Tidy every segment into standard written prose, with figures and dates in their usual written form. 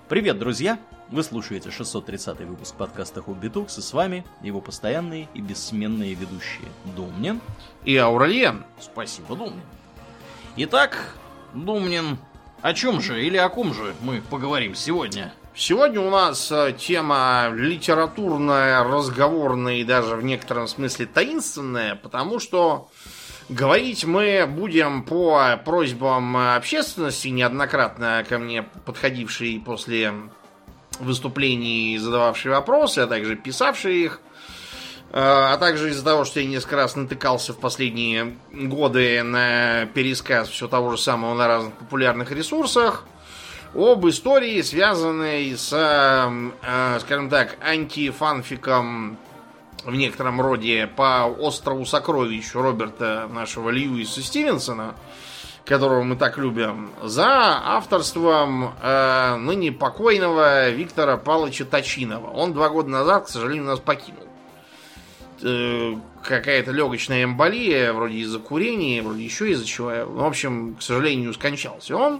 Привет, друзья! Вы слушаете 630 выпуск подкаста Хобби Токс, и с вами его постоянные и бессменные ведущие Думнин и Аурельен. Спасибо, Думнин. Итак, Думнин, о чем же или о ком же мы поговорим сегодня? Сегодня у нас тема литературная, разговорная и даже в некотором смысле таинственная, потому что говорить мы будем по просьбам общественности, неоднократно ко мне подходившей после выступлений, задававшие вопросы, а также писавшие их, а также из-за того, что я несколько раз натыкался в последние годы на пересказ все того же самого на разных популярных ресурсах, об истории, связанной с, скажем так, антифанфиком в некотором роде по острову Сокровищ Роберта нашего Льюиса Стивенсона, которого мы так любим, за авторством ныне покойного Виктора Павловича Точинова. Он 2 года назад, к сожалению, нас покинул. Какая-то легочная эмболия, вроде из-за курения, вроде еще из-за чего. В общем, к сожалению, скончался он.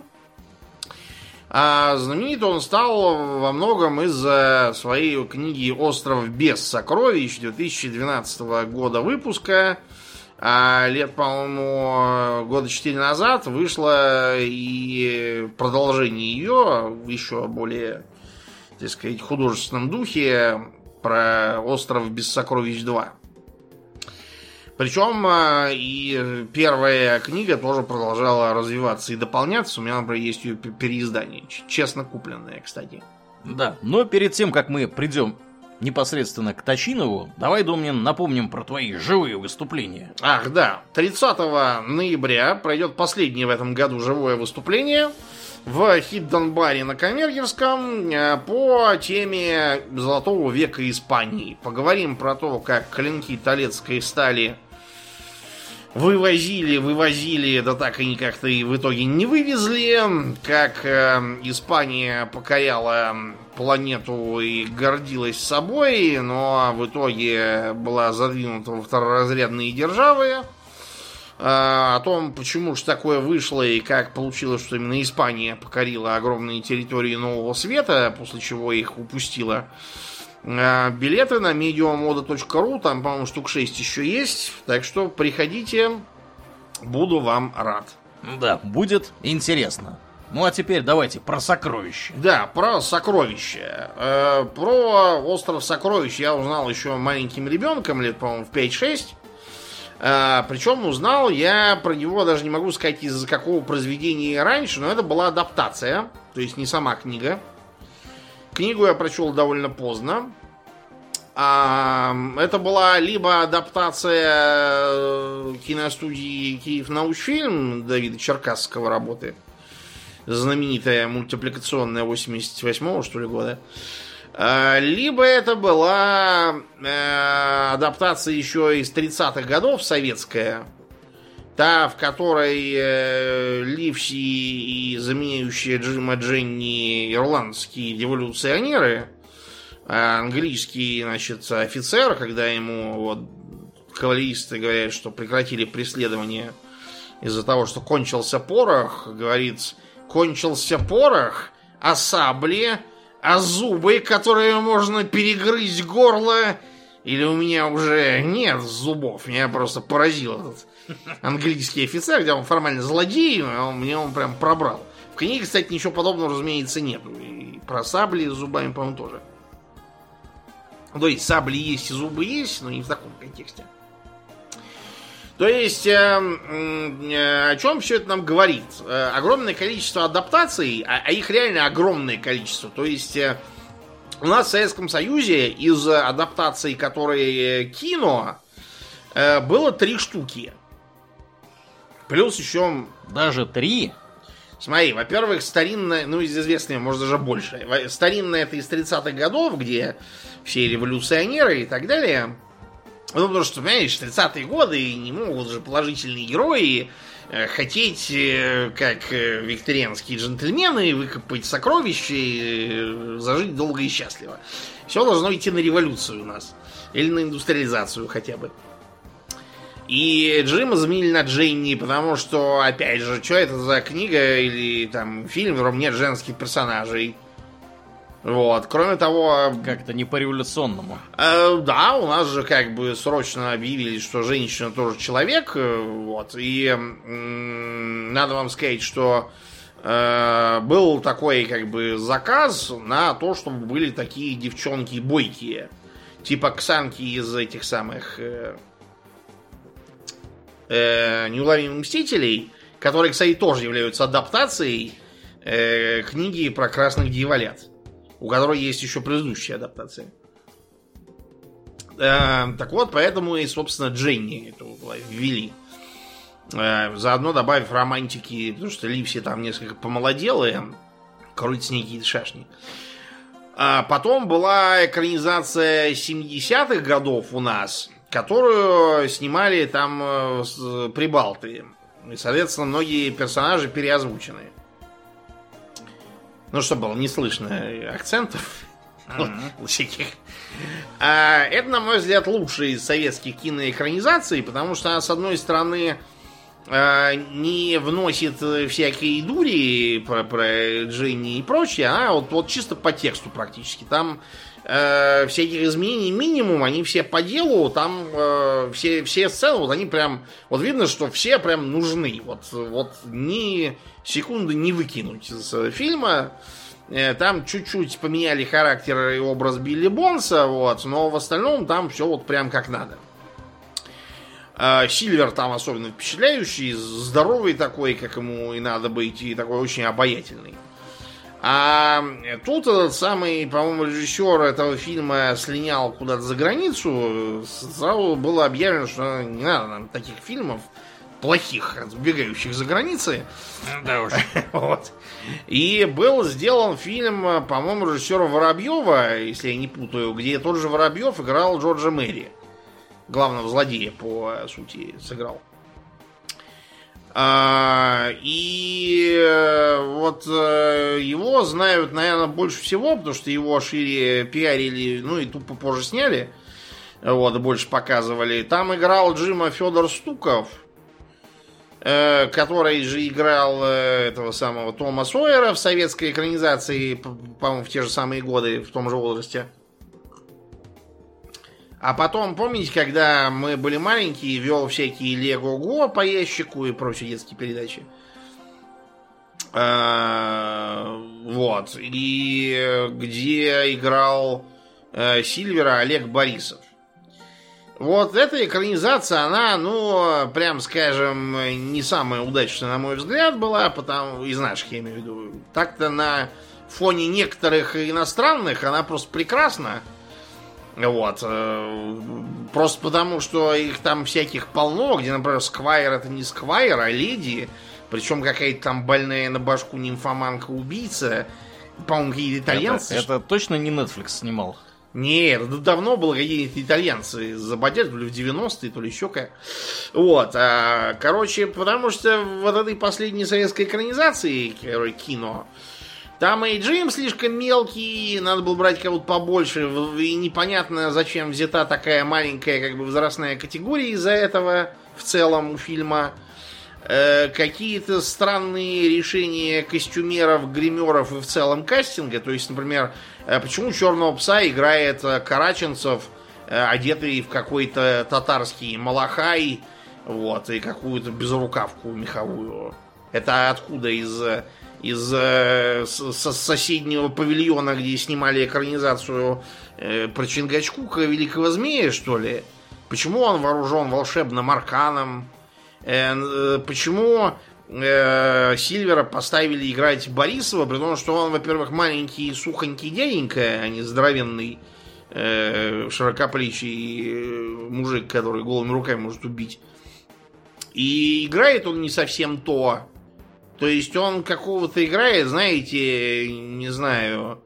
А знаменит он стал во многом из-за своей книги «Остров без сокровищ» 2012 года выпуска. А лет, по-моему, года 4 назад вышло и продолжение ее в еще более, так сказать, художественном духе про «Остров без сокровищ 2». Причем и первая книга тоже продолжала развиваться и дополняться. У меня, например, есть ее переиздание. Честно купленное, кстати. Да, но перед тем, как мы придем непосредственно к Точинову, давай, Думнин, напомним про твои живые выступления. Ах, да. 30 ноября пройдет последнее в этом году живое выступление в Хидденбаре на Камергерском по теме Золотого века Испании. Поговорим про то, как клинки Толедской стали вывозили, да так и как-то и в итоге не вывезли, как Испания покоряла планету и гордилась собой, но в итоге была задвинута во второразрядные державы. О том, почему же такое вышло и как получилось, что именно Испания покорила огромные территории Нового Света, после чего их упустила. Билеты на mediomoda.ru, там, по-моему, штук 6 еще есть, так что приходите, буду вам рад. Да, будет интересно. Ну а теперь давайте про сокровища. Да, про сокровища. Про остров Сокровищ я узнал еще маленьким ребенком, лет, по-моему, в 5-6. Причем узнал я про него, даже не могу сказать, из-за какого произведения раньше, но это была адаптация, то есть не сама книга. Книгу я прочел довольно поздно. Это была либо адаптация киностудии «Киевнаучфильм» Давида Черкасского работы, знаменитая мультипликационная 88-го, что ли, года, либо это была адаптация еще из 30-х годов, советская, та, в которой Ливси и заменяющие Джима Дженни ирландские революционеры, английский, значит, офицер, когда ему вот кавалеристы говорят, что прекратили преследование из-за того, что кончился порох, говорит, кончился порох, а сабли, а зубы, которые можно перегрызть горло, или у меня уже нет зубов, меня просто поразил этот английский офицер, где он формально злодей, а мне он прям пробрал. В книге, кстати, ничего подобного, разумеется, нету. И про сабли с зубами, по-моему, тоже. То есть сабли есть и зубы есть, но не в таком контексте. То есть, о чем все это нам говорит? Огромное количество адаптаций, а их реально огромное количество. То есть, у нас в Советском Союзе из адаптаций, которые кино, было 3 штуки. Плюс еще... Даже 3? Смотри, во-первых, старинная, ну, из известных, может, даже больше. Старинная это из 30-х годов, где все революционеры и так далее. Ну, потому что, понимаешь, 30-е годы, и не могут же положительные герои хотеть, как викторианские джентльмены, выкопать сокровища и зажить долго и счастливо. Все должно идти на революцию у нас. Или на индустриализацию хотя бы. И Джима заменили на Дженни, потому что, опять же, что это за книга или там фильм, в котором нет женских персонажей. Вот. Кроме того... Как-то не по-революционному. Да, у нас же как бы срочно объявили, что женщина тоже человек. Вот. И надо вам сказать, что был такой как бы заказ на то, чтобы были такие девчонки бойкие. Типа Ксанки из этих самых неуловимых мстителей, которые, кстати, тоже являются адаптацией книги про красных дьяволят, у которой есть еще предыдущая адаптация. Так вот, поэтому и, собственно, Дженни эту ввели. Заодно добавив романтики, потому что Ливси там несколько помолодела, и крутится некие шашни. А потом была экранизация 70-х годов у нас, которую снимали там прибалты. И, соответственно, многие персонажи переозвучены. Ну, что было, не слышно акцентов. Всяких. Это, на мой взгляд, лучшая из советских киноэкранизаций, потому что она, с одной стороны, не вносит всякие дури про Дженни и прочее, а вот чисто по тексту практически. Там всяких изменений минимум, они все по делу, там все сцены, вот они прям, вот видно, что все прям нужны. Вот ни секунды не выкинуть из фильма. Там чуть-чуть поменяли характер и образ Билли Бонса, вот, но в остальном там все вот прям как надо. Сильвер там особенно впечатляющий, здоровый такой, как ему и надо быть, и такой очень обаятельный. А тут этот самый, по-моему, режиссер этого фильма слинял куда-то за границу. Сразу было объявлено, что не надо нам таких фильмов плохих, сбегающих за границы. Да уж. Вот. И был сделан фильм, по-моему, режиссера Воробьева, если я не путаю, где тот же Воробьев играл Джорджа Мэри. Главного злодея, по сути, сыграл. И вот его знают, наверное, больше всего, потому что его шире пиарили, ну и тупо позже сняли. Вот, больше показывали. Там играл Джима Федор Стуков, который же играл этого самого Тома Сойера в советской экранизации, по-моему, в те же самые годы, в том же возрасте. А потом, помните, когда мы были маленькие, вел всякие Лего Го по ящику и прочие детские передачи? Вот. И где играл Сильвера Олег Борисов. Вот эта экранизация, она, ну, прям скажем, не самая удачная, на мой взгляд, была, потому, из наших, я имею в виду. Так-то на фоне некоторых иностранных она просто прекрасна. Вот. Просто потому, что их там всяких полно, где, например, Сквайр это не Сквайр, а леди. Причем какая-то там больная на башку нимфоманка-убийца. По-моему, какие-то итальянцы. Это точно не Netflix снимал? Нет, это давно было какие-то итальянцы забодят, то ли в 90-е, то ли еще как. Вот. Короче, потому что вот этой последней советской экранизации кино, там и Джим слишком мелкий, надо было брать кого-то побольше, и непонятно, зачем взята такая маленькая как бы возрастная категория из-за этого в целом у фильма. Какие-то странные решения костюмеров, гримеров и в целом кастинга. То есть, например, почему Черного пса играет Караченцев, одетый в какой-то татарский малахай, вот, и какую-то безрукавку меховую. Это откуда? Из соседнего павильона, где снимали экранизацию про Чингачгука Великого Змея, что ли? Почему он вооружен волшебным арканом? Почему Сильвера поставили играть Борисова, при том, что он, во-первых, маленький сухонький дяденька, а не здоровенный широкоплечий мужик, который голыми руками может убить. И играет он не совсем то. То есть он какого-то играет, знаете, не знаю,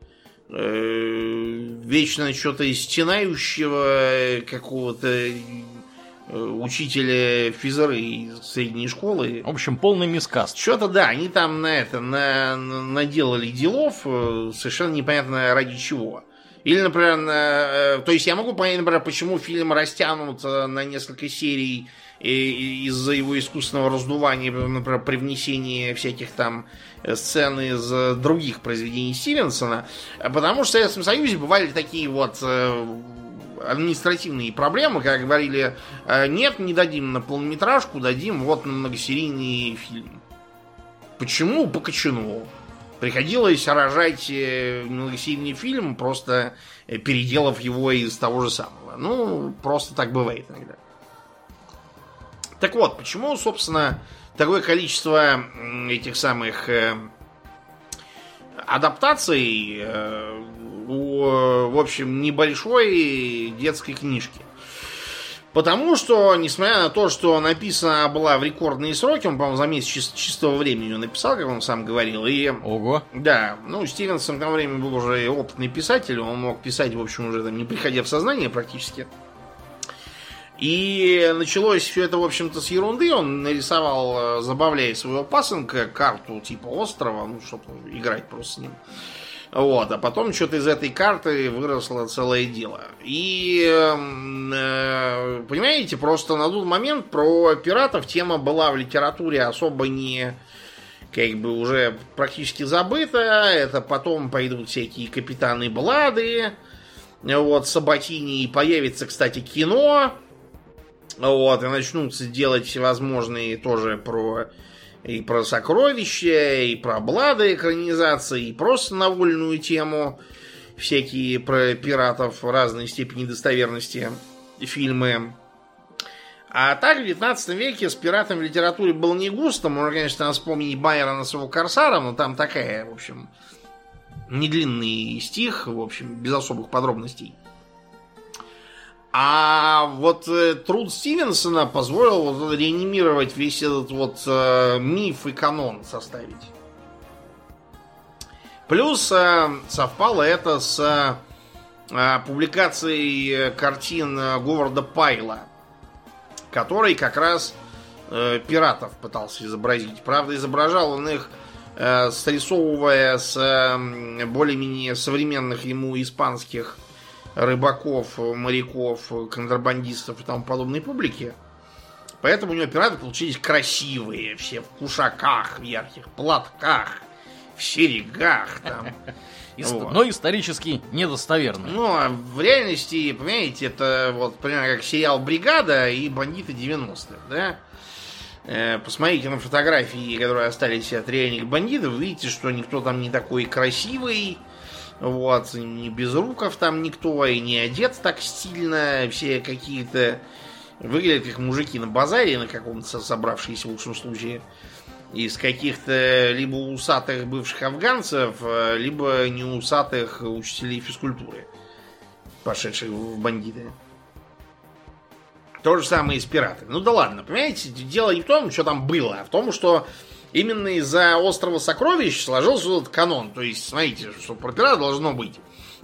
вечно что-то стенающего какого-то учителя физры из средней школы. В общем, полный мискаст. Что-то, да, они там наделали делов, совершенно непонятно ради чего. Или, например, то есть я могу понять, например, почему фильм растянут на несколько серий из-за его искусственного раздувания, например, при внесении всяких там сцен из других произведений Стивенсона, потому что в Советском Союзе бывали такие вот административные проблемы, как говорили, нет, не дадим на полнометражку, дадим вот на многосерийный фильм. Почему? По Кочану. Приходилось рожать многосерийный фильм, просто переделав его из того же самого. Ну, просто так бывает иногда. Так вот, почему, собственно, такое количество этих самых адаптаций у, в общем, небольшой детской книжки? Потому что, несмотря на то, что написана была в рекордные сроки, он, по-моему, за месяц чистого времени написал, как он сам говорил. И, ого! Да, ну, Стивенсон в то время был уже опытный писатель, он мог писать, в общем, уже там, не приходя в сознание практически. И началось все это, в общем-то, с ерунды. Он нарисовал, забавляя своего пасынка, карту типа острова, ну, чтобы играть просто с ним. Вот, а потом что-то из этой карты выросло целое дело. И, понимаете, просто на тот момент про пиратов тема была в литературе особо не, как бы, уже практически забыта. Это потом пойдут всякие Капитаны Блады, вот, Сабатини, и появится, кстати, кино. Вот, и начнутся делать всевозможные тоже и про сокровища, и про Блады экранизации, и просто на вольную тему всякие про пиратов разной степени достоверности фильмы. А так в 19 веке с пиратами в литературе было не густо. Можно, конечно, надо вспомнить Байрона с его Корсаром, но там такая, в общем, недлинный стих, в общем, без особых подробностей. А вот труд Стивенсона позволил вот реанимировать весь этот вот миф и канон составить. Плюс совпало это с публикацией картин Говарда Пайла, который как раз пиратов пытался изобразить. Правда, изображал он их, срисовывая с более-менее современных ему испанских рыбаков, моряков, контрабандистов и тому подобной публики. Поэтому у него пираты получились красивые, все в кушаках, в ярких платках, в серегах там. Вот. Но исторически недостоверно. Ну, а в реальности, понимаете, это вот примерно как сериал «Бригада» и «Бандиты 90-х», да? Посмотрите на фотографии, которые остались от реальных бандитов, вы видите, что никто там не такой красивый. Вот, не без руков там никто, и не одет так стильно, все какие-то выглядят как мужики на базаре на каком-то собравшиеся в лучшем случае из каких-то либо усатых бывших афганцев, либо не усатых учителей физкультуры, пошедших в бандиты. То же самое и с пиратами. Ну да ладно, понимаете, дело не в том, что там было, а в том, что именно из-за острова сокровищ сложился этот канон. То есть, смотрите, что про пирата должно быть.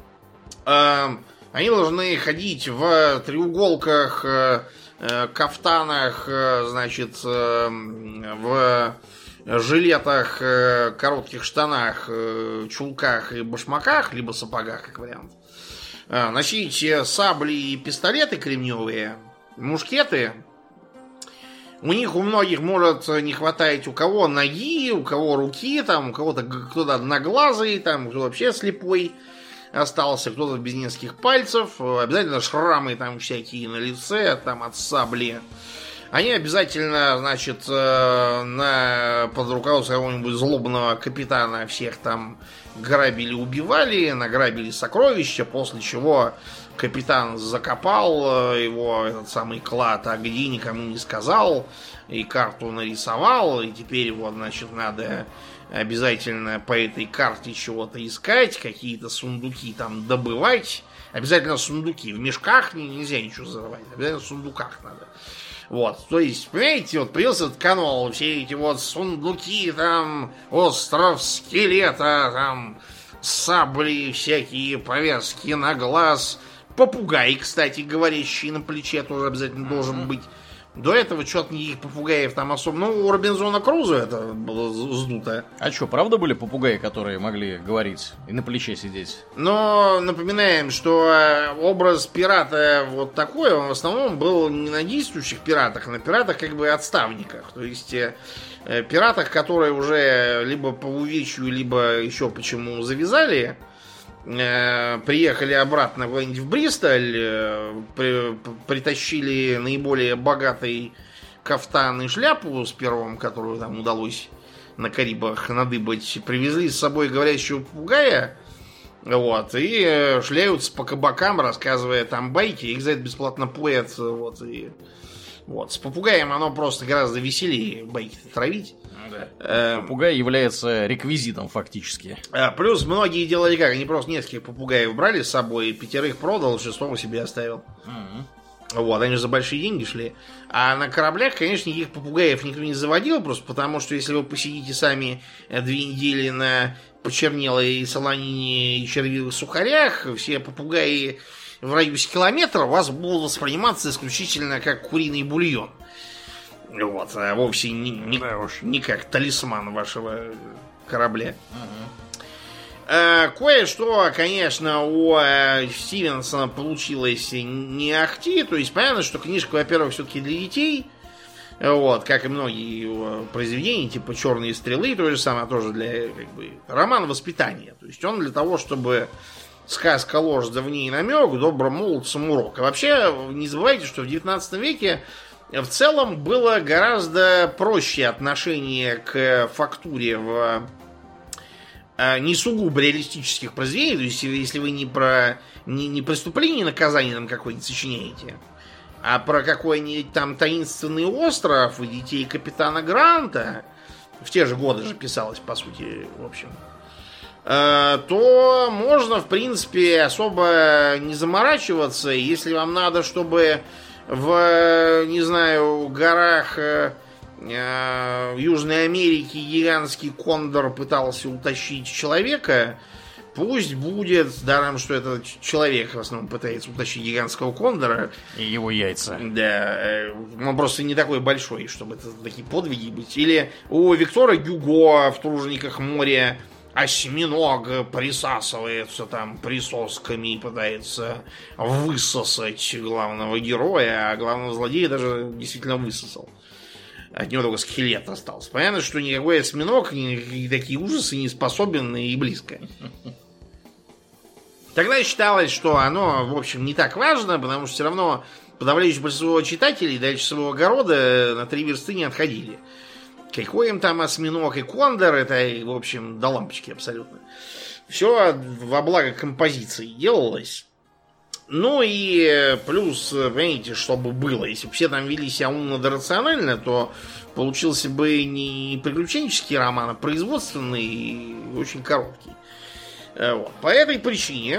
Они должны ходить в треуголках, кафтанах, значит, в жилетах, коротких штанах, чулках и башмаках, либо сапогах, как вариант. Носить сабли и пистолеты кремневые, мушкеты. У них у многих может не хватать у кого ноги, у кого руки, там, у кого-то кто-то одноглазый, там, кто вообще слепой остался, кто-то без нескольких пальцев. Обязательно шрамы там всякие на лице, там, от сабли. Они обязательно, значит, под руководством какого-нибудь злобного капитана всех там грабили, убивали, награбили сокровища, после чего капитан закопал его, этот самый клад, а где никому не сказал, и карту нарисовал, и теперь вот, значит, надо обязательно по этой карте чего-то искать, какие-то сундуки там добывать. Обязательно сундуки. В мешках нельзя ничего зарывать, обязательно в сундуках надо. Вот, то есть, понимаете, вот появился этот канал, все эти вот сундуки, там, остров скелета, там, сабли, всякие повязки на глаз, попугай, кстати, говорящий на плече тоже обязательно должен быть, До этого что-то никаких попугаев там особо... Ну, у Робинзона Крузо это было сдуто. А что, правда были попугаи, которые могли говорить и на плече сидеть? Но напоминаем, что образ пирата вот такой, он в основном был не на действующих пиратах, а на пиратах как бы отставниках. То есть пиратах, которые уже либо по увечью, либо еще почему завязали, приехали обратно куда-нибудь в Бристоль, притащили наиболее богатый кафтан и шляпу с первым, которую там удалось на Карибах надыбать, привезли с собой говорящего попугая, вот, и шляются по кабакам, рассказывая там байки, их за это бесплатно поят, вот, и вот, с попугаем оно просто гораздо веселее байки травить. Да. Попугай является реквизитом фактически. Плюс многие делали как, они просто нескольких попугаев брали с собой, 5 продал, 6 себе оставил. Вот, они же за большие деньги шли. А на кораблях, конечно, никаких попугаев никто не заводил, просто потому что если вы посидите сами 2 недели на почернелой солонине и червивых сухарях, все попугаи в радиусе километра у вас будут восприниматься исключительно как куриный бульон. Вот, а вовсе не как талисман вашего корабля. Кое-что, конечно, у Стивенсона получилось не ахти. То есть понятно, что книжка, во-первых, все-таки для детей. Вот, как и многие его произведения, типа «Черные стрелы», то же самое, тоже для, как бы, роман воспитания. То есть он для того, чтобы сказка ложь, да в ней намек, добрым молодцам урок. А вообще, не забывайте, что в 19 веке в целом было гораздо проще отношение к фактуре в не сугубо реалистических произведениях. То есть, если вы не преступление и наказание там какое-нибудь сочиняете, а про какой-нибудь там таинственный остров и детей капитана Гранта, в те же годы же писалось, по сути, в общем, то можно, в принципе, особо не заморачиваться. Если вам надо, чтобы в, не знаю, горах Южной Америки гигантский кондор пытался утащить человека, пусть будет, даром, что этот человек в основном пытается утащить гигантского кондора. И его яйца. Да, он просто не такой большой, чтобы это такие подвиги быть. Или у Виктора Гюго в «Тружениках моря» осьминог присасывается там присосками и пытается высосать главного героя, а главного злодея даже действительно высосал. От него только скелет остался. Понятно, что никакой осьминог ни такие ужасы не способен и близко. Тогда считалось, что оно, в общем, не так важно, потому что все равно подавляющее большинство читателей дальше своего огорода на 3 версты не отходили. Какой им там осьминог и кондор, это, в общем, до лампочки абсолютно. Все во благо композиции делалось. Ну и плюс, понимаете, чтобы было, если бы все там вели себя умно да рационально, то получился бы не приключенческий роман, а производственный и очень короткий. Вот. По этой причине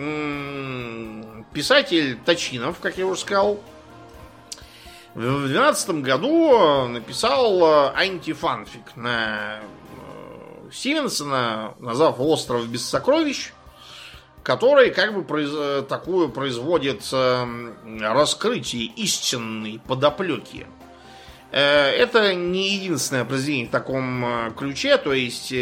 писатель Точинов, как я уже сказал, в 2012 году написал антифанфик на Стивенсона, назвав «Остров без сокровищ», который как бы такую производит раскрытие истинной подоплеки. Это не единственное произведение в таком ключе, то есть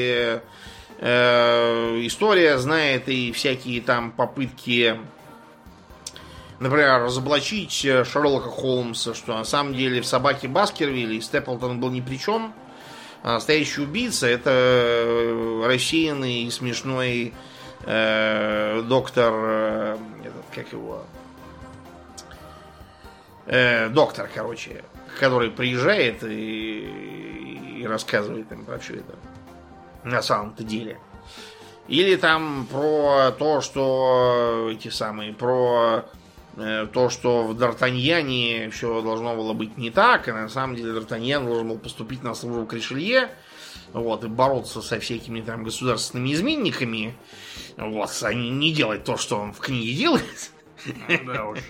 история знает и всякие там попытки, например, разоблачить Шерлока Холмса, что на самом деле в «Собаке Баскервилля» и Степлтон был ни при чем. А настоящий убийца — это рассеянный и смешной доктор, как его, доктор, короче, который приезжает и рассказывает им про все это на самом-то деле. Или там про то, что про то, что в Д'Артаньяне все должно было быть не так, и на самом деле Д'Артаньян должен был поступить на службу к Ришелье, вот, и бороться со всякими там государственными изменниками, вот, а не делать то, что он в книге делает. Да уж.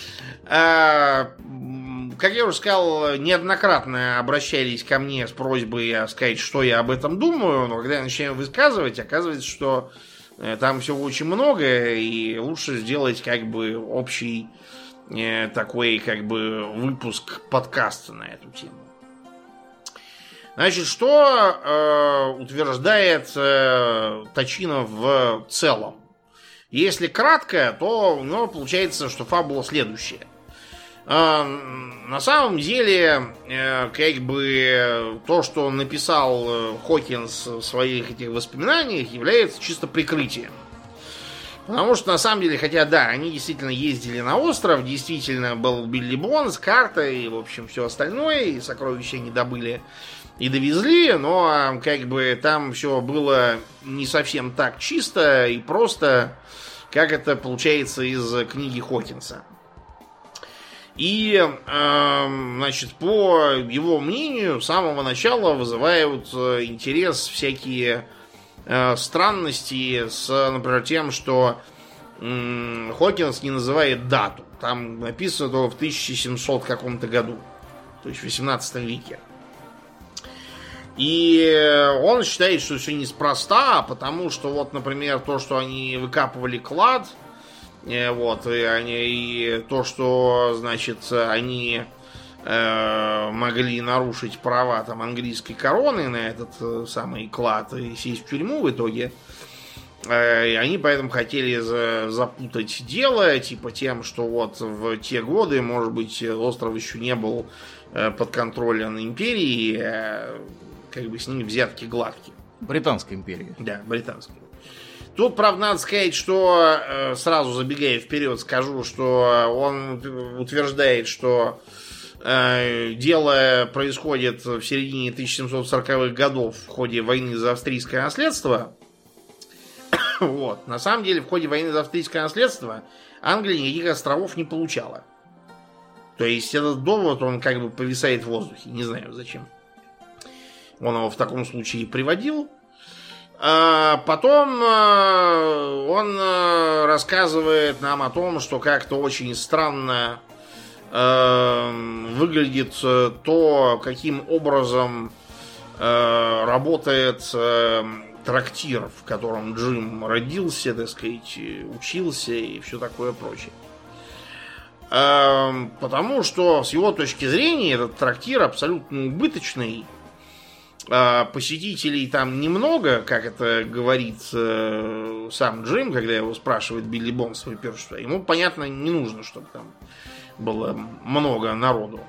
Как я уже сказал, неоднократно обращались ко мне с просьбой сказать, что я об этом думаю, но когда я начинаю высказывать, оказывается, что там всего очень много, и лучше сделать как бы общий такой, как бы, выпуск подкаста на эту тему. Значит, что утверждает Точинов в целом? Если кратко, то у него получается, что фабула следующая. На самом деле, как бы, то, что написал Хокинс в своих этих воспоминаниях, является чисто прикрытием. Потому что, на самом деле, хотя, да, они действительно ездили на остров, действительно был Билли Бонс, карта и, в общем, все остальное, и сокровища они добыли и довезли, но, как бы, там все было не совсем так чисто и просто, как это получается из книги Хокинса. И, значит, по его мнению, с самого начала вызывают интерес всякие странности с, например, тем, что Хокинс не называет дату. Там написано то в 1700 каком-то году, то есть в 18 веке. И он считает, что все неспроста, потому что, вот, например, то, что они выкапывали клад, вот, и то, что, значит, они могли нарушить права там английской короны на этот самый клад и сесть в тюрьму в итоге. И они поэтому хотели запутать дело, типа тем, что вот в те годы, может быть, остров еще не был под контролем империи, как бы с ними взятки гладкие. Британской империи. Да, британской. Тут, правда, надо сказать, что, сразу забегая вперед, скажу, что он утверждает, что дело происходит в середине 1740-х годов в ходе войны за австрийское наследство. Вот. На самом деле, в ходе войны за австрийское наследство Англия никаких островов не получала. То есть, этот довод, он как бы повисает в воздухе. Не знаю, зачем он его в таком случае приводил. А потом он рассказывает нам о том, что как-то очень странно выглядит то, каким образом работает трактир, в котором Джим родился, так сказать, учился и все такое прочее. Потому что, с его точки зрения, этот трактир абсолютно убыточный. Посетителей там немного, как это говорит сам Джим, когда его спрашивает Билли Бонс, что ему, понятно, не нужно, чтобы там было много народу.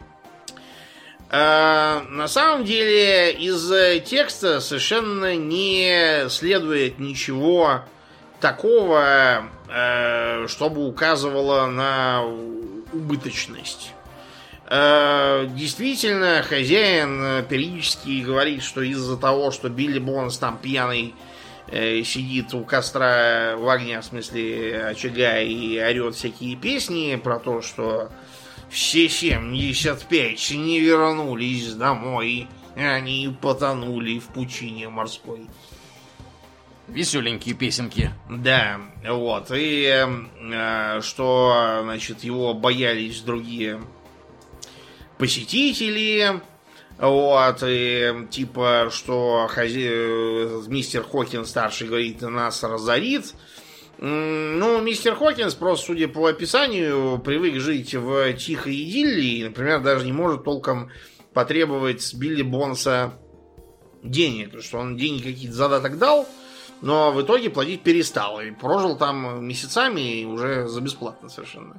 На самом деле, из текста совершенно не следует ничего такого, чтобы указывало на убыточность. Действительно, хозяин периодически говорит, что из-за того, что Билли Бонс там пьяный сидит у костра, в огне, в смысле очага, и орет всякие песни про то, что все 75 не вернулись домой, они потонули в пучине морской. Веселенькие песенки. Да, вот. И что, значит, его боялись другие посетители, вот, и типа, что мистер Хокинс старший говорит, нас разорит. Ну, мистер Хокинс просто, судя по описанию, привык жить в тихой идиллии и, например, даже не может толком потребовать с Билли Бонса денег, потому что он деньги какие-то задаток дал, но в итоге платить перестал и прожил там месяцами и уже за бесплатно совершенно.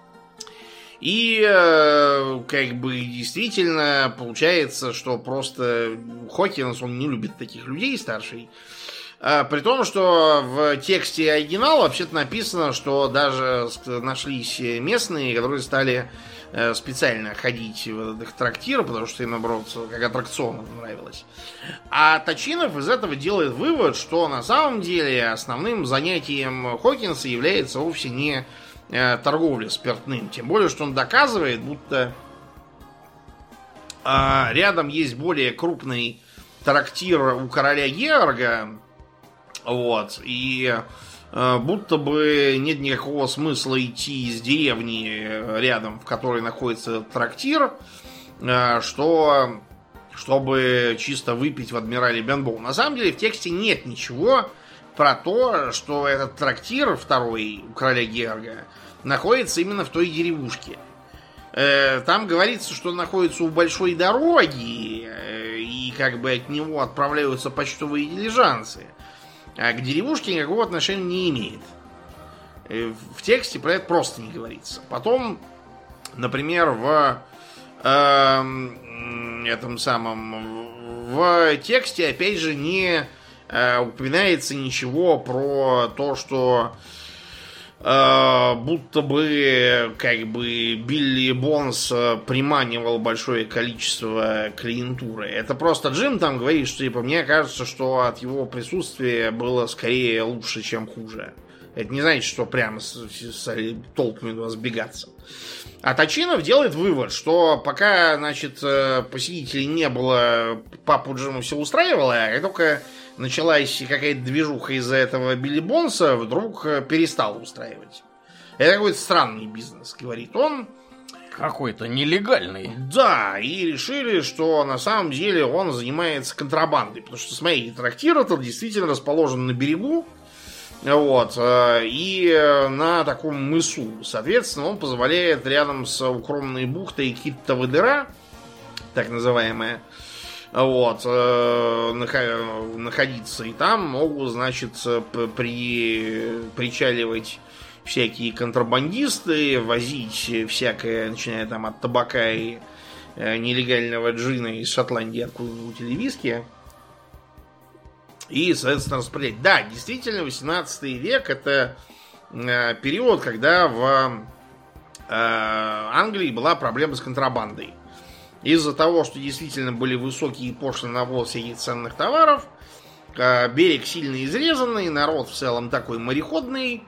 И как бы действительно получается, что просто Хокинс, он не любит таких людей, старший. При том, что в тексте оригинала вообще-то написано, что даже нашлись местные, которые стали специально ходить в этот трактир, потому что им, наоборот, как аттракцион нравилось. А Точинов из этого делает вывод, что на самом деле основным занятием Хокинса является вовсе не торговля спиртным. Тем более, что он доказывает, будто рядом есть более крупный трактир у короля Георга, вот, и будто бы нет никакого смысла идти из деревни рядом, в которой находится трактир, чтобы чисто выпить в Адмирале Бенбоу. На самом деле в тексте нет ничего про то, что этот трактир второй у короля Георга находится именно в той деревушке. Там говорится, что он находится у большой дороги, и как бы от него отправляются почтовые дилижансы. А к деревушке никакого отношения не имеет. В тексте про это просто не говорится. Потом, например, в тексте, опять же, не упоминается ничего про то, что будто бы как бы Билли Бонс приманивал большое количество клиентуры. Это просто Джим там говорит, что типа мне кажется, что от его присутствия было скорее лучше, чем хуже. Это не значит, что прямо с толпами туда сбегаться. А Точинов делает вывод, что пока, значит, посетителей не было, папу Джиму все устраивало, а только началась какая-то движуха из-за этого Билли Бонса, вдруг перестал устраивать. Это какой-то странный бизнес, говорит он. Какой-то нелегальный. Да, и решили, что на самом деле он занимается контрабандой. Потому что, смотрите, трактир этот действительно расположен на берегу. Вот, и на таком мысу. Соответственно, он позволяет рядом с укромной бухтой Киттова дыра, так называемая, вот, находиться. И там могут, значит, причаливать всякие контрабандисты, возить всякое, начиная там от табака и нелегального джина из Шотландии, откуда-нибудь, или виски. И, соответственно, распределять. Да, действительно, 18 век это период, когда в Англии была проблема с контрабандой. Из-за того, что действительно были высокие пошлины на ввоз всяких ценных товаров, берег сильно изрезанный, народ в целом такой мореходный.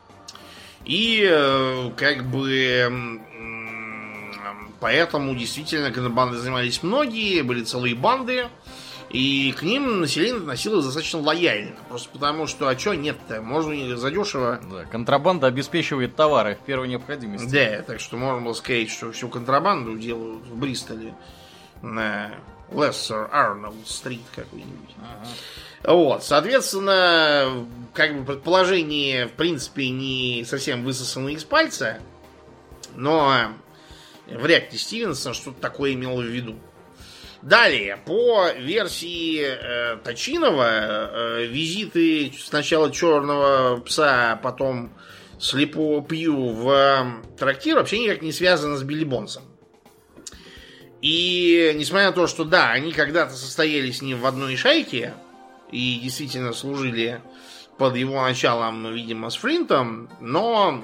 И как бы поэтому действительно контрабандой занимались многие, были целые банды. И к ним население относилось достаточно лояльно. Просто потому, что, а чё нет-то? Можно задешево. Да, контрабанда обеспечивает товары первой необходимости. Да, так что можно было сказать, что всю контрабанду делают в Бристоле на Lesser Arnold Street какой-нибудь. Ага. Вот, соответственно, как бы предположение, в принципе, не совсем высосано из пальца, но вряд ли Стивенсон что-то такое имел в виду. Далее, по версии Точинова, визиты сначала черного пса, а потом слепого Пью в трактир вообще никак не связаны с Билли Бонсом. И несмотря на то, что да, они когда-то состояли с ним в одной шайке и действительно служили под его началом, видимо, с Флинтом, но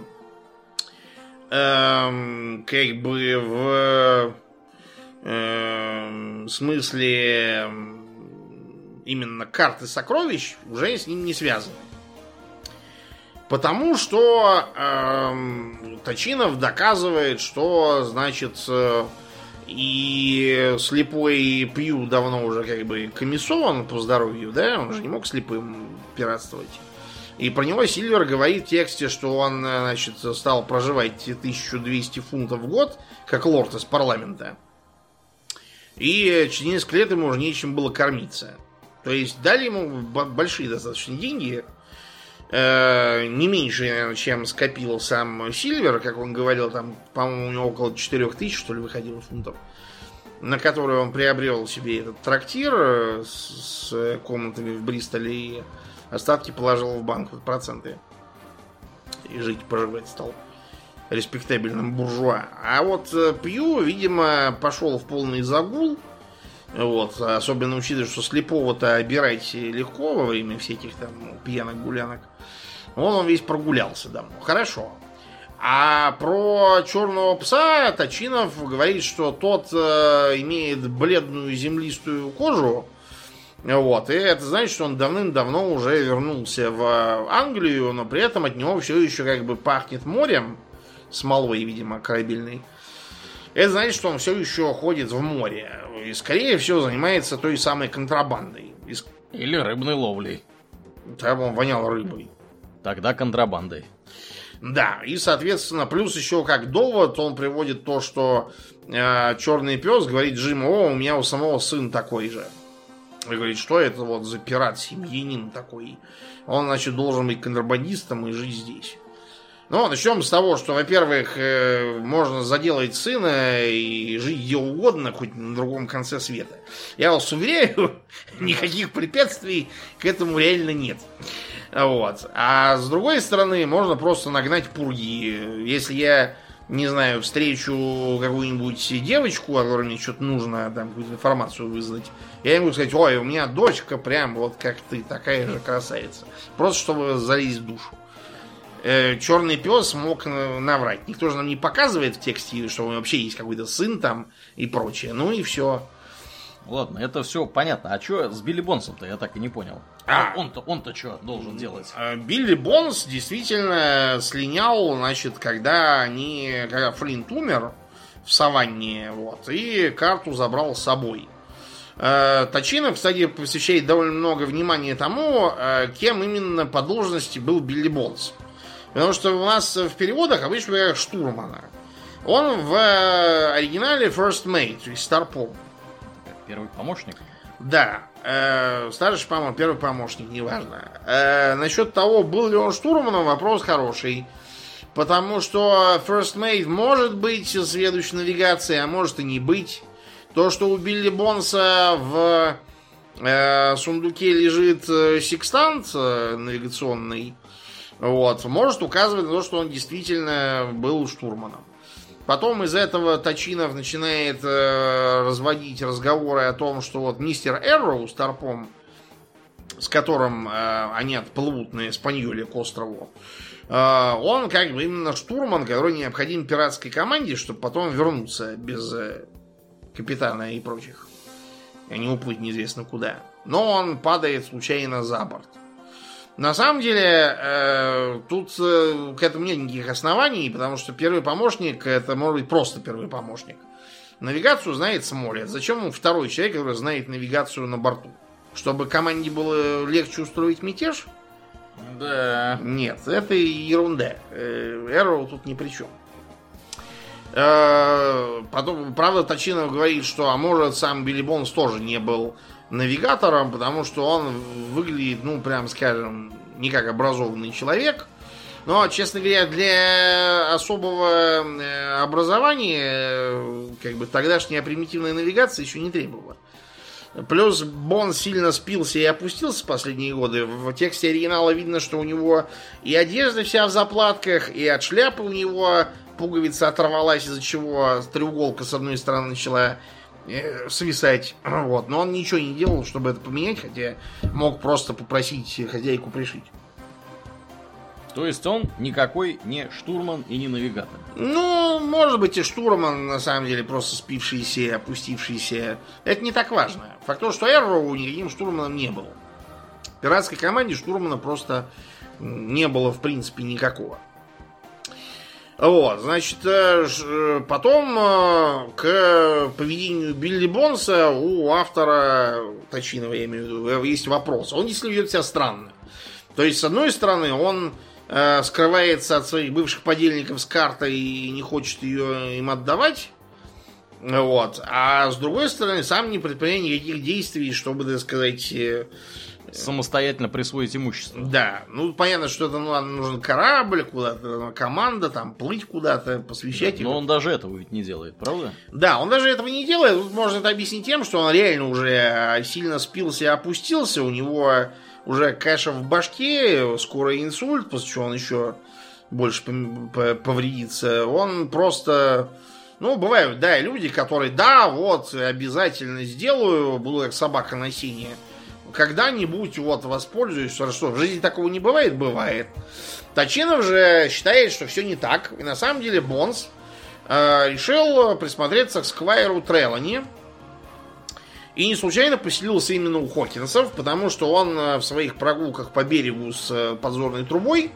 как бы в смысле именно карты сокровищ уже с ним не связаны. Потому что Точинов доказывает, что, значит, и слепой Пью давно уже как бы комиссован по здоровью, да, он же не мог слепым пиратствовать. И про него Сильвер говорит в тексте, что он, значит, стал проживать 1200 фунтов в год, как лорд из парламента. И через несколько лет ему уже нечем было кормиться. То есть дали ему большие достаточно деньги, не меньше, наверное, чем скопил сам Сильвер, как он говорил, там, по-моему, у него около 4000, что ли, выходило фунтов, на которые он приобрел себе этот трактир с комнатами в Бристоле и остатки положил в банк в проценты. И жить, поживать стал респектабельным буржуа. А вот Пью, видимо, пошел в полный загул. Вот, особенно учитывая, что слепого-то обирать легко во время всяких там пьяных гулянок. Он весь прогулялся давно. Хорошо. А про черного пса Точинов говорит, что тот имеет бледную землистую кожу. Вот, и это значит, что он давным-давно уже вернулся в Англию, но при этом от него все еще как бы пахнет морем. Смолой, видимо, корабельной. Это значит, что он все еще ходит в море. И, скорее всего, занимается той самой контрабандой. Или рыбной ловлей. Там он вонял рыбой. Тогда контрабандой. Да, и, соответственно, плюс еще как довод он приводит то, что черный пес говорит Джиму: о, у меня у самого сын такой же. И говорит, что это вот за пират-семьянин такой. Он, значит, должен быть контрабандистом и жить здесь. Ну, начнем с того, что, во-первых, можно заделать сына и жить где угодно, хоть на другом конце света. Я вас уверяю, никаких препятствий к этому реально нет. Вот. А с другой стороны, можно просто нагнать пурги. Если я, не знаю, встречу какую-нибудь девочку, которой мне что-то нужно, там, какую-то информацию вызвать, я ему сказать: ой, у меня дочка прям вот как ты, такая же красавица. Просто чтобы залезть в душу. Черный пес мог наврать. Никто же нам не показывает в тексте, что у него вообще есть какой-то сын там и прочее. Ну и все. Ладно, это все понятно. А что с Билли Бонсом-то, я так и не понял. Он-то что должен делать? Билли Бонс действительно слинял, значит, когда Флинт умер в саванне, вот, и карту забрал с собой. Тачино, кстати, посвящает довольно много внимания тому, кем именно по должности был Билли Бонс. Потому что у нас в переводах обычно говорят штурмана. Он в оригинале First Mate, то есть старпом. Первый помощник? Да. Старший помощник, первый помощник, неважно. Насчет того, был ли он штурманом, вопрос хороший. Потому что First Mate может быть следующей навигацией, а может и не быть. То, что у Билли Бонса в сундуке лежит секстант навигационный, вот, может указывать на то, что он действительно был штурманом. Потом из этого Тачинов начинает разводить разговоры о том, что вот мистер Эрроу с торпом, с которым они отплывут на Эспаньоле к острову, он как бы именно штурман, который необходим пиратской команде, чтобы потом вернуться без капитана и прочих, и не уплыть неизвестно куда. Но он падает случайно за борт. На самом деле, тут к этому нет никаких оснований, потому что первый помощник, это может быть просто первый помощник. Навигацию знает самолет. Зачем ему второй человек, который знает навигацию на борту? Чтобы команде было легче устроить мятеж? Да. Нет, это ерунда. Эрроу тут ни при чем. Потом, правда, Тачинов говорит, что, а может, сам Билли Бонс тоже не был навигатором, потому что он выглядит, ну, прям скажем, не как образованный человек. Но, честно говоря, для особого образования как бы тогдашняя примитивная навигация еще не требовала. Плюс Бонс сильно спился и опустился в последние годы. В тексте оригинала видно, что у него и одежда вся в заплатках, и от шляпы у него пуговица оторвалась, из-за чего треуголка с одной стороны начала свисать. Вот. Но он ничего не делал, чтобы это поменять, хотя мог просто попросить хозяйку пришить. То есть он никакой не штурман и не навигатор? Ну, может быть и штурман, на самом деле, просто спившийся, опустившийся. Это не так важно. Факт то, что Эрроу никаким штурманом не был. В пиратской команде штурмана просто не было, в принципе, никакого. Вот, значит, потом к поведению Билли Бонса у автора Тачинова, я имею в виду, есть вопрос. Он действительно ведет себя странно. То есть, с одной стороны, он скрывается от своих бывших подельников с картой и не хочет ее им отдавать. Вот. А с другой стороны, сам не предпринимает никаких действий, чтобы, так сказать, самостоятельно присвоить имущество. Да, ну понятно, что это нужен корабль, куда-то команда, там плыть куда-то, посвящать его. Но он даже этого ведь не делает, правда? Да, он даже этого не делает. Тут можно это объяснить тем, что он реально уже сильно спился и опустился, у него уже каша в башке, скоро инсульт, после чего он еще больше повредится. Он просто... Ну, бывают, да, люди, которые, да, вот, обязательно сделаю, буду как собака на сене. Когда-нибудь вот воспользуюсь. Что, в жизни такого не бывает? Бывает. Тачинов же считает, что все не так. И на самом деле Бонс решил присмотреться к Сквайру Трелани. И не случайно поселился именно у Хокинсов, потому что он в своих прогулках по берегу с подзорной трубой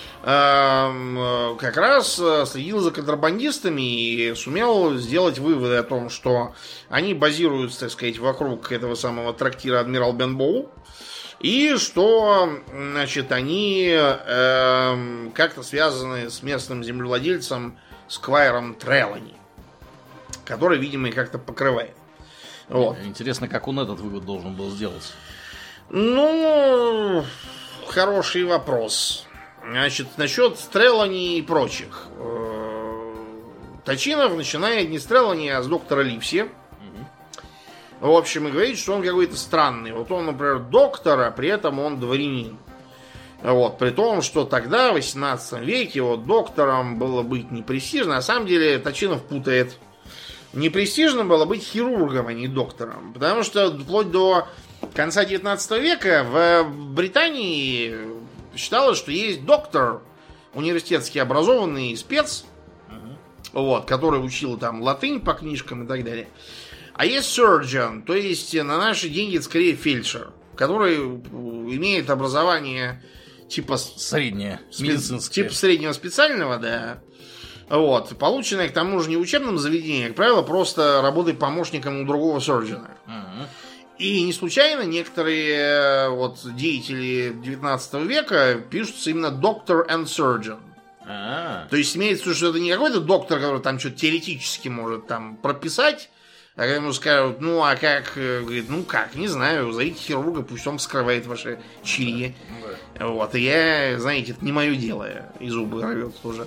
как раз следил за контрабандистами и сумел сделать выводы о том, что они базируются, так сказать, вокруг этого самого трактира Адмирал Бенбоу, и что, значит, они как-то связаны с местным землевладельцем Сквайром Трелани, который, видимо, и как-то покрывает. Вот. Интересно, как он этот вывод должен был сделать? Ну, хороший вопрос. Значит, насчет Трелани и прочих. Точинов начинает не с Трелани, а с доктора Ливси. В общем, и говорит, что он какой-то странный. Вот он, например, доктор, а при этом он дворянин. Вот, при том, что тогда, в 18 веке, вот доктором было быть не престижно. На самом деле, Точинов путает. Не престижно было быть хирургом, а не доктором. Потому что вплоть до конца 19 века в Британии считалось, что есть доктор, университетски образованный спец, вот, который учил там латынь по книжкам и так далее. А есть surgeon, то есть на наши деньги это скорее фельдшер, который имеет образование типа среднее, медицинское. Типа среднего специального, да. Вот, полученное к тому же не в учебном заведении, а, как правило, просто работой помощником у другого surgeon. И не случайно некоторые вот деятели 19 века пишутся именно doctor and surgeon. То есть имеется в виду, что это не какой-то доктор, который там что-то теоретически может там прописать, а когда ему скажут, ну а как, говорит, ну как, не знаю, зовите хирурга, пусть он вскрывает ваши чили. Вот, и я, знаете, это не мое дело, и зубы рвет тоже.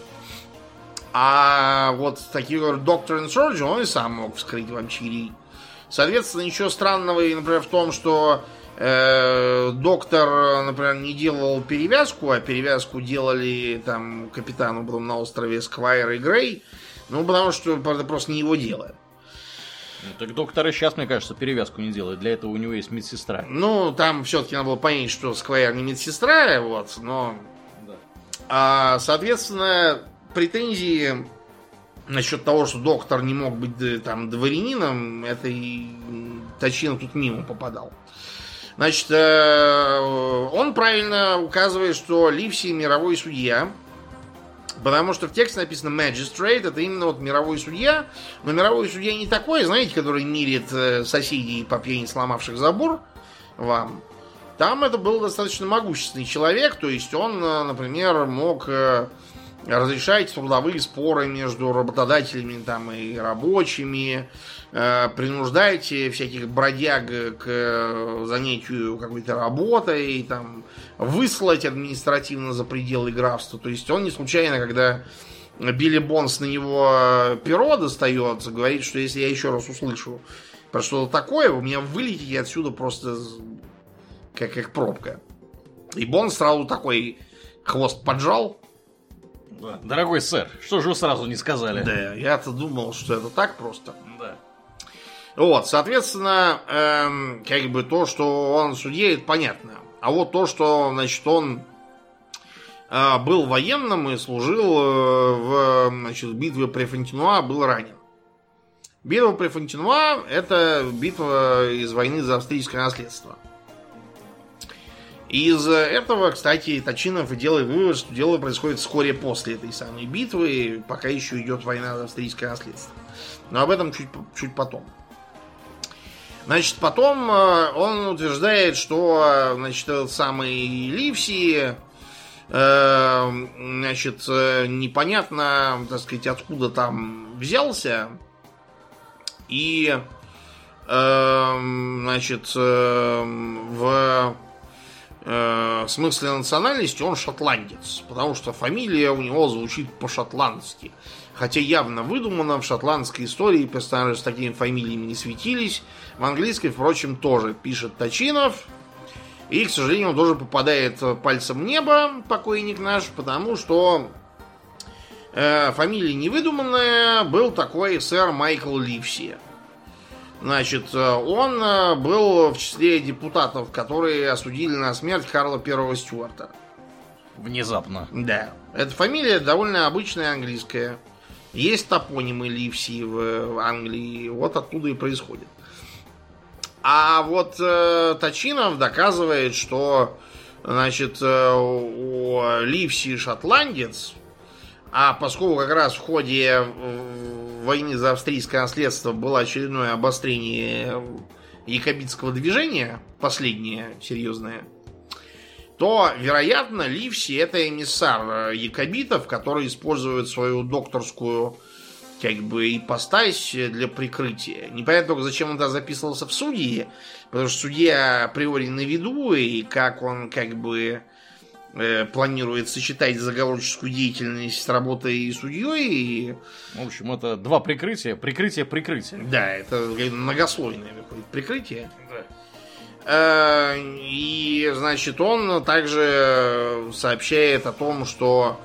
А вот такие вот doctor and surgeon, он и сам мог вскрыть вам чили. Соответственно, ничего странного, например, в том, что доктор, например, не делал перевязку, а перевязку делали там капитану потом на острове Сквайр и Грей. Ну, потому что это просто не его дело. Ну, так доктор и сейчас, мне кажется, перевязку не делает. Для этого у него есть медсестра. Ну, там все-таки надо было понять, что Сквайр не медсестра, вот, но... Да. Соответственно, претензии насчет того, что доктор не мог быть там дворянином, это и Точинов тут мимо попадал. Значит, он правильно указывает, что Ливси мировой судья, потому что в тексте написано magistrate, это именно вот мировой судья, но мировой судья не такой, знаете, который мирит соседей по пьяни сломавших забор вам. Там это был достаточно могущественный человек, то есть он, например, мог разрешать трудовые споры между работодателями там, и рабочими, принуждать всяких бродяг к занятию какой-то работой, там, выслать административно за пределы графства. То есть он не случайно, когда Билли Бонс на него перо достает, говорит, что если я еще раз услышу про что-то такое, у меня вылетите отсюда просто как пробка. И Бонс сразу такой хвост поджал. Дорогой сэр, что же вы сразу не сказали? Да, я-то думал, что это так просто. Да. Вот, соответственно, как бы то, что он судья, это понятно. А вот то, что, значит, он был военным и служил в битве при Фонтенуа, был ранен. Битва при Фонтенуа – это битва из войны за австрийское наследство. Из этого, кстати, Точинов и делает вывод, что дело происходит вскоре после этой самой битвы, пока еще идет война за австрийское наследство. Но об этом чуть потом. Значит, потом он утверждает, что, значит, этот самый Ливси, значит, непонятно, так сказать, откуда там взялся. И, значит, в смысле национальности он шотландец, потому что фамилия у него звучит по-шотландски. Хотя явно выдумано, в шотландской истории персонажи с такими фамилиями не светились. В английской, впрочем, тоже пишет Точинов. И, к сожалению, он тоже попадает пальцем в небо, покойник наш, потому что фамилия невыдуманная, был такой сэр Майкл Ливси. Значит, он был в числе депутатов, которые осудили на смерть Карла I Стюарта. Внезапно. Да. Эта фамилия довольно обычная английская. Есть топонимы Ливси в Англии, вот оттуда и происходит. А вот Точинов доказывает, что, значит, у Ливси шотландец, а поскольку как раз в ходе войны за австрийское наследство было очередное обострение якобитского движения, последнее серьезное, то, вероятно, Ливси это эмиссар якобитов, который использует свою докторскую, как бы, ипостась для прикрытия. Непонятно только, зачем он тогда записывался в судьи, потому что судья априори на виду, и как он, как бы, планирует сочетать заговорческую деятельность с работой судьей. И... В общем, это два прикрытия. Прикрытие. Да, это многослойное какое-то прикрытие. Да. И, значит, он также сообщает о том, что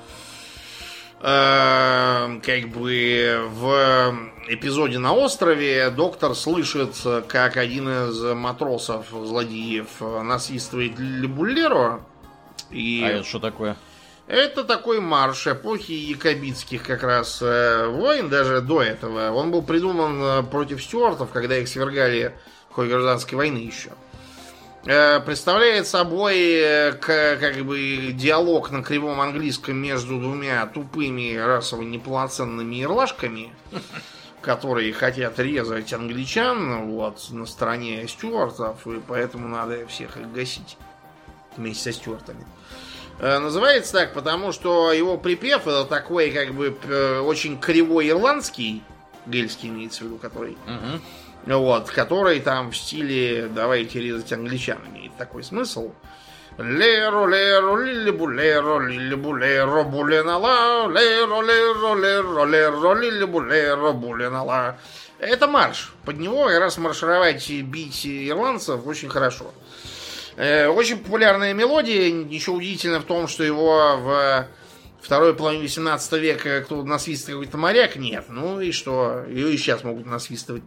как бы в эпизоде на острове доктор слышит, как один из матросов злодеев насвистывает Лебулеро. И а это что такое? это такой марш эпохи якобитских как раз войн, даже до этого. Он был придуман против стюартов, когда их свергали в ходе гражданской войны еще. Представляет собой как бы диалог на кривом английском между двумя тупыми расово неполноценными ирлашками, которые хотят резать англичан вот, на стороне стюартов, и поэтому надо всех их гасить вместе со стюартами. Называется так, потому что его припев это такой как бы очень кривой ирландский, гельский имеется в виду, который... Вот, который там в стиле «давайте резать англичан» имеет такой смысл. Леро, леро, лилибулеро, лилибулеро, буленала, леро, леро, леро, леро, лилибулеро, буленала. Это марш. Под него как раз маршировать и бить ирландцев очень хорошо. Очень популярная мелодия. Ничего удивительного в том, что его в второй половине 18 века кто насвистывает какой-то моряк, нет. Ну и что? Ее и сейчас могут насвистывать.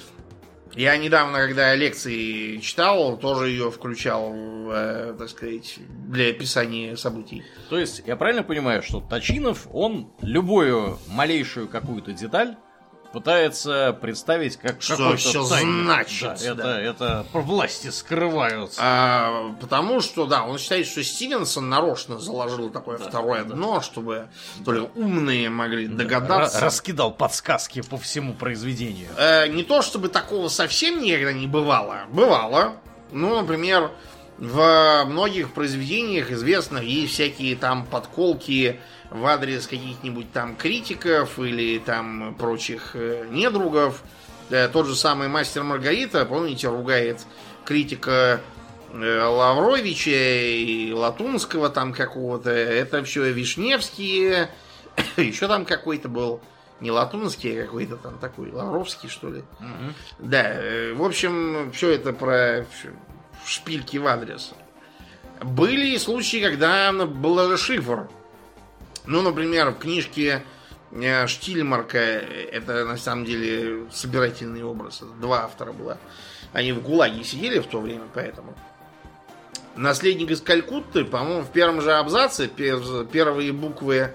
Я недавно, когда лекции читал, тоже ее включал, так сказать, для описания событий. То есть, я правильно понимаю, что Точинов, он любую малейшую какую-то деталь пытается представить как что какой-то все тайник. значит. Да, это власти скрываются. Потому что, да, он считает, что Стивенсон нарочно заложил такое второе дно, чтобы только умные могли догадаться. Раскидал подсказки по всему произведению. Не то, чтобы такого совсем никогда не бывало. Бывало. Ну, например, в многих произведениях известно, есть всякие там подколки в адрес каких-нибудь там критиков или там прочих недругов. Тот же самый «Мастер Маргарита», помните, ругает критика Лавровича и Латунского там какого-то. Это все Вишневские. Еще там какой-то был. Не Латунский, а какой-то там такой Лавровский, что ли. Да, в общем, все это про шпильки в адрес. Были случаи, когда был шифр. Ну, например, в книжке Штильмарка, это на самом деле собирательный образ, два автора было. Они в ГУЛАГе сидели в то время, поэтому. Наследник из Калькутты, по-моему, в первом же абзаце первые буквы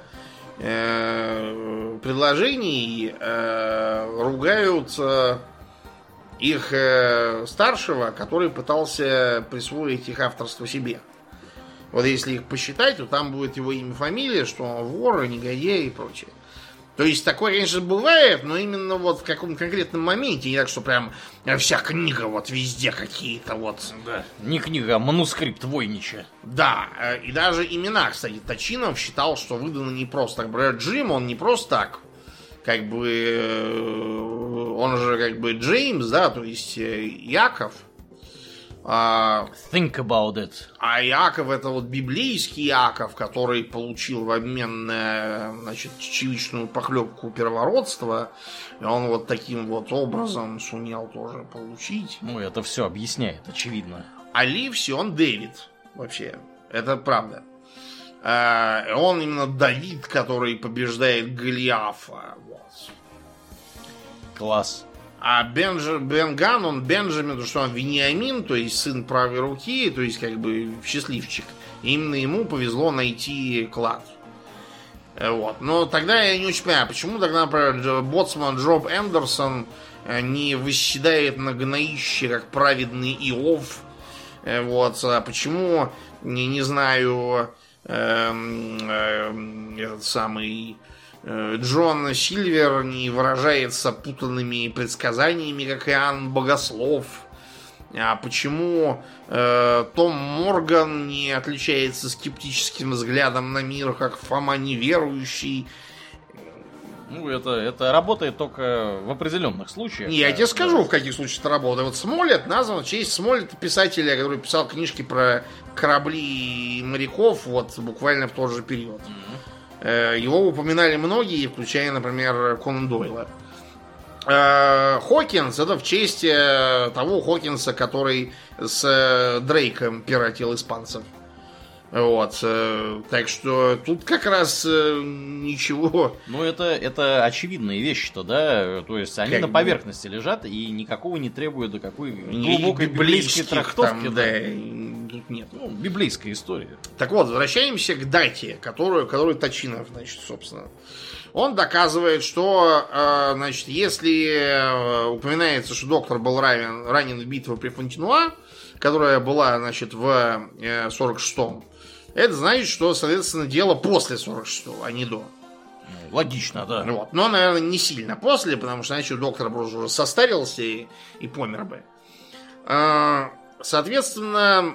предложений ругают их старшего, который пытался присвоить их авторство себе. Вот если их посчитать, то там будет его имя, фамилия, что он вор, негодяй и прочее. То есть такое, конечно, бывает, но именно вот в каком-то конкретном моменте, не так, что прям вся книга вот везде какие-то вот... Да. Не книга, а манускрипт Войнича. Да, и даже имена, кстати, Точинов считал, что выдано не просто так. Например, Джим, он не просто так, как бы, он же как бы Джеймс, да, то есть Яков. Think about it. А Иаков это вот библейский Иаков, который получил в обмен на, значит, чечевичную похлебку первородства. И он вот таким вот образом сумел тоже получить. Ну, это все объясняет, очевидно. А Ливси, он Дэвид. Вообще, это правда. Он именно Давид, который побеждает Голиафа. Вот. Класс. А Бенган, он Бенджамин, потому что он Вениамин, то есть сын правой руки, то есть как бы счастливчик. И именно ему повезло найти клад. Вот. Но тогда я не очень понимаю, почему тогда, например, боцман Джоб Эндерсон не восседает на гноище, как праведный Иов. Вот. А почему, не знаю, этот самый... Джон Сильвер не выражается путанными предсказаниями, как Иоанн Богослов. А почему Том Морган не отличается скептическим взглядом на мир, как Фома Неверующий? Ну, это работает только в определенных случаях. Я тебе скажу, в каких случаях это работает. Вот Смолетт назван в честь Смолетта, писателя, который писал книжки про корабли и моряков, вот буквально в тот же период. Его упоминали многие, включая, например, Конан Дойла. Хокинс — это в честь того Хокинса, который с Дрейком пиратил испанцев. Вот. Так что тут как раз ничего. Ну, это очевидные вещи-то, да? То есть они как на поверхности лежат и никакого не требуют до какой глубокой библейской библейских трактовки. там, да, тут нет. Ну, библейская история. Так вот, возвращаемся к дате, которую Точинов, значит, собственно. Он доказывает, что, значит, если упоминается, что доктор был ранен в битве при Фонтенуа, которая была, значит, в 46-м, это значит, что, соответственно, дело после 46-го, а не до. Логично, да. Вот. Но, наверное, не сильно после, потому что, значит, доктор просто уже состарился и помер бы. Соответственно,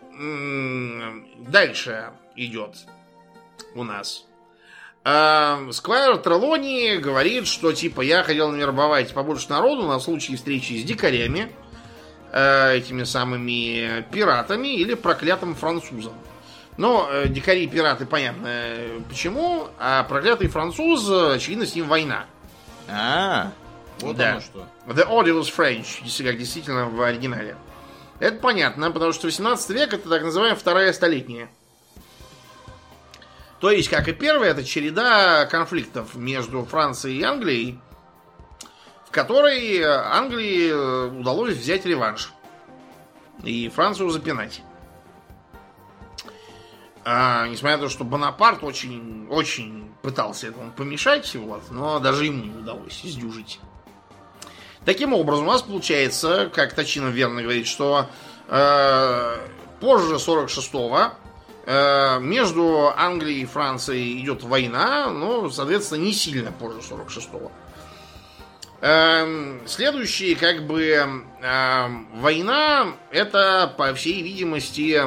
дальше идет у нас. Сквайр Трелони говорит, что типа я хотел навербовать побольше народу на случай встречи с дикарями, этими самыми пиратами или проклятым французом. Но дикари и пираты, понятно почему, а проклятый француз, очевидно, с ним война. Вот да. оно что. The Odious French, как действительно в оригинале. Это понятно, потому что 18 век это так называемая вторая столетняя. То есть, как и первая, это череда конфликтов между Францией и Англией, в которой Англии удалось взять реванш и Францию запинать. Несмотря на то, что Бонапарт очень, очень пытался этому помешать, вот, но даже ему не удалось сдюжить. Таким образом, у нас получается, как Точинов верно говорит, что позже 46-го между Англией и Францией идет война, но, соответственно, не сильно позже 46-го. Следующая, как бы, война, это, по всей видимости,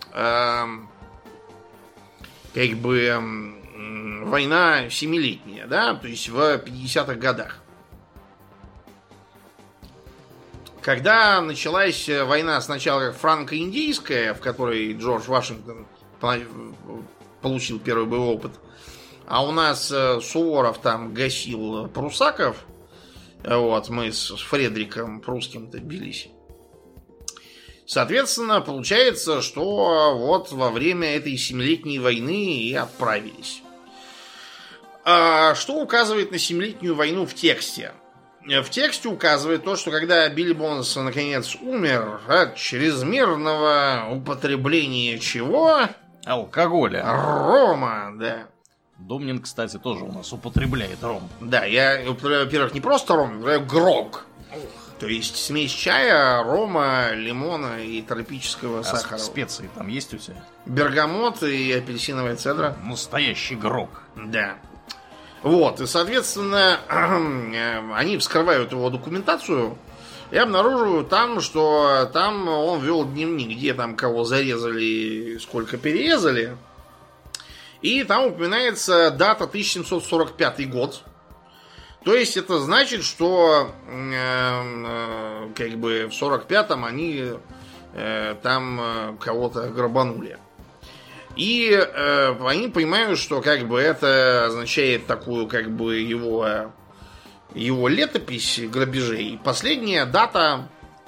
как бы, война семилетняя, да, то есть в 50-х годах. Когда началась война сначала как франко-индийская, в которой Джордж Вашингтон получил первый боевой опыт, а у нас Суворов там гасил прусаков, вот, мы с Фредриком Прусским-то бились. Соответственно, получается, что вот во время этой семилетней войны и отправились. Что указывает на семилетнюю войну в тексте? В тексте указывает то, что когда Билли Бонс наконец умер от чрезмерного употребления чего? Алкоголя. Рома, да. Домнин, кстати, тоже у нас употребляет ром. Да, я употребляю, во-первых, не просто ром, я употребляю грог. То есть смесь чая, рома, лимона и тропического сахара. Специи там есть у тебя? Бергамот и апельсиновая цедра. Настоящий грог. Да. Вот, и, соответственно, они вскрывают его документацию и обнаруживают там, что там он вел дневник, где там кого зарезали, сколько перерезали. И там упоминается дата 1745 год. То есть это значит, что как бы в 45-м они там кого-то грабанули. И они понимают, что как бы это означает такую как бы его летопись грабежей. Последняя дата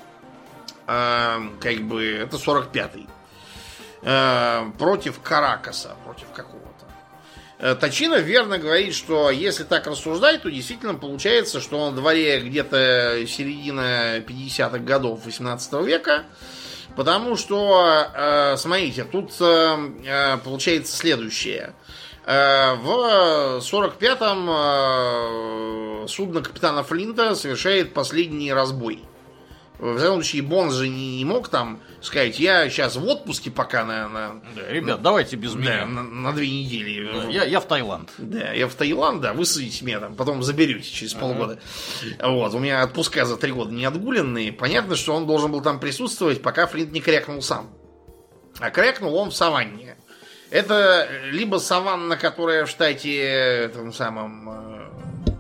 как бы это 45-й. Против Каракаса, против какого-то. Точинов верно говорит, что если так рассуждать, то действительно получается, что на дворе где-то середина 50-х годов 18 века. Потому что, смотрите, тут получается следующее. В 45-м судно капитана Флинта совершает последний разбой. В всяком случае, Бонс же не мог там сказать, я сейчас в отпуске пока Да, ребят, давайте без меня. На 2 недели. Да, я в Таиланд. Да, я в Таиланд, да, высадите меня там, потом заберете через полгода. Вот, у меня отпуска за 3 года не отгуленные. Понятно, что он должен был там присутствовать, пока Флинт не крякнул сам. А крякнул он в саванне. Это либо саванна, которая в штате этом самом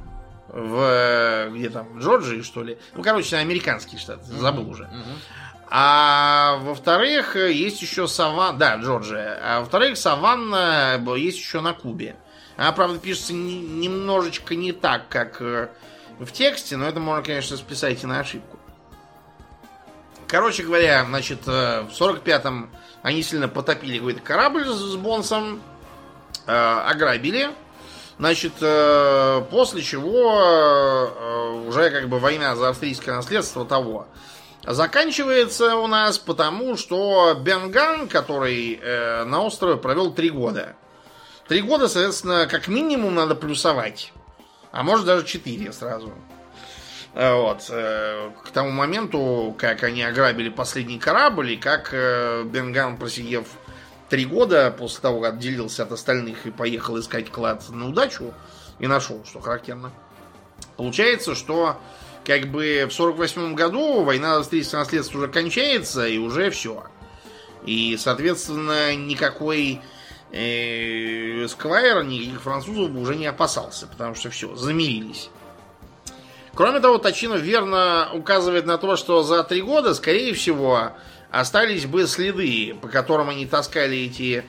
где там, в Джорджии, что ли. Ну, короче, американский штат, забыл уже. А во-вторых, есть еще саванна... Да, Джорджия. А во-вторых, саванна есть еще на Кубе. Она, правда, пишется немножечко не так, как в тексте, но это можно, конечно, списать и на ошибку. Короче говоря, значит, в 45-м они сильно потопили какой-то корабль с Бонсом, ограбили. Значит, после чего уже как бы война за австрийское наследство того заканчивается у нас, потому что Бен Ганн, который на острове провел 3 года. 3 года, соответственно, как минимум надо плюсовать. А может даже 4 сразу. Вот. К тому моменту, как они ограбили последний корабль, и как Бен Ганн, просидев 3 года после того, как отделился от остальных и поехал искать клад на удачу, и нашел, что характерно. Получается, что как бы в 48 году война за австрийское наследство уже кончается, и уже все. И, соответственно, никакой Сквайр, никаких французов уже не опасался, потому что все, замирились. Кроме того, Тачино верно указывает на то, что за 3 года, скорее всего, остались бы следы, по которым они таскали эти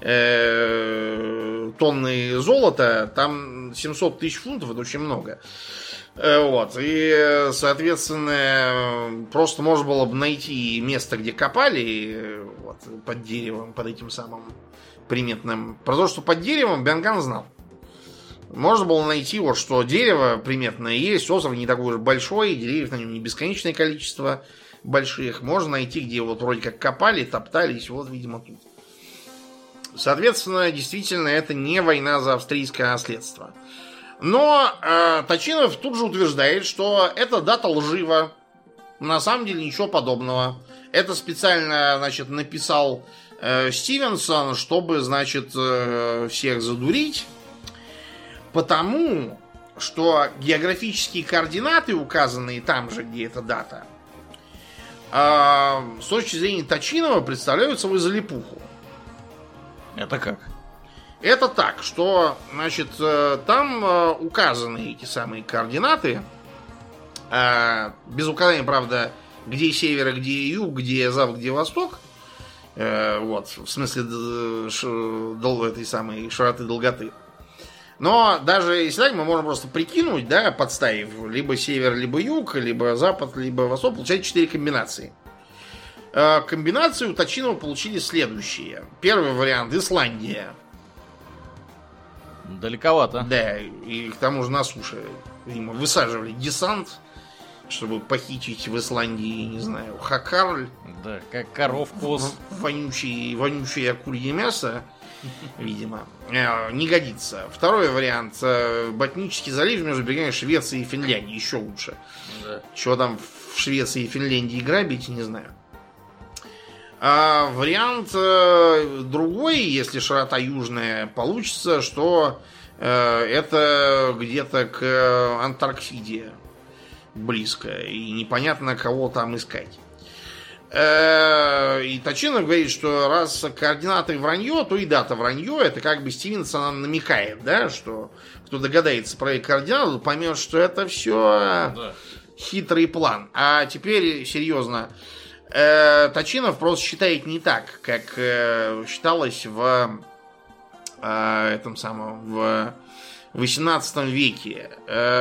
тонны золота. Там 700 тысяч фунтов, это очень много. Вот. И, соответственно, просто можно было бы найти место, где копали, вот, под деревом, под этим самым приметным. Про то, что под деревом, Бен Ганн знал. Можно было найти, вот, что дерево приметное есть, остров не такой уж большой, деревьев на нем не бесконечное количество больших. Можно найти, где вот вроде как копали, топтались, вот, видимо, тут. Соответственно, действительно, это не война за австрийское наследство. Но Тачинов тут же утверждает, что эта дата лжива. На самом деле ничего подобного. Это специально, значит, написал Стивенсон, чтобы, значит, всех задурить. Потому что географические координаты, указанные там же, где эта дата, с точки зрения Тачинова представляют собой залипуху. Это как? Это так, что, значит, там указаны эти самые координаты. Без указания, правда, где север, а где юг, где запад, где восток. Вот, в смысле этой самой широты, долготы. Но даже если так, мы можем просто прикинуть, да, подставив либо север, либо юг, либо запад, либо восток, получается 4 комбинации. Комбинации у Тачинова получили следующие. Первый вариант — Исландия. Далековато. Да, и к тому же на суше, видимо, высаживали десант, чтобы похитить в Исландии, не знаю, хакарль. Да, как коров, коз. Вонючее акулье мясо, видимо, не годится. Второй вариант — Ботнический залив между берегами Швеции и Финляндии. Еще лучше. Да. Чего там в Швеции и Финляндии грабить, не знаю. А вариант другой, если широта южная, получится, что это где-то к Антарктиде близко. И непонятно, кого там искать. И Тачинов говорит, что раз координаты вранье, то и дата вранье. Это как бы Стивенсон намекает, да, что кто догадается про эти координаты, поймет, что это все хитрый план. А теперь серьезно. Тачинов просто считает не так, как считалось в этом самом в 18 веке.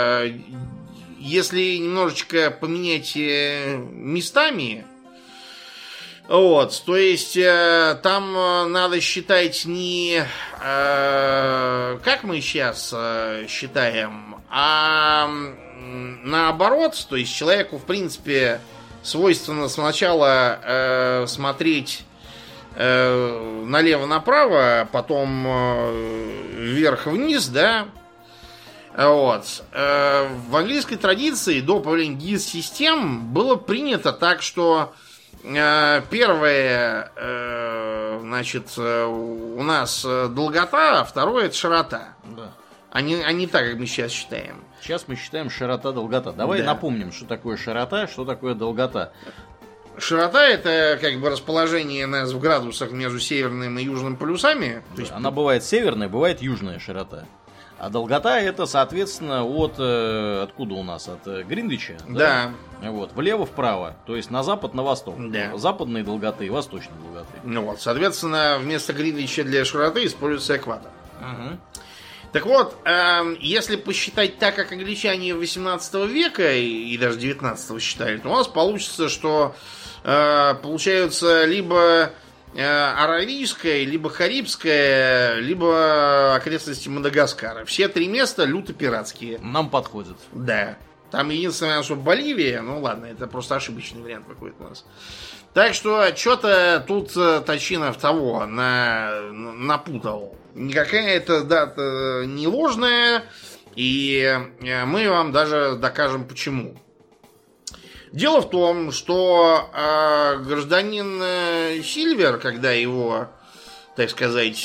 Если немножечко поменять местами, вот, то есть там надо считать не как мы сейчас считаем, а наоборот, то есть человеку, в принципе, свойственно сначала смотреть налево-направо, потом вверх-вниз, да. Вот. В английской традиции до появления гид-систем было принято так, что первое, значит, у нас долгота, а второе — это широта. Да. А не так, как мы сейчас считаем. Сейчас мы считаем широта-долгота. Давай напомним, что такое широта, что такое долгота. Широта — это как бы расположение нас в градусах между северным и южным полюсами. Да, то есть... Она бывает северная, бывает южная широта. А долгота это, соответственно, откуда у нас? От Гринвича? Да. Вот, влево-вправо. То есть на запад, на восток. Да. Западной долготы и восточной долготы. Ну вот, соответственно, вместо Гринвича для широты используется экватор. Угу. Так вот, если посчитать так, как англичане 18 века и даже 19 считали, то у нас получится, что получаются либо Аравийская, либо Карибская, либо окрестности Мадагаскара. Все три места люто пиратские. Нам подходит. Да. Там единственное, что Боливия, ну ладно, это просто ошибочный вариант какой-то у нас. Так что что-то тут Тачинов того напутал. Никакая это дата не ложная, и мы вам даже докажем почему. Дело в том, что гражданин Сильвер, когда его, так сказать...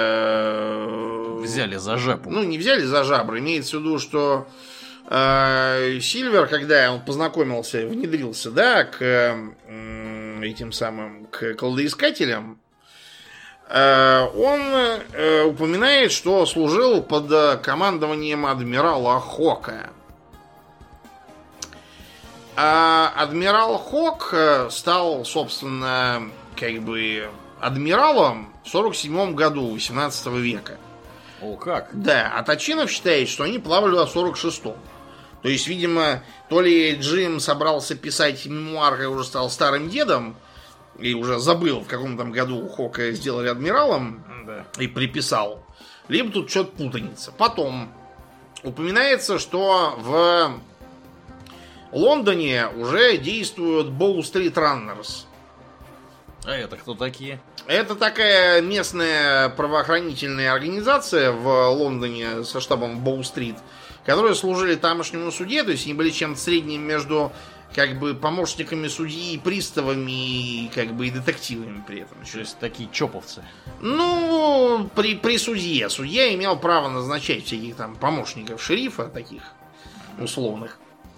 взяли за жабу. Ну, не взяли за жабры. Имеется в виду, что Сильвер, когда он познакомился, внедрился, да, к этим самым, к кладоискателям, он упоминает, что служил под командованием адмирала Хока. А адмирал Хок стал, собственно, как бы адмиралом в 47 году 18 века. О, как? Да, а Тачинов считает, что они плавали в 46-м. То есть, видимо, то ли Джим собрался писать мемуар, когда уже стал старым дедом, и уже забыл, в каком там году Хока сделали адмиралом, да, и приписал. Либо тут что-то путаница. Потом упоминается, что в Лондоне уже действуют Боу-стрит Раннерс. А это кто такие? Это такая местная правоохранительная организация в Лондоне со штабом Боу-стрит, которые служили тамошнему суде, то есть они были чем-то средним между как бы помощниками судьи, приставами и как бы и детективами при этом. То есть такие чоповцы. Ну, при судье. Судья имел право назначать всяких там помощников шерифа, таких условных.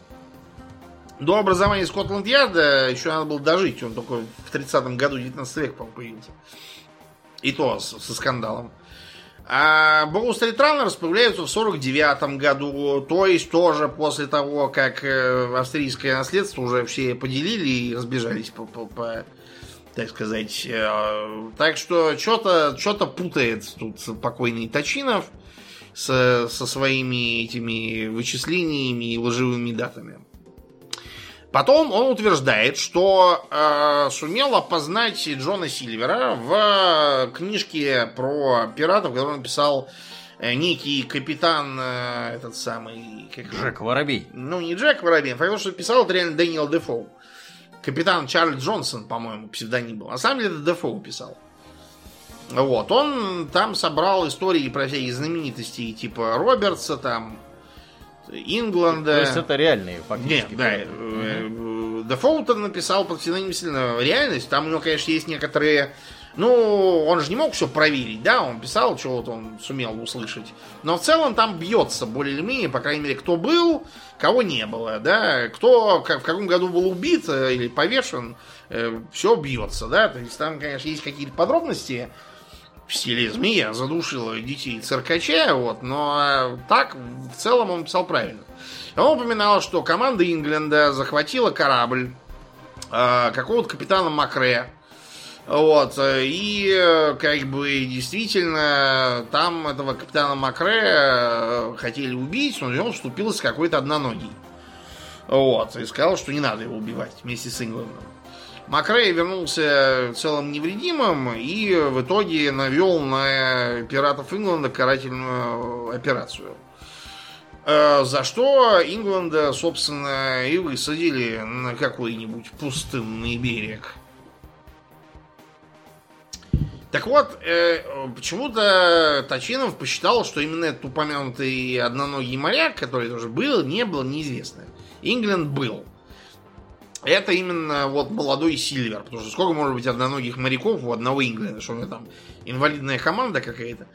До образования Скотланд-Ярда еще надо было дожить. Он только в 30-м году 19 века, по-моему, появился. И то со скандалом. А Боу-стрит Раннерс появляются в 49-м году. То есть тоже после того, как австрийское наследство уже все поделили и разбежались по так сказать. Так что что-то путает тут покойный Тачинов со своими этими вычислениями и лживыми датами. Потом он утверждает, что сумел опознать Джона Сильвера в книжке про пиратов, которую написал некий капитан, этот самый... Джек Воробей. Ну, не Джек Воробей, а потому что писал это реально Дэниел Дефоу. Капитан Чарльз Джонсон, по-моему, псевдоним был. На самом деле это Дефоу писал. Вот, он там собрал истории про всякие знаменитости типа Робертса, там, Ингланда. То есть это реальные фактически. Нет, да. Дефоутон написал под псевдонимом сильно реальность. Там у него, конечно, есть некоторые... Ну, он же не мог все проверить, да? Он писал, что вот он сумел услышать. Но в целом там бьется более или менее, по крайней мере, кто был, кого не было, да? Кто в каком году был убит или повешен, все бьется, да? То есть там, конечно, есть какие-то подробности в стиле «Змея задушила детей циркача», вот, но так в целом он писал правильно. Он упоминал, что команда Ингленда захватила корабль какого-то капитана Макре. Вот, и как бы действительно там этого капитана Макре хотели убить, но он вступился какой-то одноногий. Вот, и сказал, что не надо его убивать вместе с Инглендом. Макрей вернулся целым невредимым и в итоге навел на пиратов Ингланда карательную операцию. За что Ингланда, собственно, и высадили на какой-нибудь пустынный берег. Так вот, почему-то Тачинов посчитал, что именно этот упомянутый одноногий моряк, который тоже был, не был, неизвестно. Ингленд был. Это именно вот молодой Сильвер. Потому что сколько может быть одноногих моряков у одного Ингленда? Что у него там инвалидная команда какая-то?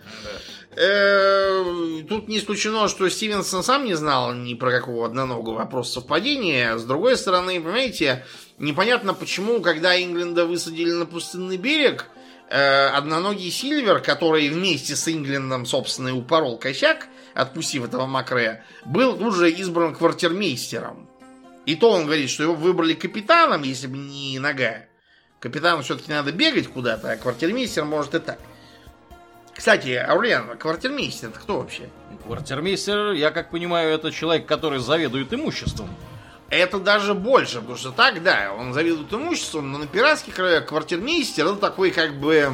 Да. Тут не исключено, что Стивенсон сам не знал ни про какого одноногого, вопрос совпадения. С другой стороны, понимаете, непонятно почему, когда Ингленда высадили на пустынный берег, одноногий Сильвер, который вместе с Инглендом, собственно, и упорол косяк, откусив этого Макре, был тут же избран квартирмейстером. И то он говорит, что его выбрали капитаном, если бы не нога. Капитану все-таки надо бегать куда-то, а квартирмейстер может и так. Кстати, Аурлиан, квартирмейстер это кто вообще? Квартирмейстер, я как понимаю, это человек, который заведует имуществом. Это даже больше, потому что так, да, он заведует имуществом, но на пиратских краях квартирмейстер это такой как бы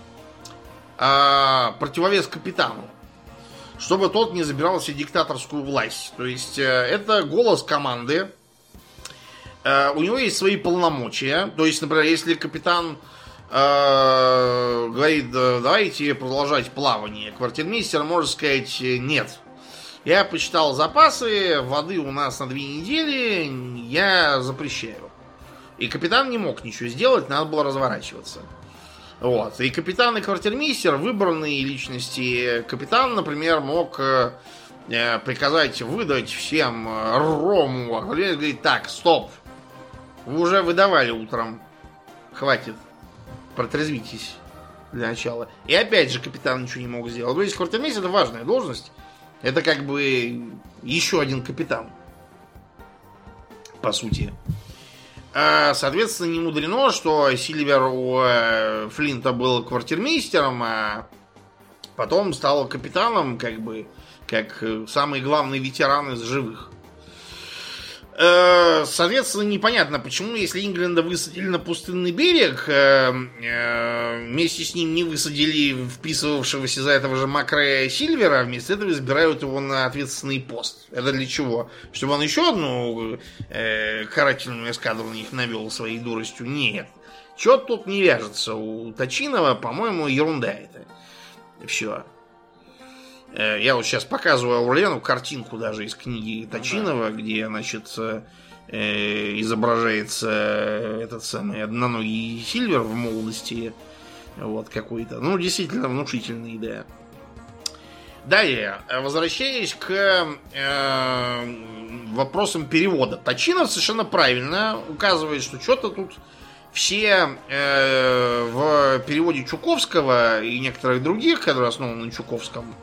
противовес капитану, чтобы тот не забирал себе диктаторскую власть. То есть это голос команды, у него есть свои полномочия. То есть, например, если капитан говорит, давайте продолжать плавание, квартирмейстер может сказать нет. Я посчитал запасы, воды у нас на 2 недели, я запрещаю. И капитан не мог ничего сделать, надо было разворачиваться. Вот. И капитан и квартирмейстер выбранные личности. Капитан, например, мог приказать выдать всем рому. А говорит, так, стоп. Вы уже выдавали утром. Хватит. Протрезвитесь для начала. И опять же капитан ничего не мог сделать. То есть квартирмейстер это важная должность. Это как бы еще один капитан. По сути. Соответственно, не мудрено, что Сильвер у Флинта был квартирмейстером, а потом стал капитаном, как бы, как самый главный ветеран из живых. Соответственно, непонятно, почему, если Ингленда высадили на пустынный берег, вместе с ним не высадили вписывавшегося за этого же Макре Сильвера, а вместо этого избирают его на ответственный пост. Это для чего? Чтобы он еще одну карательную эскадру на них навел своей дуростью? Нет. Чё-то тут не вяжется у Точинова, по-моему, ерунда это. Все. Я вот сейчас показываю Аурлиану картинку даже из книги Точинова, где, значит, изображается этот самый одноногий Сильвер в молодости. Вот какой-то. Ну, действительно внушительный, да. Далее, возвращаясь к вопросам перевода. Точинов совершенно правильно указывает, что что-то тут все в переводе Чуковского и некоторых других, которые основаны на Чуковском,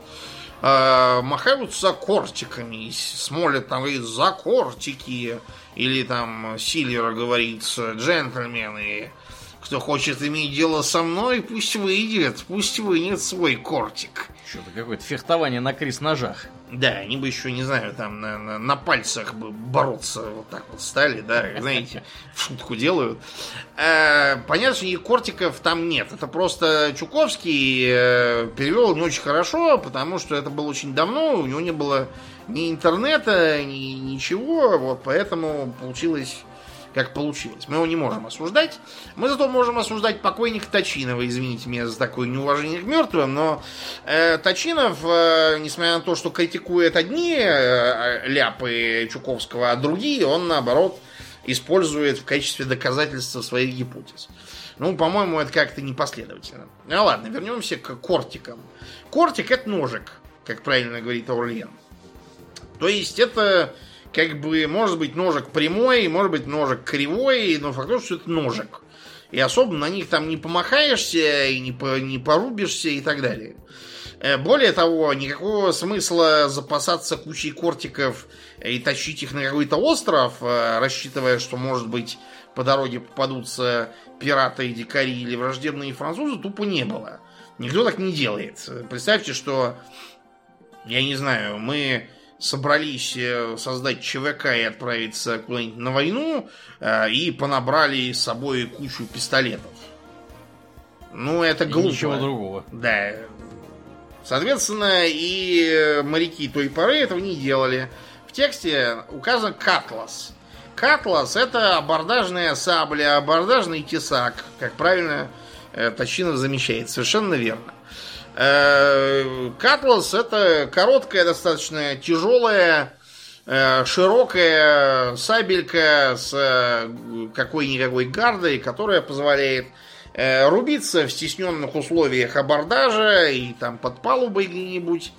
махаются кортиками. Смолет там говорит за кортики. Или там Сильвер говорит джентльмены, кто хочет иметь дело со мной, пусть вынет свой кортик. Что-то какое-то фехтование на крис-ножах. Да, они бы еще, не знаю, там на пальцах бы бороться вот так вот стали, да, знаете, в шутку делают. Понятно, что никаких кортиков там нет. Это просто Чуковский перевел не очень хорошо, потому что это было очень давно, у него не было ни интернета, ни ничего, вот поэтому получилось как получилось. Мы его не можем осуждать. Мы зато можем осуждать покойника Точинова. Извините меня за такое неуважение к мертвым, но Точинов, несмотря на то, что критикует одни ляпы Чуковского, а другие он, наоборот, использует в качестве доказательства своих гипотез. Ну, по-моему, это как-то непоследовательно. Ну ладно, вернемся к кортикам. Кортик — это ножик, как правильно говорит Аурлиан. То есть это... Как бы, может быть, ножик прямой, может быть, ножик кривой, но факт, что это ножик. И особо на них там не помахаешься, и не порубишься, и так далее. Более того, никакого смысла запасаться кучей кортиков и тащить их на какой-то остров, рассчитывая, что, может быть, по дороге попадутся пираты, дикари или враждебные французы, тупо не было. Никто так не делает. Представьте, что, я не знаю, мы... собрались создать ЧВК и отправиться куда-нибудь на войну, и понабрали с собой кучу пистолетов. Ну, это глупо. Ничего другого. Да. Соответственно, и моряки той поры этого не делали. В тексте указан катлас. Катлас — это абордажная сабля, абордажный тесак. Как правильно Точинов замечает. Совершенно верно. Катлас — это короткая, достаточно тяжелая, широкая сабелька с какой-никакой гардой, которая позволяет рубиться в стесненных условиях абордажа и там под палубой где-нибудь,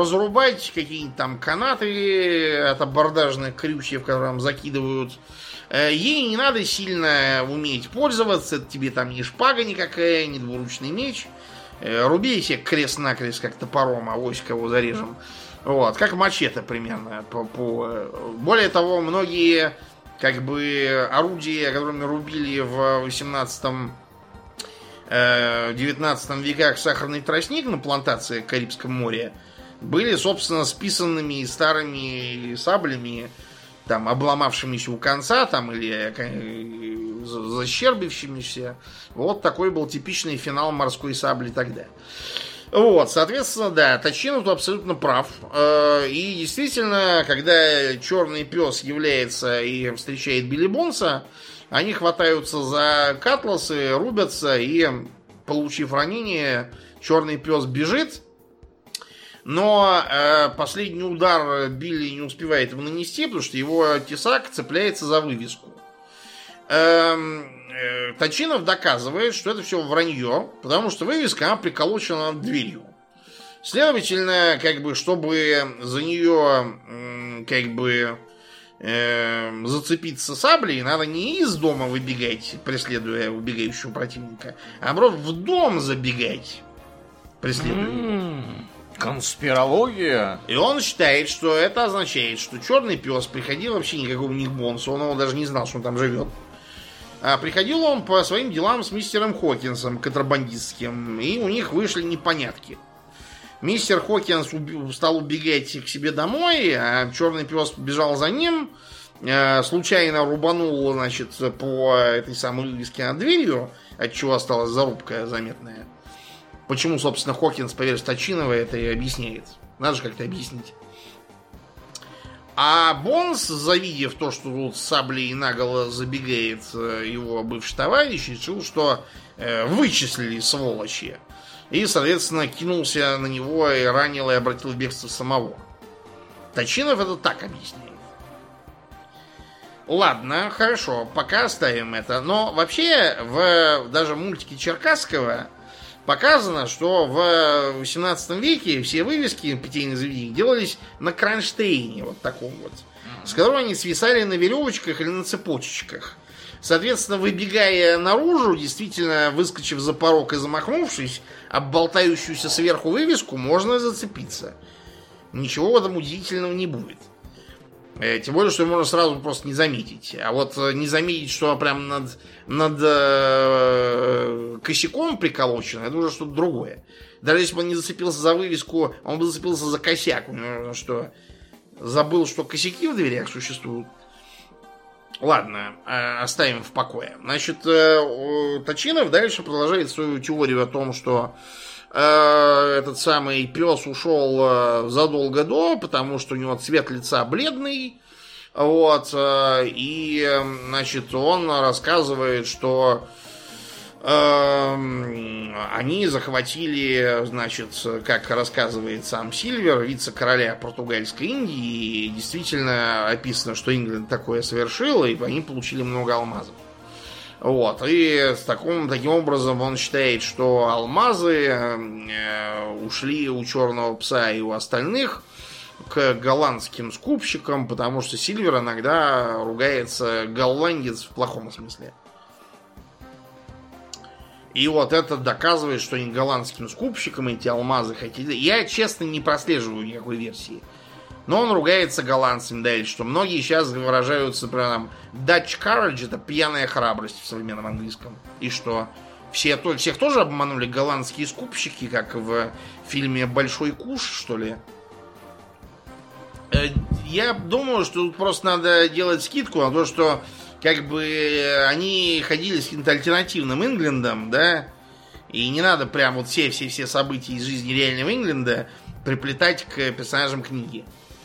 разрубать какие-нибудь там канаты от абордажных крючьев, которым закидывают Ей не надо сильно уметь пользоваться, это тебе там не шпага никакая, не двуручный меч. Руби себе крест-накрест как топором, авось кого зарежем. Вот, как мачете примерно. Более того, многие как бы орудия, которыми рубили в 18-19 веках сахарный тростник на плантации в Карибском море, были, собственно, списанными старыми саблями, там, обломавшимися у конца, там, или защербившимися. Вот такой был типичный финал морской сабли тогда. Вот, соответственно, да, Тачино тут абсолютно прав. И действительно, когда черный пес является и встречает Билли Бонса, они хватаются за катласы, рубятся, и, получив ранение, черный пес бежит. Но последний удар Билли не успевает ему нанести, потому что его тесак цепляется за вывеску. Тачинов доказывает, что это все вранье, потому что вывеска, она приколочена над дверью. Следовательно, как бы, чтобы за нее как бы зацепиться саблей, надо не из дома выбегать, преследуя убегающего противника, а наоборот в дом забегать, преследуя его. Конспирология. И он считает, что это означает, что черный пес приходил вообще никакого не к Бонсу, он его даже не знал, что он там живет. А приходил он по своим делам с мистером Хокинсом, контрабандистским, и у них вышли непонятки. Мистер Хокинс стал убегать к себе домой, а черный пес бежал за ним, случайно рубанул, значит, по этой самой вывеске над дверью, от чего осталась зарубка заметная. Почему, собственно, Хокинс поверит Тачинова, это и объясняет. Надо же как-то объяснить. А Бонс, завидев то, что тут с саблей наголо забегает его бывший товарищ, решил, что вычислили сволочи. И, соответственно, кинулся на него и ранил, и обратил в бегство самого. Тачинов это так объясняет. Ладно, хорошо, пока оставим это. Но вообще, даже в мультике Черкасского показано, что в 18 веке все вывески питейных заведений делались на кронштейне, вот таком вот, с которого они свисали на веревочках или на цепочечках. Соответственно, выбегая наружу, действительно, выскочив за порог и замахнувшись, об болтающуюся сверху вывеску можно зацепиться. Ничего в этом удивительного не будет. Тем более, что можно сразу просто не заметить. А вот не заметить, что прям над косяком приколочено, это уже что-то другое. Даже если бы он не зацепился за вывеску, он бы зацепился за косяк. Он что, забыл, что косяки в дверях существуют? Ладно, оставим в покое. Значит, Тачинов дальше продолжает свою теорию о том, что этот самый пес ушел задолго до, потому что у него цвет лица бледный. Вот, и, значит, он рассказывает, что они захватили, значит, как рассказывает сам Сильвер, вице-короля португальской Индии, и действительно описано, что Ингланд такое совершила, и они получили много алмазов. Вот, и таким образом он считает, что алмазы ушли у черного пса и у остальных к голландским скупщикам, потому что Сильвер иногда ругается голландец в плохом смысле. И вот это доказывает, что они голландским скупщикам эти алмазы хотели. Я, честно, не прослеживаю никакой версии. Но он ругается голландцами дальше, что многие сейчас выражаются прям Dutch courage, это пьяная храбрость в современном английском. И что? Всех тоже обманули голландские скупщики, как в фильме «Большой куш», что ли? Я думаю, что тут просто надо делать скидку на то, что как бы они ходили с каким-то альтернативным Инглендом, да, и не надо прям вот все события из жизни реального Ингленда приплетать к персонажам книги.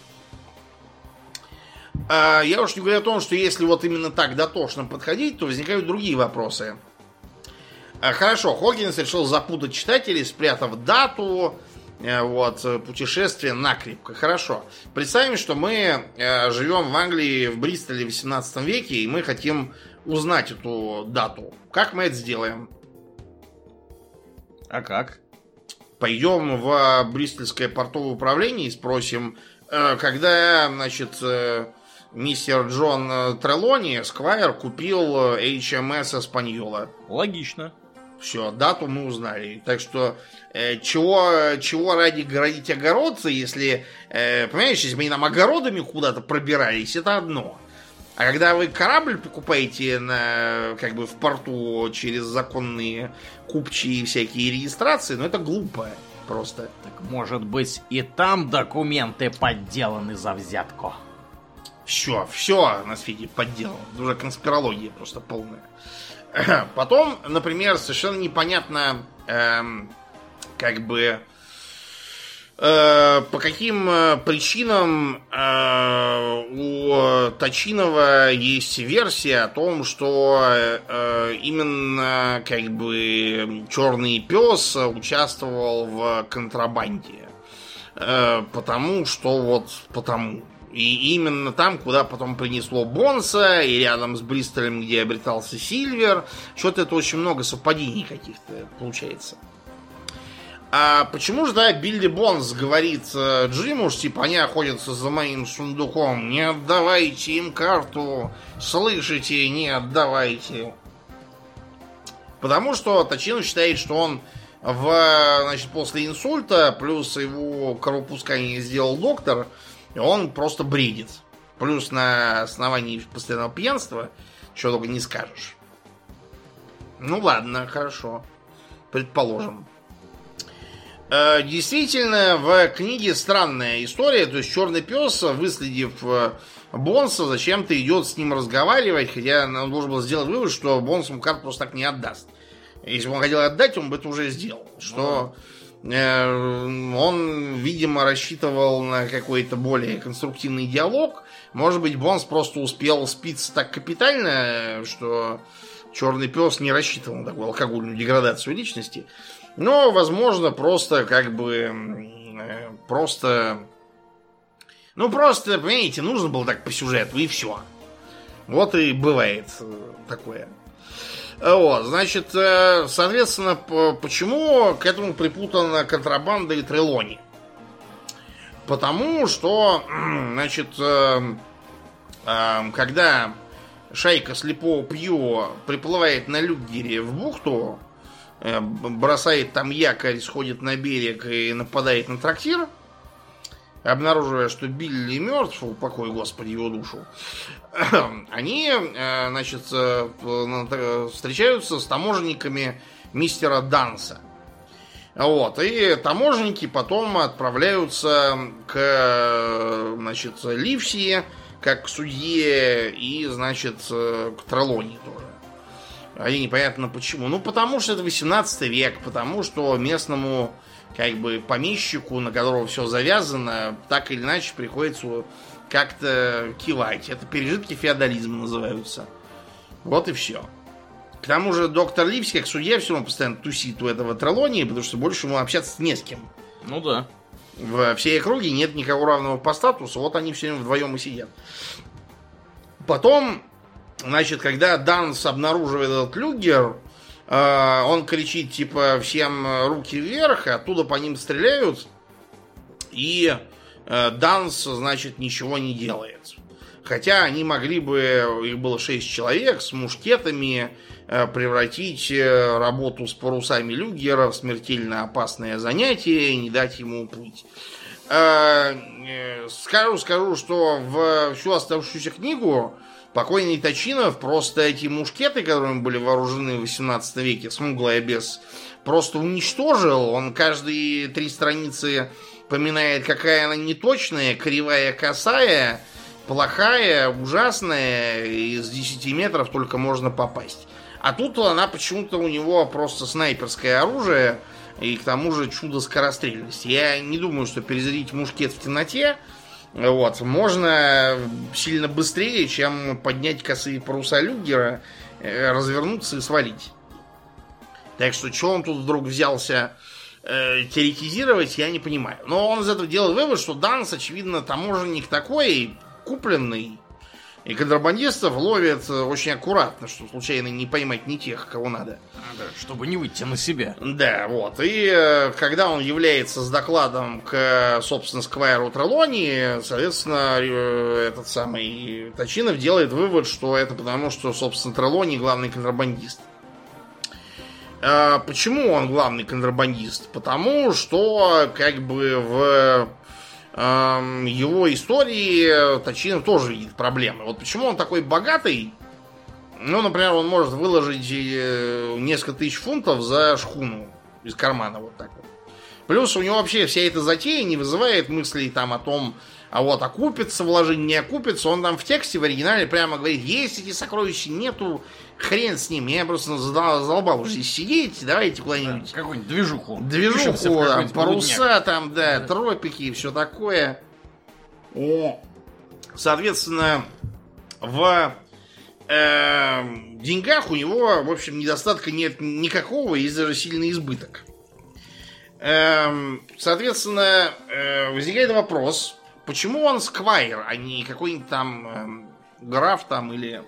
Я уж не говорю о том, что если вот именно так дотошно подходить, то возникают другие вопросы. Хорошо, Хокинс решил запутать читателей, спрятав дату вот, путешествия накрепко. Хорошо. Представим, что мы живем в Англии, в Бристоле в 18 веке, и мы хотим узнать эту дату. Как мы это сделаем? А как? Пойдем в Бристольское портовое управление и спросим, когда, значит, мистер Джон Трелони, Эсквайр, купил HMS Эспаньола. Логично. Все, дату мы узнали. Так что, чего ради городить огородцы, если, понимаешь, если бы они нам огородами куда-то пробирались, это одно. А когда вы корабль покупаете как бы в порту через законные купчие всякие регистрации, это глупо просто. Так может быть и там документы подделаны за взятку? Все на свете подделано. Это уже конспирология просто полная. Потом, например, совершенно непонятно, как бы, по каким причинам у Точинова есть версия о том, что именно как бы Черный Пес участвовал в контрабанде. Потому. И именно там, куда потом принесло Бонса, и рядом с Бристолем, где обретался Сильвер. Что-то это очень много совпадений каких-то получается. А почему же, да, Билли Бонс говорит Джиму, что типа они охотятся за моим сундуком, не отдавайте им карту, слышите, не отдавайте. Потому что Точинов считает, что он после инсульта, плюс его кровопускание сделал доктор, он просто бредит. Плюс на основании постоянного пьянства, что только не скажешь. Ну ладно, хорошо. Предположим. Действительно, в книге странная история. То есть Черный Пес, выследив Бонса, зачем-то идет с ним разговаривать, хотя он должен был сделать вывод, что Бонс ему карту просто так не отдаст. Если бы он хотел отдать, он бы это уже сделал. Что он, видимо, рассчитывал на какой-то более конструктивный диалог. Может быть, Бонс просто успел спиться так капитально, что Черный Пес не рассчитывал на такую алкогольную деградацию личности. Но, возможно, просто, понимаете, нужно было так по сюжету, и все. Вот и бывает такое. Вот, значит, соответственно, почему к этому припутана контрабанда и Трелони? Потому что, значит, когда шайка слепого Пью приплывает на люгере в бухту, бросает там якорь, сходит на берег и нападает на трактир, обнаруживая, что Билли мертв, упокой, Господи, его душу, они, значит, встречаются с таможенниками мистера Данса. Вот, и таможенники потом отправляются к, значит, Ливсии, как к судье, и, значит, к Трелони тоже. Они непонятно почему. Ну, потому что это 18 век, потому что местному, как бы, помещику, на которого все завязано, так или иначе приходится как-то кивать. Это пережитки феодализма называются. Вот и все. К тому же доктор Ливси, как судья, все равно постоянно тусит у этого Трелонии, потому что больше ему общаться не с кем. Ну да. В всей округе нет никого равного по статусу, вот они все время вдвоем и сидят. Потом, значит, когда Данс обнаруживает этот люгер, он кричит, типа, всем руки вверх, оттуда по ним стреляют, и Данс, значит, ничего не делает. Хотя они могли бы, их было 6 человек, с мушкетами превратить работу с парусами люгера в смертельно опасное занятие и не дать ему уплыть. Скажу, что в всю оставшуюся книгу покойный Точинов просто эти мушкеты, которыми были вооружены в 18 веке, смуглый обез, просто уничтожил. Он каждые 3 страницы поминает, какая она неточная, кривая, косая, плохая, ужасная, и с 10 метров только можно попасть. А тут она почему-то у него просто снайперское оружие, и к тому же чудо скорострельности. Я не думаю, что перезарядить мушкет в темноте вот, можно сильно быстрее, чем поднять косые паруса люгера, развернуться и свалить. Так что, что он тут вдруг взялся теоретизировать, я не понимаю. Но он из этого делает вывод, что Данс, очевидно, таможенник такой, купленный, И контрабандистов ловят очень аккуратно, чтобы случайно не поймать не тех, кого надо. Да, чтобы не выйти на себя. Да, вот. И когда он является с докладом к, собственно, Сквайру Трелони, соответственно, этот самый Точинов делает вывод, что это потому, что, собственно, Трелони главный контрабандист. Почему он главный контрабандист? Потому что, как бы, в его истории Точинов тоже видит проблемы. Вот почему он такой богатый. Ну, например, он может выложить несколько тысяч фунтов за шхуну из кармана вот так вот. Плюс у него вообще вся эта затея не вызывает мыслей там о том, а вот окупится вложение, не окупится. Он там в тексте в оригинале прямо говорит, есть эти сокровища, нету, хрен с ним. Я просто задолбал уже здесь сидеть, давайте куда-нибудь. Да, какую-нибудь движуху. Движуху, там, паруса, там, да, тропики и все такое. Соответственно, в деньгах у него, в общем, недостатка нет никакого, есть даже сильный избыток. Соответственно, возникает вопрос, почему он сквайр, а не какой-нибудь там граф там или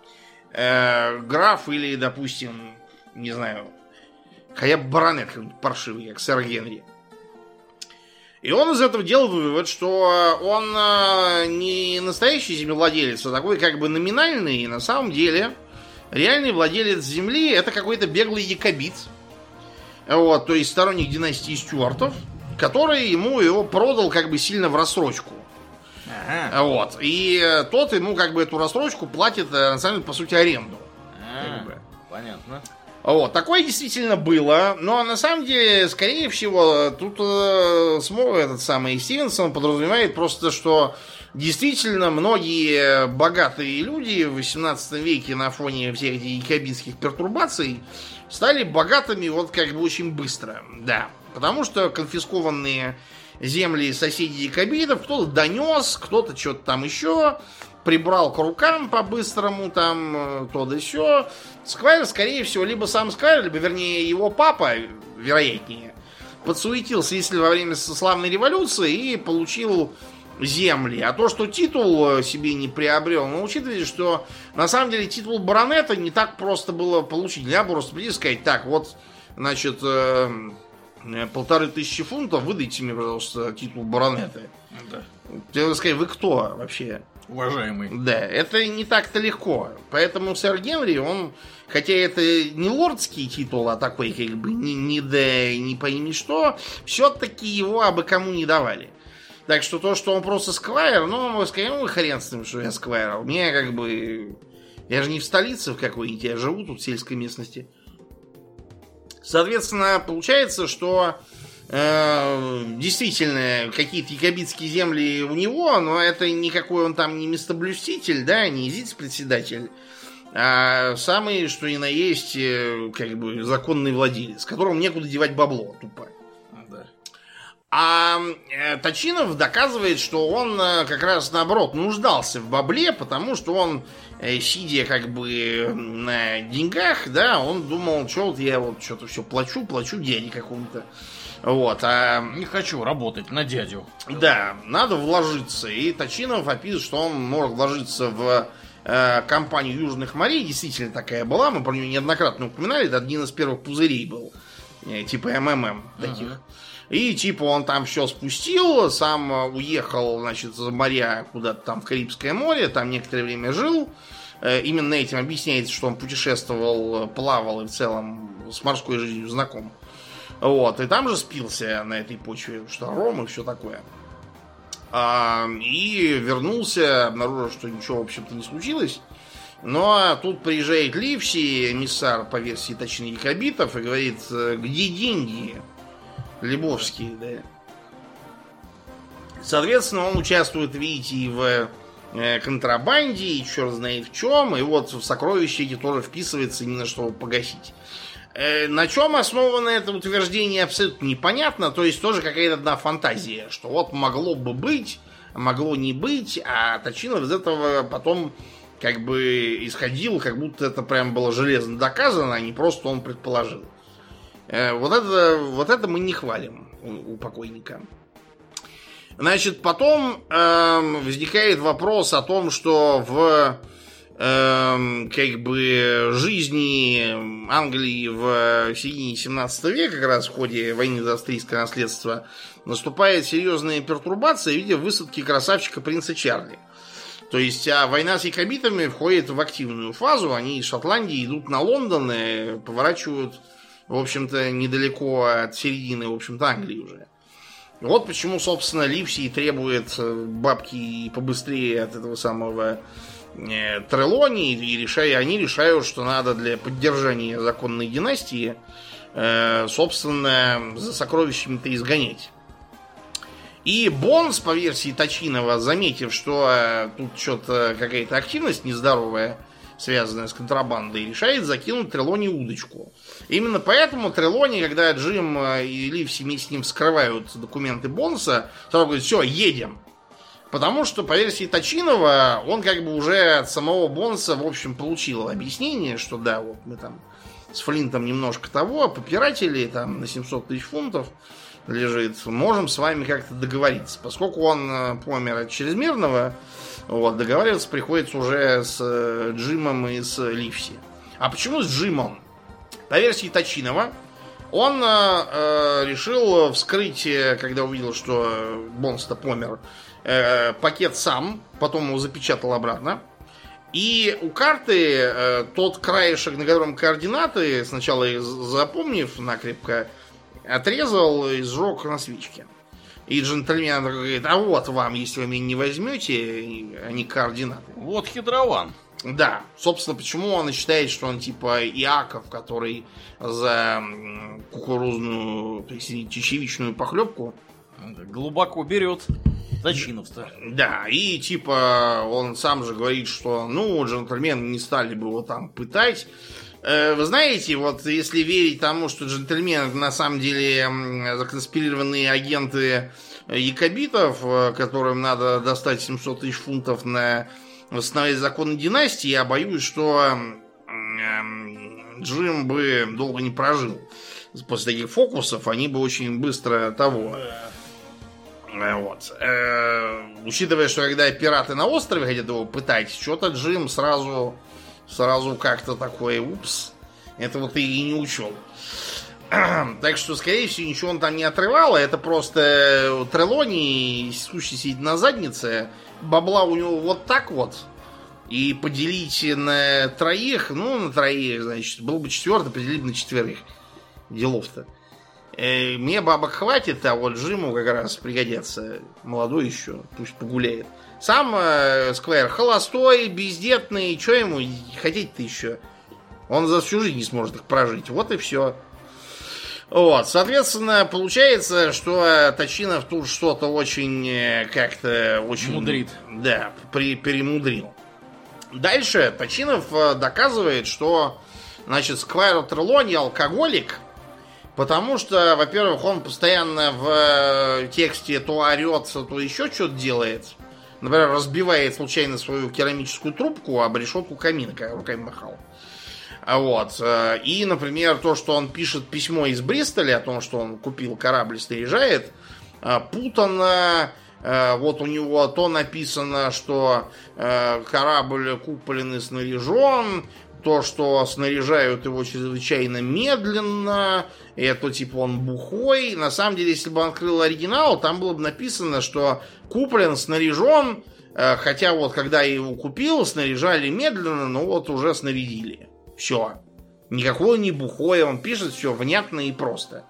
граф или, допустим, не знаю, хотя бы баронет какой-нибудь паршивый, как сэр Генри. И он из этого делал вывод, что он не настоящий землевладелец, а такой как бы номинальный, и на самом деле реальный владелец земли это какой-то беглый якобит. Вот, то есть сторонник династии Стюартов, который ему его продал как бы сильно в рассрочку. Ага. Вот. И тот ему как бы эту рассрочку платит, на самом деле, по сути, аренду. Как бы. Понятно. Вот, такое действительно было, но на самом деле, скорее всего, тут этот самый Стивенсон подразумевает просто, что действительно многие богатые люди в 18 веке на фоне всех этих якобитских пертурбаций стали богатыми вот как бы очень быстро, да, потому что конфискованные земли соседей якобитов кто-то донес, кто-то что-то там еще прибрал к рукам по-быстрому, там, то да сё. Сквайр, скорее всего, либо сам Сквайр, либо, вернее, его папа, вероятнее, подсуетился, если во время славной революции и получил земли. А то, что титул себе не приобрел, ну, учитывайте, что на самом деле титул баронета не так просто было получить. Нельзя просто прийти и сказать, так, вот, значит, 1500 фунтов, выдайте мне, пожалуйста, титул баронета. Да. Тебе сказать, вы кто вообще? Уважаемый. Да, это не так-то легко. Поэтому сэр Генри, он, хотя это не лордский титул, а такой как бы не пойми что, все-таки его абы кому не давали. Так что то, что он просто сквайр, ну, скажем, хрен с ним, что я сквайр. У меня как бы... Я же не в столице в какой-нибудь, я живу тут в сельской местности. Соответственно, получается, что действительно какие-то якобитские земли у него, но это никакой он там не местоблюститель, да, не вице-председатель, а самый, что ни на есть, как бы законный владелец, которому некуда девать бабло, тупо. Да. А Точинов доказывает, что он как раз наоборот нуждался в бабле, потому что он, сидя как бы на деньгах, да, он думал, что вот я вот что-то все плачу дяде какому-то. Вот, не хочу работать на дядю. Да, надо вложиться. И Точинов описывает, что он может вложиться в компанию Южных морей. Действительно такая была. Мы про нее неоднократно упоминали. Это один из первых пузырей был. Типа МММ таких. И типа он там все спустил. Сам уехал, значит, за моря куда-то там в Карибское море. Там некоторое время жил. Именно этим объясняется, что он путешествовал, плавал и в целом с морской жизнью знаком. Вот, и там же спился на этой почве, что ром и все такое. И вернулся, обнаружил, что ничего, в общем-то, не случилось. Но тут приезжает Ливси, эмиссар по версии, точнее, якобитов, и говорит, где деньги лебовские, да. Соответственно, он участвует, видите, и в контрабанде, и черт знает в чем, и вот в сокровища эти тоже вписывается именно, чтобы погасить. На чем основано это утверждение, абсолютно непонятно. То есть тоже какая-то одна фантазия, что вот могло бы быть, могло не быть, а Точинов из этого потом как бы исходил, как будто это прям было железно доказано, а не просто он предположил. Вот это мы не хвалим у покойника. Значит, потом возникает вопрос о том, что в как бы жизни Англии в середине 17 века, как раз в ходе войны за австрийское наследство, наступает серьезная пертурбация в виде высадки красавчика принца Чарли. То есть, война с якобитами входит в активную фазу. Они из Шотландии идут на Лондон и поворачивают, в общем-то, недалеко от середины, в общем-то, Англии уже. Вот почему, собственно, Ливсий требует бабки побыстрее от этого самого Трелони, и они решают, что надо для поддержания законной династии, собственно, за сокровищами-то изгонять. И Бонс, по версии Точинова, заметив, что тут что-то какая-то активность нездоровая, связанная с контрабандой, решает закинуть Трелони удочку. Именно поэтому Трелони, когда Джим и Ливси вместе с ним вскрывают документы Бонса, сразу говорит: все, едем. Потому что, по версии Точинова, он как бы уже от самого Бонса, в общем, получил объяснение, что да, вот мы там с Флинтом немножко того, попиратели, там на 700 тысяч фунтов лежит, можем с вами как-то договориться. Поскольку он помер от чрезмерного, вот, договариваться приходится уже с Джимом и с Ливси. А почему с Джимом? По версии Точинова, он решил вскрыть, когда увидел, что Бонс-то помер, пакет сам, потом его запечатал обратно. И у карты тот краешек, на котором координаты, сначала их запомнив накрепко, отрезал и сжег на свечке. И джентльмен говорит: а вот вам, если вы меня не возьмете, они координаты. Вот хитрован. Да, собственно, почему он считает, что он типа Иаков, который за кукурузную, чечевичную похлебку глубоко берет зачиновство. Да, и типа он сам же говорит, что ну, джентльмены не стали бы его там пытать. Вы знаете, вот если верить тому, что джентльмены на самом деле законспирированные агенты якобитов, которым надо достать 700 тысяч фунтов на восстановление законной династии, я боюсь, что Джим бы долго не прожил. После таких фокусов они бы очень быстро того... Вот. Учитывая, что когда пираты на острове хотят его пытать, что-то Джим сразу как-то такое, упс, это вот и не учел. Так что, скорее всего, ничего он там не отрывал, это просто Трелони, сущий сидит на заднице, бабла у него вот так вот, и поделить на троих, значит, был бы четвертый, поделить на четверых. Делов-то. Мне бабок хватит, а вот Джиму как раз пригодятся. Молодой еще, пусть погуляет. Сам Сквайр холостой, бездетный, что ему хотеть-то еще? Он за всю жизнь не сможет их прожить. Вот и все. Вот, соответственно, получается, что Точинов тут что-то очень как-то очень... Мудрит. Да, перемудрил. Дальше Точинов доказывает, что, значит, Сквайр Трелони алкоголик, потому что, во-первых, он постоянно в тексте то орет, то еще что-то делает. Например, разбивает случайно свою керамическую трубку об решетку камина, когда руками махал. Вот. И, например, то, что он пишет письмо из Бристоля о том, что он купил корабль, снаряжает, путано. Вот у него то написано, что корабль куплен и снаряжен, то, что снаряжают его чрезвычайно медленно, это типа он бухой. На самом деле, если бы он открыл оригинал, там было бы написано, что куплен, снаряжен, хотя вот когда я его купил, снаряжали медленно, но вот уже снарядили. Все. Никакой не бухой, он пишет все внятно и просто.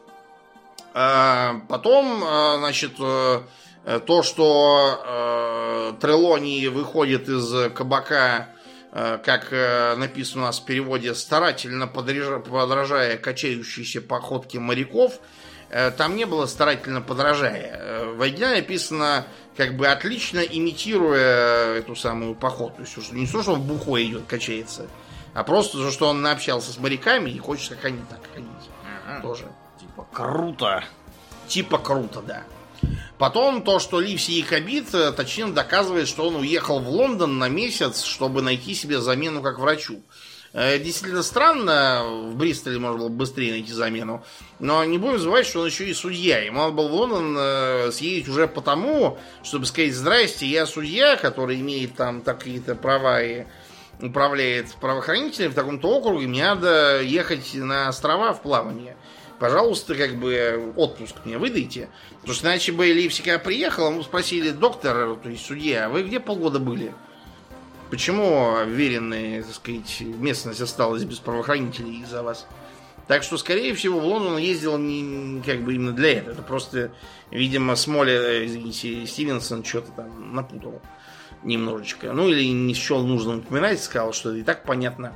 Потом, значит, то, что Трелони выходит из кабака, как написано у нас в переводе, старательно подражая качающейся походке моряков, там не было старательно подражая. В оригинале написано, как бы отлично имитируя эту самую походку. То есть не то, что он бухой идет, качается, а просто то, что он наобщался с моряками и хочет, как они так ходить. Ага. Тоже. Типа круто. Типа круто, да. Потом то, что Ливси якобит, точнее доказывает, что он уехал в Лондон на месяц, чтобы найти себе замену как врачу. Действительно странно, в Бристоле можно было быстрее найти замену. Но не будем забывать, что он еще и судья. Ему надо было в Лондон съездить уже потому, чтобы сказать: здрасте, я судья, который имеет там такие-то права и управляет правоохранителями в таком-то округе, мне надо ехать на острова в плавание. Пожалуйста, как бы отпуск мне выдайте. Потому что иначе бы Ливси, когда приехал, ему спросили: доктор, то есть судья, вы где полгода были? Почему уверенная, так сказать, местность осталась без правоохранителей из-за вас? Так что, скорее всего, в Лондон ездил не как бы именно для этого. Это просто, видимо, Стивенсон что-то там напутал немножечко. Ну, или не счел нужным упоминать, сказал, что это и так понятно.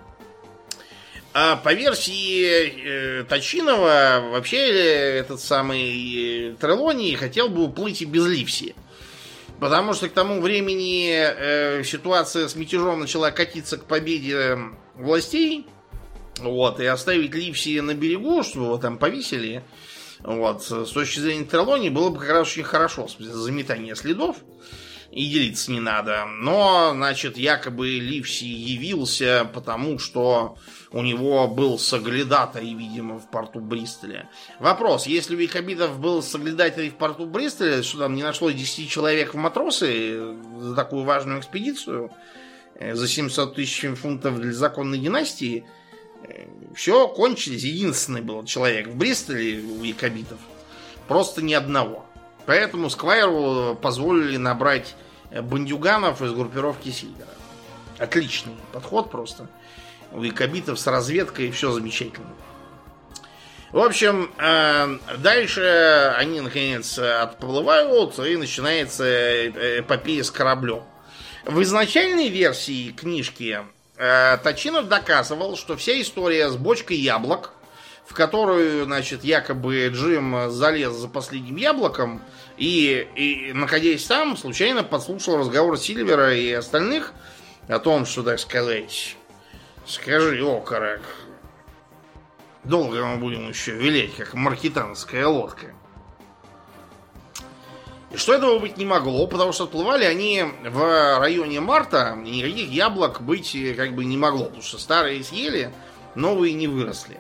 А по версии Точинова, вообще этот самый Трелони хотел бы уплыть и без Ливси. Потому что к тому времени ситуация с мятежом начала катиться к победе властей. Вот, и оставить Ливси на берегу, чтобы его там повесили, вот, с точки зрения Трелони, было бы как раз очень хорошо. Заметание следов. И делиться не надо. Но, значит, якобы Ливси явился, потому что у него был соглядатай, видимо, в порту Бристоле. Вопрос: если у якобитов был соглядатай в порту Бристоле, что там не нашлось 10 человек в матросы за такую важную экспедицию, за 700 тысяч фунтов для законной династии, все кончились. Единственный был человек в Бристоле у якобитов. Просто ни одного. Поэтому Сквайру позволили набрать бандюганов из группировки Сильвера. Отличный подход просто. У якобитов с разведкой все замечательно. В общем, дальше они, наконец, отплывают, и начинается эпопея с кораблем. В изначальной версии книжки Точинов доказывал, что вся история с бочкой яблок, в которую, значит, якобы Джим залез за последним яблоком и находясь там, случайно подслушал разговор Сильвера и остальных о том, что, так сказать, скажи, окорок, долго мы будем еще вилять, как маркетанская лодка. И что этого быть не могло, потому что отплывали они в районе марта, и никаких яблок быть как бы не могло, потому что старые съели, новые не выросли.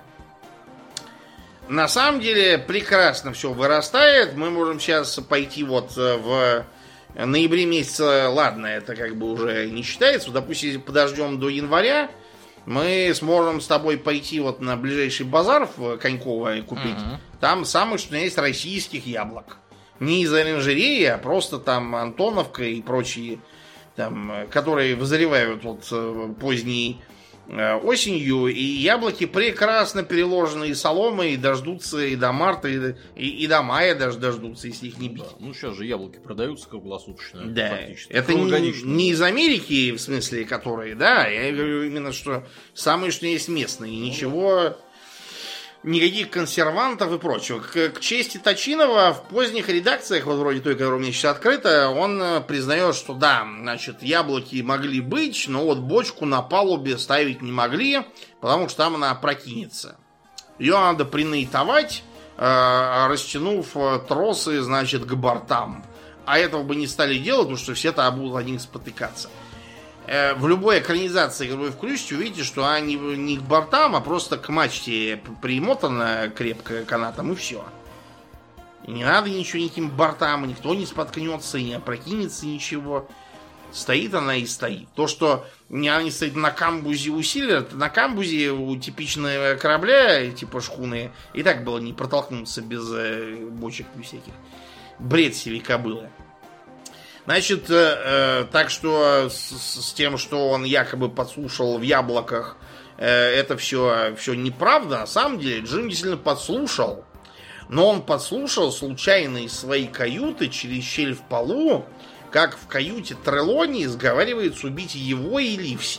На самом деле прекрасно все вырастает. Мы можем сейчас пойти вот в ноябре месяце. Ладно, это как бы уже не считается. Допустим, если подождем до января, мы сможем с тобой пойти вот на ближайший базар в Коньково и купить. Там самых, что есть, российских яблок. Не из оранжереи, а просто там Антоновка и прочие, там, которые вызревают вот поздней осенью, и яблоки прекрасно переложены соломой, и дождутся и до марта, и до мая даже дождутся, если их не бить. Да. Ну, сейчас же яблоки продаются круглосуточно. Да, фактически. это не из Америки, в смысле, которые, да, я говорю именно, что самые, что есть местные, ничего... Никаких консервантов и прочего. К чести Точинова, в поздних редакциях, вот вроде той, которая у меня сейчас открыта, он признает, что да, значит, яблоки могли быть, но вот бочку на палубе ставить не могли, потому что там она опрокинется. Ее надо принайтовать, растянув тросы, значит, к бортам. А этого бы не стали делать, потому что все-то будут о них спотыкаться. В любой экранизации, которую вы включите, увидите, что она не к бортам, а просто к мачте примотана крепко канатом, и все. И не надо ничего никаким бортам, никто не споткнется, и не опрокинется ничего. Стоит она и стоит. То, что она не стоит на камбузе у Сильвера, на камбузе у типичного корабля, типа шхуны, и так было не протолкнуться без бочек всяких. Бред себе кобылы. Значит, так что с тем, что он якобы подслушал в яблоках, это все неправда. На самом деле Джим действительно подслушал. Но он подслушал случайно из своей каюты через щель в полу, как в каюте Трелони сговаривается убить его и Ливси.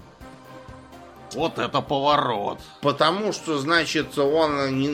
Вот это поворот. Потому что, значит, он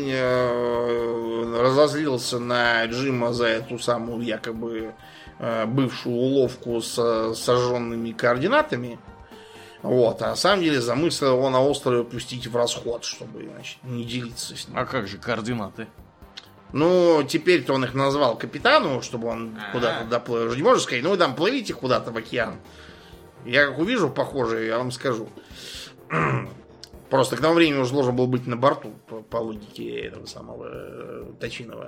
разозлился на Джима за эту самую якобы бывшую уловку с сожженными координатами. Вот. А на самом деле замыслил он на острове пустить в расход, чтобы, значит, не делиться с ним. А как же координаты? Ну, теперь-то он их назвал капитану, чтобы он куда-то доплыл. Уже не можешь сказать, ну вы там плывите куда-то в океан. Я как увижу похожее, я вам скажу. Просто к тому времени уже должен был быть на борту, по логике этого самого Точинова.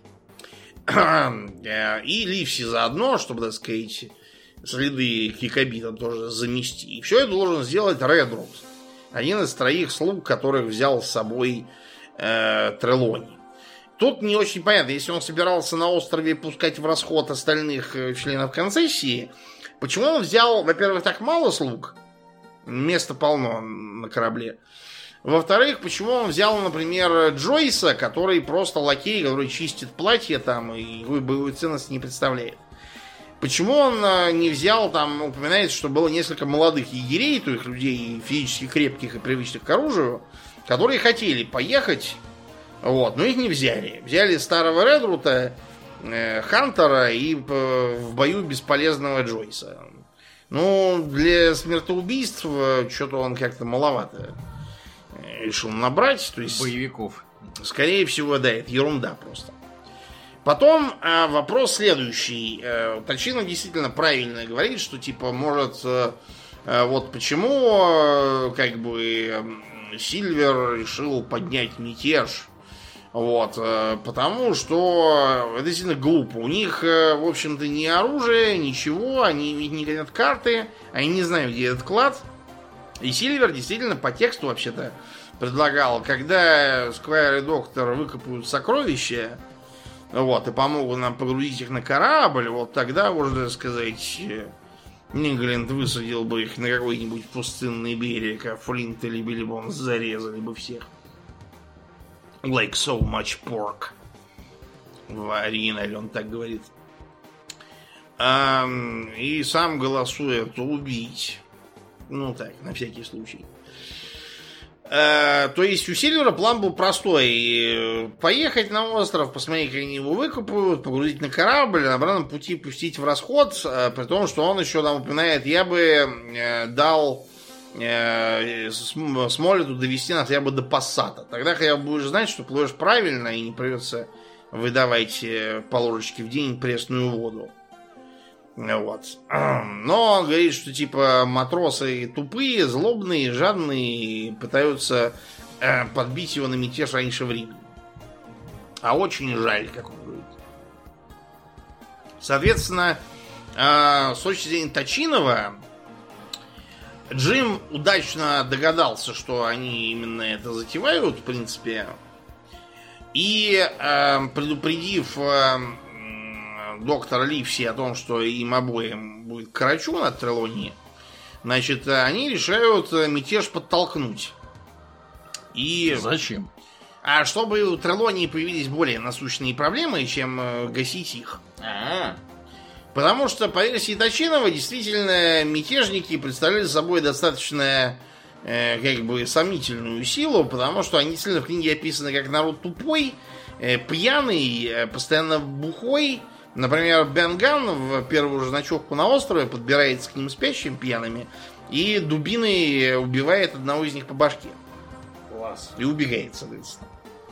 И Ливси заодно, чтобы, так сказать, следы Кикабита тоже замести. И все это должен сделать Редрут, один из 3 слуг, которых взял с собой Трелони. Тут не очень понятно, если он собирался на острове пускать в расход остальных членов концессии, почему он взял, во-первых, так мало слуг, места полно на корабле. Во-вторых, почему он взял, например, Джойса, который просто лакей, который чистит платье там и никакой боевой ценности не представляет. Почему он не взял, там упоминается, что было несколько молодых егерей, то есть людей физически крепких и привычных к оружию, которые хотели поехать, вот, но их не взяли. Взяли старого Редрута, Хантера и в бою бесполезного Джойса. Ну, для смертоубийств что-то он как-то маловато решил набрать. То есть, боевиков. Скорее всего, да, это ерунда просто. Потом вопрос следующий. Точинов действительно правильно говорит, что типа может вот почему как бы Сильвер решил поднять мятеж. Вот, потому что это действительно глупо. У них, в общем-то, ни оружие, ничего, они не хотят карты, они не знают, где этот клад. И Сильвер действительно по тексту вообще-то предлагал, когда Сквайр и Доктор выкопают сокровища, вот, и помогут нам погрузить их на корабль, вот тогда, можно сказать, Нингланд высадил бы их на какой-нибудь пустынный берег, а Флинт или Биллибон зарезали бы всех. Like so much pork. В оригинале он так говорит. И сам голосует убить. Ну так, на всякий случай. То есть у Сильвера план был простой. Поехать на остров, посмотреть, как они его выкопают, погрузить на корабль, на обратном пути пустить в расход, при том, что он еще там упоминает, я бы дал Смолету довести нас хотя бы до Пассата. Тогда хотя бы будешь знать, что плывешь правильно и не придется выдавать по ложечке в день пресную воду. Вот. Но он говорит, что типа матросы тупые, злобные, жадные, пытаются подбить его на мятеж раньше времени. А очень жаль, как он говорит. Соответственно, с точки зрения Точинова, Джим удачно догадался, что они именно это затевают, в принципе. И предупредив доктора Ливси о том, что им обоим будет карачу на Трелонии, значит, они решают мятеж подтолкнуть. И... Зачем? А чтобы у Трелонии появились более насущные проблемы, чем гасить их. Потому что, по версии Точинова, действительно, мятежники представляли собой достаточно, как бы, сомнительную силу, потому что они действительно в книге описаны как народ тупой, пьяный, постоянно бухой. Например, Бенган в первую же ночевку на острове подбирается к ним спящим пьяными и дубиной убивает одного из них по башке. Класс. И убегает, соответственно.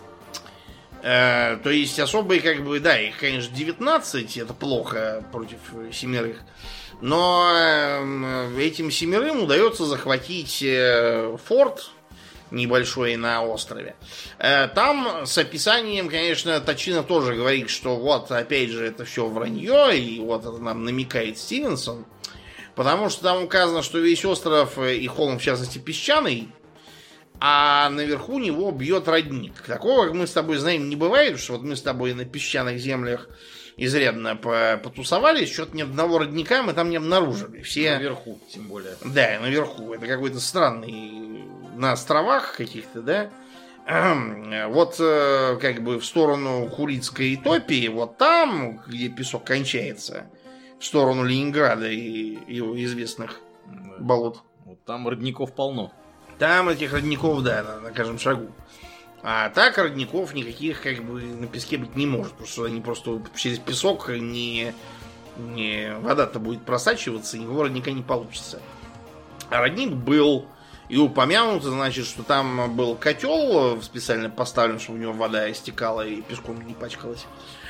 То есть особые, как бы, да, их, конечно, 19, это плохо против 7. Но этим 7 удается захватить форт небольшой на острове. Там с описанием, конечно, Точинов тоже говорит, что вот, опять же, это все вранье, и вот это нам намекает Стивенсон. Потому что там указано, что весь остров, и холм, в частности, песчаный, а наверху него бьет родник. Такого, как мы с тобой знаем, не бывает, что вот мы с тобой на песчаных землях изрядно потусовались, что-то ни одного родника мы там не обнаружили. Все... Наверху, тем более. Да, наверху. Это какой-то странный... На островах каких-то, да? Вот как бы в сторону Хурицкой Топии, вот там, где песок кончается, в сторону Ленинграда и его известных болот. Вот там родников полно. Там этих родников, да, на каждом шагу. А так родников никаких как бы на песке быть не может, потому что они просто через песок не вода-то будет просачиваться, никакого родника не получится. А родник был и упомянут, значит, что там был котел специально поставлен, чтобы у него вода истекала и песком не пачкалась.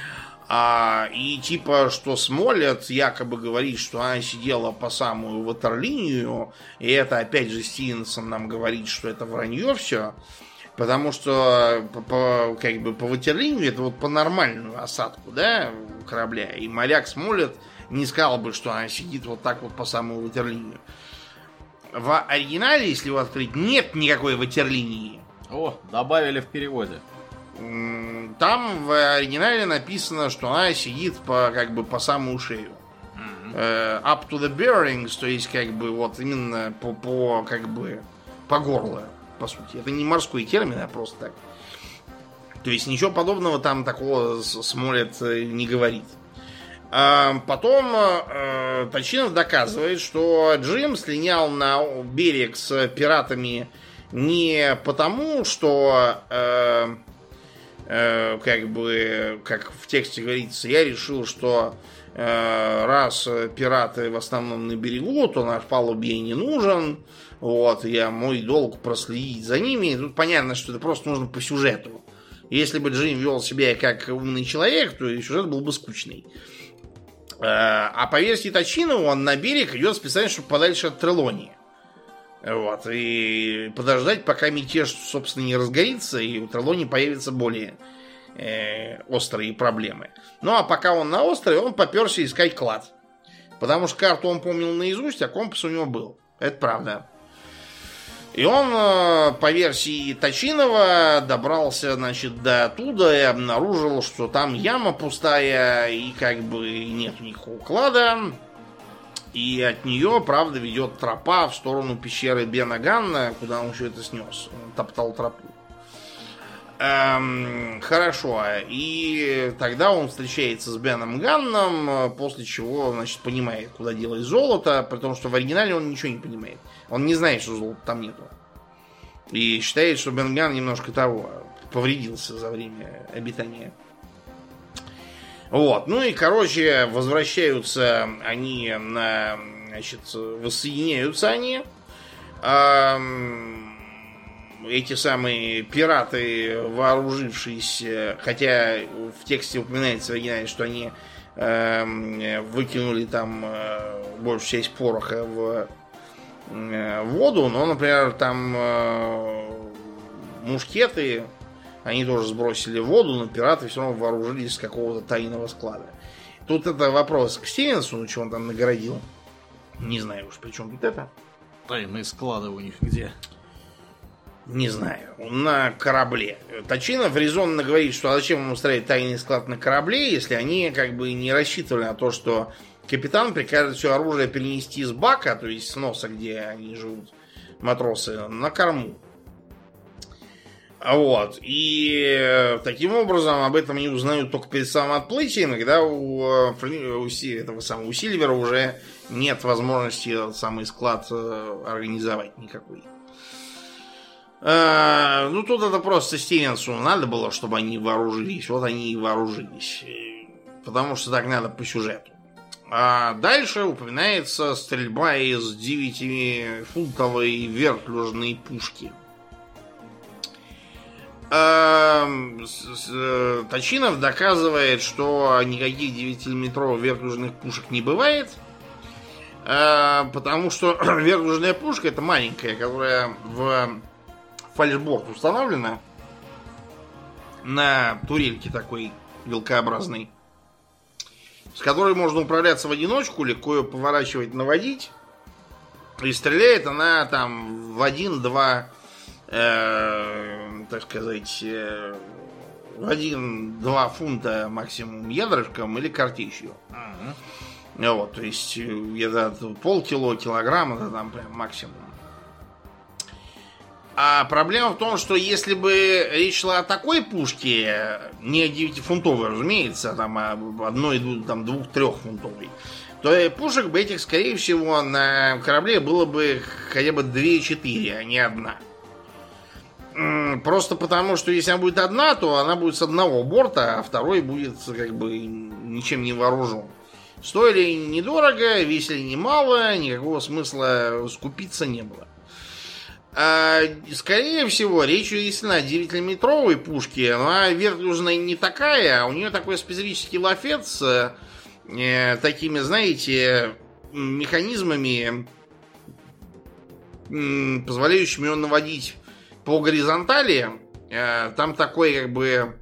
И типа, что Смолет якобы говорит, что она сидела по самую ватерлинию, и это опять же Стивенсон нам говорит, что это вранье все, потому что как бы по ватерлинию это вот по нормальную осадку, да, корабля, и моряк Смолет не сказал бы, что она сидит вот так вот по самую ватерлинию. В оригинале, если его открыть, нет никакой ватерлинии. О, добавили в переводе. Там в оригинале написано, что она сидит как бы по самую шею. Up to the bearings, то есть как бы вот именно как бы по горло, по сути. Это не морской термин, а просто так. То есть ничего подобного там такого Смолет не говорит. Потом Точинов доказывает, что Джим слинял на берег с пиратами не потому, что как бы, как в тексте говорится, я решил, что раз пираты в основном на берегу, то наш палубе не нужен. Вот, мой долг проследить за ними. И тут понятно, что это просто нужно по сюжету. Если бы Джим вел себя как умный человек, то и сюжет был бы скучный. А по версии Точинова он на берег идет специально, чтобы подальше от Трелонии. Вот, и подождать, пока мятеж, собственно, не разгорится, и у Трелонии появятся более острые проблемы. Ну, а пока он на острове, он поперся искать клад. Потому что карту он помнил наизусть, а компас у него был. Это правда. И он, по версии Точинова, добрался, значит, до туда и обнаружил, что там яма пустая, и как бы нет никакого клада. И от нее, правда, ведет тропа в сторону пещеры Бена Ганна, куда он все это снес. Он топтал тропу. Хорошо. И тогда он встречается с Беном Ганном, после чего, значит, понимает, куда делать золото, при том, что в оригинале он ничего не понимает. Он не знает, что золота там нету. И считает, что Бен Ганн немножко повредился за время обитания. Вот. Ну и, короче, возвращаются они значит, воссоединяются они. Эти самые пираты, вооружившиеся, хотя в тексте упоминается в оригинале, что они выкинули там большую часть пороха в воду, но, например, там мушкеты они тоже сбросили в воду, но пираты все равно вооружились с какого-то тайного склада. Тут это вопрос к Стивенсону, что он там наградил. Не знаю уж, при чем тут это. Тайные склады у них где? Не знаю. На корабле. Точинов резонно говорит, что зачем ему устраивать тайный склад на корабле, если они как бы не рассчитывали на то, что капитан прикажет все оружие перенести с бака, то есть с носа, где они живут, матросы, на корму. Вот. И таким образом об этом они узнают только перед самым отплытием, когда у Сильвера уже нет возможности этот самый склад организовать никакой. Ну, тут это просто Стивенсу надо было, чтобы они вооружились. Вот они и вооружились. Потому что так надо по сюжету. А дальше упоминается стрельба из 9-фунтовой вертлюжной пушки. Точинов доказывает, что никаких 9-миллиметровых вертлюжных пушек не бывает. Потому что вертлюжная пушка это маленькая, которая в фальшборд установлена на турельке такой вилкообразной, с которой можно управляться в одиночку, легко ее поворачивать, наводить. И стреляет она там в 1-2, так сказать, в 1-2 фунта максимум ядрышком или картечью. Вот, то есть где-то полкило, килограмм, это там прям максимум. А проблема в том, что если бы речь шла о такой пушке, не 9-фунтовой, разумеется, там, а одной, там, 2-3-фунтовой, то пушек бы этих, скорее всего, на корабле было бы хотя бы 2-4, а не одна. Просто потому, что если она будет одна, то она будет с одного борта, а второй будет как бы ничем не вооружен. Стоили недорого, весили немало, никакого смысла скупиться не было. Скорее всего, речь действительно о 9-миллиметровой пушке, но она вертлюжная не такая, а у нее такой специфический лафет с такими, знаете, механизмами, позволяющими ее наводить по горизонтали. Там такой, как бы,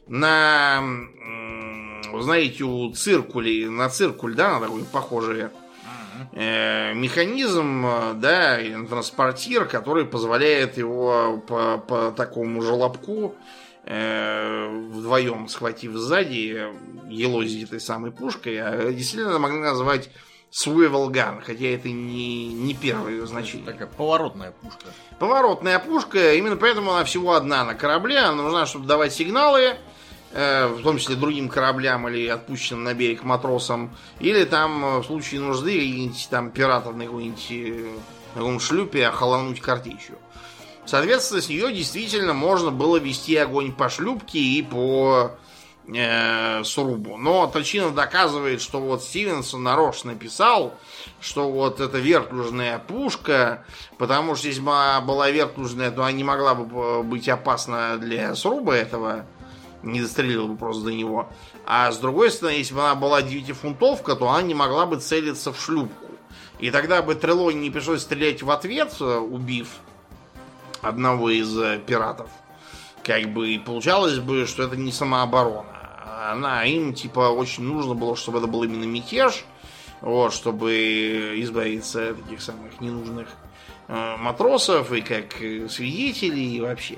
знаете, у циркулей, на циркуль, да, на такой похожий механизм, да, транспортир, который позволяет его по такому желобку вдвоем схватив сзади, елозить этой самой пушкой, а действительно могли назвать swivel gun, хотя это не первое ее значение. Такая поворотная пушка. Поворотная пушка, именно поэтому она всего одна на корабле, она нужна, чтобы давать сигналы, в том числе другим кораблям или отпущенным на берег матросам, или там в случае нужды какие-нибудь там пиратов на каком-нибудь шлюпе охолонуть картечью. Соответственно, с нее действительно можно было вести огонь по шлюпке и по срубу. Но Точинов доказывает, что вот Стивенсон нарочно писал, что вот это вертлюжная пушка, потому что если бы она была вертлюжная, то она не могла бы быть опасна для сруба этого, не дострелил бы просто до него. А с другой стороны, если бы она была 9-фунтовка, то она не могла бы целиться в шлюпку. И тогда бы Трелони не пришлось стрелять в ответ, убив одного из пиратов. Как бы и получалось бы, что это не самооборона. Им типа очень нужно было, чтобы это был именно мятеж, вот, чтобы избавиться от таких самых ненужных матросов и как свидетелей и вообще.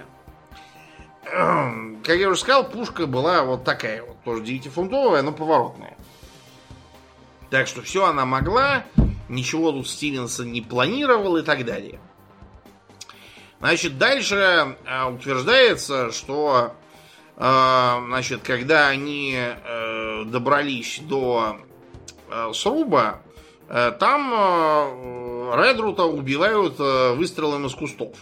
Как я уже сказал, пушка была вот такая вот, тоже 9-фунтовая, но поворотная. Так что все она могла, ничего тут Стивенсон не планировал и так далее. Значит, дальше утверждается, что значит, когда они добрались до сруба, там Редрута убивают выстрелом из кустов.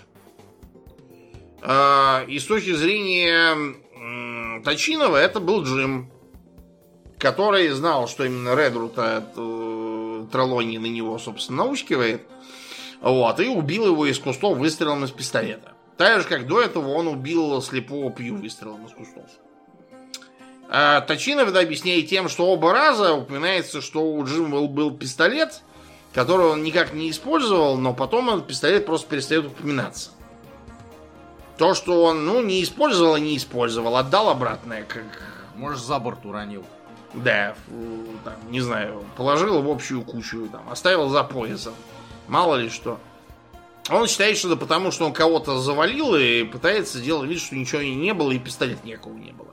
И с точки зрения Точинова это был Джим, который знал, что именно Редрута Трелони на него, собственно, наускивает. Вот, и убил его из кустов выстрелом из пистолета. Так же, как до этого он убил слепого Пью выстрелом из кустов. Точинов это объясняет тем, что оба раза упоминается, что у Джима был пистолет, который он никак не использовал, но потом этот пистолет просто перестает упоминаться. То, что он, не использовал, отдал обратно, как... Может, за борт уронил. Да, там, не знаю, положил в общую кучу, там, оставил за поясом. Мало ли что. Он считает, что это потому, что он кого-то завалил и пытается сделать вид, что ничего не было и пистолета никакого не было.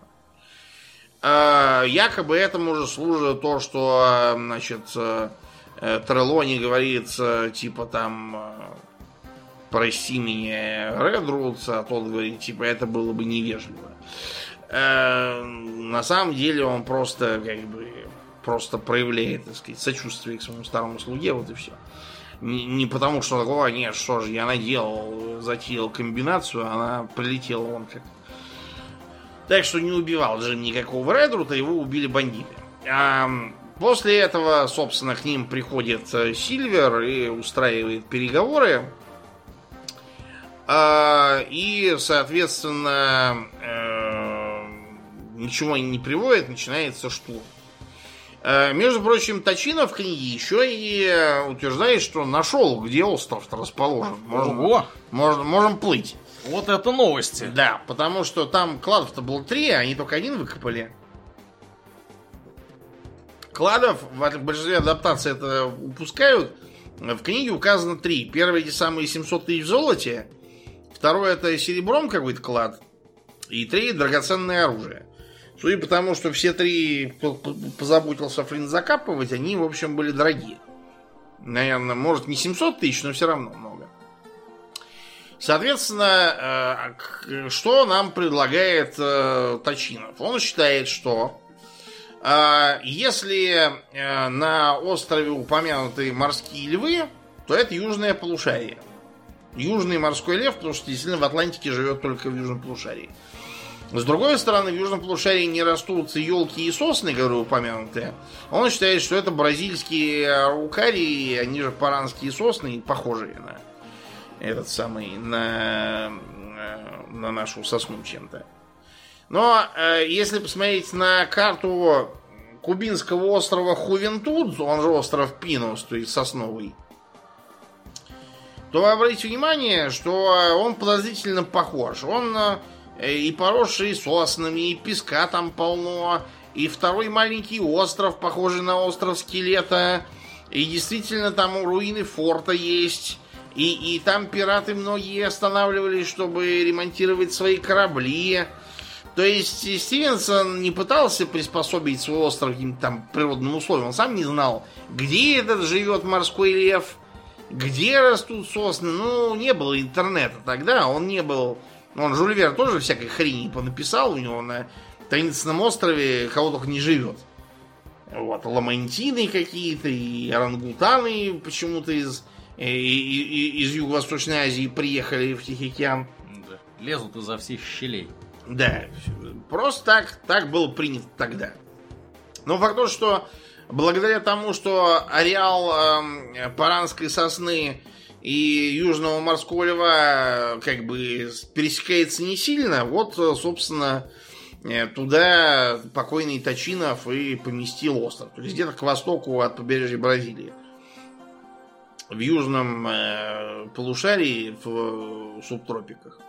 Якобы этому же служит то, что, значит, Трелони говорит, типа там, прости меня, Редрут, а тот говорит, типа, это было бы невежливо. На самом деле он просто, как бы, проявляет, так сказать, сочувствие к своему старому слуге, вот и все. Не потому, что такого, нет, что же, я затеял комбинацию, она прилетела вон как. Так что не убивал Джим никакого Редрута, его убили бандиты. После этого, собственно, к ним приходит Сильвер и устраивает переговоры. И, соответственно, ничего не приводит, начинается штурм. Между прочим, Точинов в книге еще и утверждает, что нашел, где остров-то расположен. Можем плыть. Вот это новости. Да, потому что там кладов-то было 3, а они только один выкопали. Кладов в большинстве адаптаций это упускают. В книге указано 3. Первый эти самые 700 тысяч в золоте. Второй это серебром какой-то клад. И 3 драгоценное оружие. Судя по тому, что все 3, кто позаботился Флинт закапывать, они, в общем, были дорогие. Наверное, может, не 700 тысяч, но все равно много. Соответственно, что нам предлагает Точинов? Он считает, что если на острове упомянуты морские львы, то это южное полушарие. Южный морской лев, потому что действительно в Атлантике живет только в южном полушарии. С другой стороны, в южном полушарии не растут елки и сосны, которые упомянутые. Он считает, что это бразильские араукарии, они же паранские сосны, похожие на этот самый на нашу сосну чем-то. Но если посмотреть на карту кубинского острова Хувентуд, он же остров Пинус, то есть сосновый, то обратите внимание, что он подозрительно похож. Он и поросший соснами, и песка там полно, и второй маленький остров, похожий на остров Скелета, и действительно там руины форта есть, и там пираты многие останавливались, чтобы ремонтировать свои корабли. То есть Стивенсон не пытался приспособить свой остров к каким-то там природным условиям. Он сам не знал, где этот живет морской лев, где растут сосны. Ну, не было интернета тогда, он не был... Он, Жюль Верн, тоже всякой хрени понаписал, у него на таинственном острове кого только не живет. Вот, ламантины какие-то, и орангутаны почему-то из Юго-Восточной Азии приехали в Тихий океан. Да. Лезут изо всех щелей. Да, просто так было принято тогда. Но факт тот, что благодаря тому, что ареал Паранской сосны и Южного морского льва как бы пересекается не сильно, вот, собственно, туда покойный Тачинов и поместил остров. То есть где-то к востоку от побережья Бразилии. В южном полушарии, в субтропиках.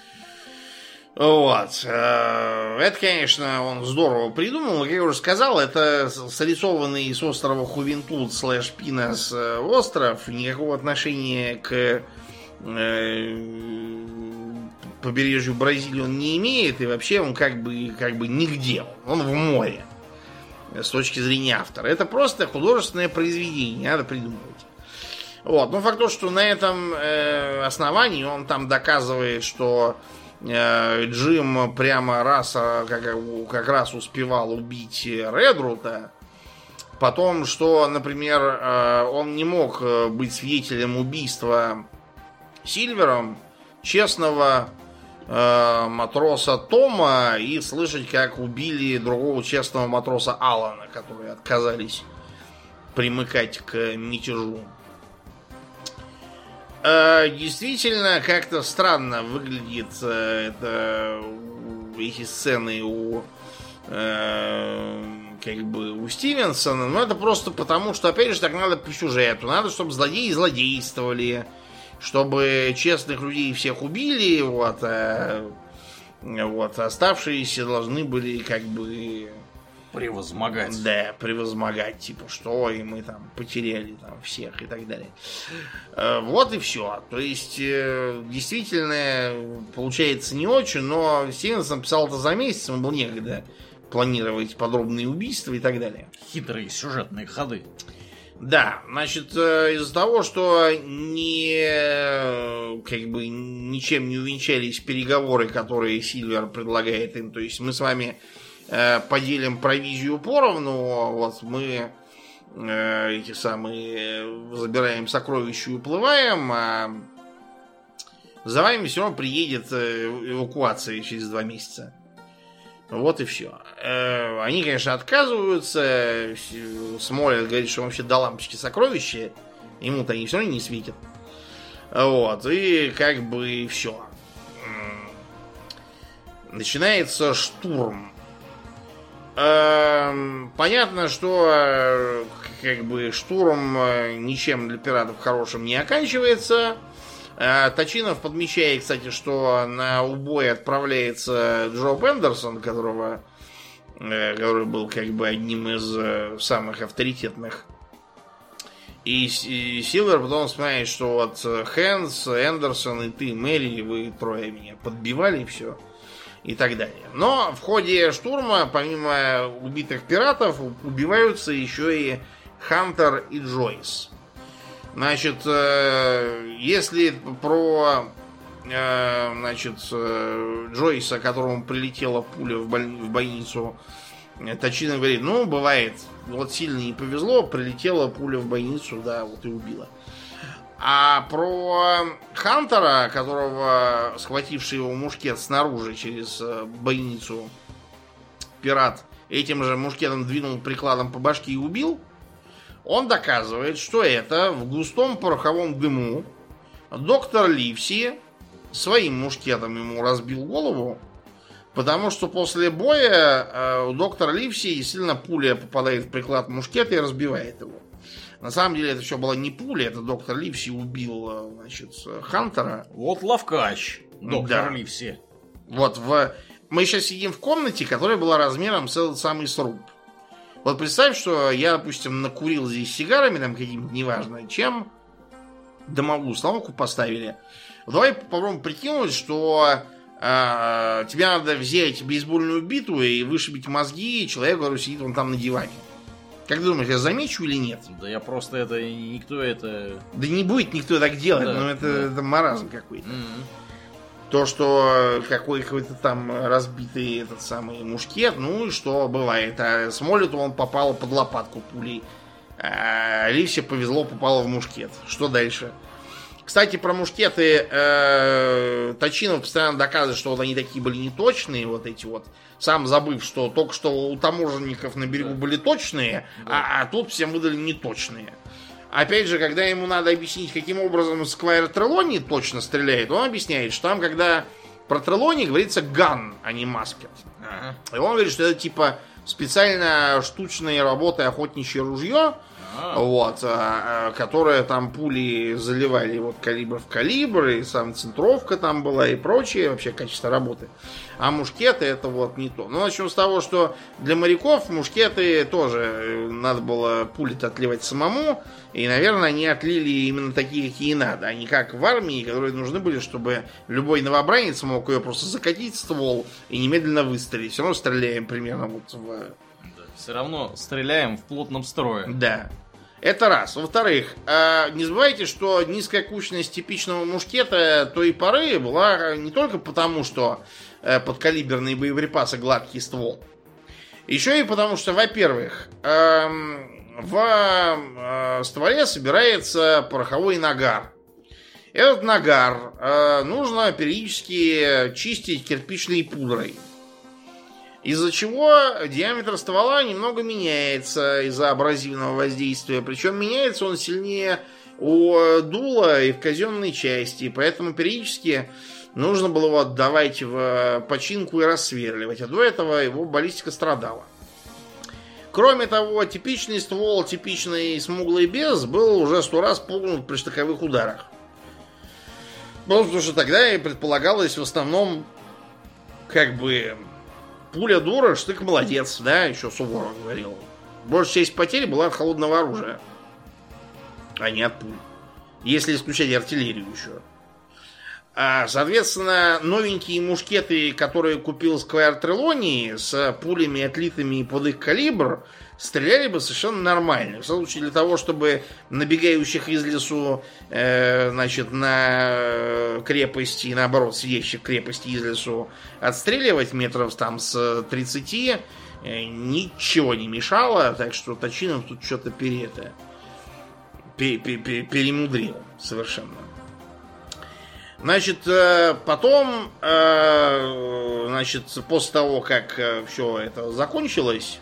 Вот. Это, конечно, он здорово придумал. Как я уже сказал, это срисованный с острова Хувентуд / Пинос остров. Никакого отношения к побережью Бразилии он не имеет. И вообще он как бы нигде. Он в море. С точки зрения автора. Это просто художественное произведение. Не надо придумывать. Вот. Но факт тот, что на этом основании он там доказывает, что Джим прямо как раз успевал убить Редрута. Потом, что, например, он не мог быть свидетелем убийства Сильвером честного матроса Тома и слышать, как убили другого честного матроса Алана, которые отказались примыкать к мятежу. Действительно, как-то странно выглядит эти сцены у Стивенсона, но это просто потому, что, опять же, так надо по сюжету. Надо, чтобы злодеи злодействовали, чтобы честных людей всех убили, вот, оставшиеся должны были как бы... Превозмогать. Да, превозмогать, типа, что, и мы там потеряли там всех и так далее. Вот и все. То есть, действительно, получается не очень, но Стивенсон писал это за месяц, ему было некогда планировать подробные убийства и так далее. Хитрые сюжетные ходы. Да, значит, из-за того, что ничем не увенчались переговоры, которые Сильвер предлагает им, то есть мы с вами поделим провизию поровну, вот мы забираем сокровища и уплываем, а за вами все равно приедет эвакуация через 2 месяца. Вот и все. Они, конечно, отказываются. Смолет говорит, что вообще до лампочки сокровища ему-то они все равно не светят. Вот, и как бы все. Начинается штурм. Понятно, что как бы штурм ничем для пиратов хорошим не оканчивается. Тачинов подмечает, кстати, что на убой отправляется Джо Пендерсон, который был как бы одним из самых авторитетных. И Силвер потом вспоминает, что вот Хэнс, Эндерсон и ты, Мэри, вы трое меня подбивали, и все. И так далее. Но в ходе штурма, помимо убитых пиратов, убиваются еще и Хантер и Джойс. Значит, если про Джойса, которому прилетела пуля в больницу, Тачинов говорит, ну, бывает, вот сильно не повезло, прилетела пуля в больницу, да, вот и убила. А про Хантера, которого схвативший его мушкет снаружи через бойницу пират этим же мушкетом двинул прикладом по башке и убил, он доказывает, что это в густом пороховом дыму доктор Ливси своим мушкетом ему разбил голову, потому что после боя у доктора Ливси сильно пуля попадает в приклад мушкета и разбивает его. На самом деле это все была не пуля, это доктор Ливси убил, значит, Хантера. Вот лавкач, доктор Да. Ливси. Вот мы сейчас сидим в комнате, которая была размером с этот самый сруб. Вот представь, что я, допустим, накурил здесь сигарами, там каким-то, неважно чем, дымовую установку поставили. Давай попробуем прикинуть, что тебе надо взять бейсбольную биту и вышибить мозги человеку, который сидит вон там на диване. Как ты думаешь, я замечу или нет? Да я просто это... Никто это... Да не будет никто так делать, Да, но это маразм какой-то. М-м. То, что какой-то там разбитый этот самый мушкет, ну и что бывает. А Смолету он попал под лопатку пулей. А Ливси повезло, попало в мушкет. Что дальше? Кстати, про мушкеты Точинов постоянно доказывает, что вот они такие были неточные, вот эти вот. Сам забыв, что только что у таможенников на берегу были точные, а тут всем выдали неточные. Опять же, когда ему надо объяснить, каким образом Сквайр Трелони точно стреляет, он объясняет, что там, когда про Трелони говорится ган, а не маскет. Ага. И он говорит, что это типа специально штучной работы охотничье ружье, вот, которое там пули заливали вот калибр в калибр, и сам центровка там была и прочее, вообще качество работы. А мушкеты это вот не то. Ну, начнем с того, что для моряков мушкеты тоже надо было пули-то отливать самому, и, наверное, они отлили именно такие, какие надо, а не как в армии, которые нужны были, чтобы любой новобранец мог ее просто закатить в ствол и немедленно выстрелить. Все равно стреляем примерно вот в... Все равно стреляем в плотном строе. Да. Это раз. Во-вторых, не забывайте, что низкая кучность типичного мушкета той поры была не только потому, что подкалиберные боеприпасы гладкий ствол. Еще и потому, что, во-первых, в стволе собирается пороховой нагар. Этот нагар нужно периодически чистить кирпичной пудрой. Из-за чего диаметр ствола немного меняется из-за абразивного воздействия. Причем меняется он сильнее у дула и в казенной части. Поэтому периодически нужно было его отдавать в починку и рассверливать. А до этого его баллистика страдала. Кроме того, типичный ствол, типичный смуглый без, был уже 100 раз погнут при штыковых ударах. Потому что тогда и предполагалось в основном как бы... Пуля дура, штык молодец, да, еще Суворов говорил. Большая часть потерь была от холодного оружия, а не от пуль. Если исключать артиллерию еще. Соответственно, новенькие мушкеты, которые купил Сквайр Трелони, с пулями, отлитыми под их калибр, стреляли бы совершенно нормально. В случае для того, чтобы набегающих из лесу, значит, на крепости, наоборот, сидящих в крепости из лесу, отстреливать метров там с 30, ничего не мешало, так что Точинов тут что-то перемудрил совершенно. Значит, потом, значит, после того, как все это закончилось,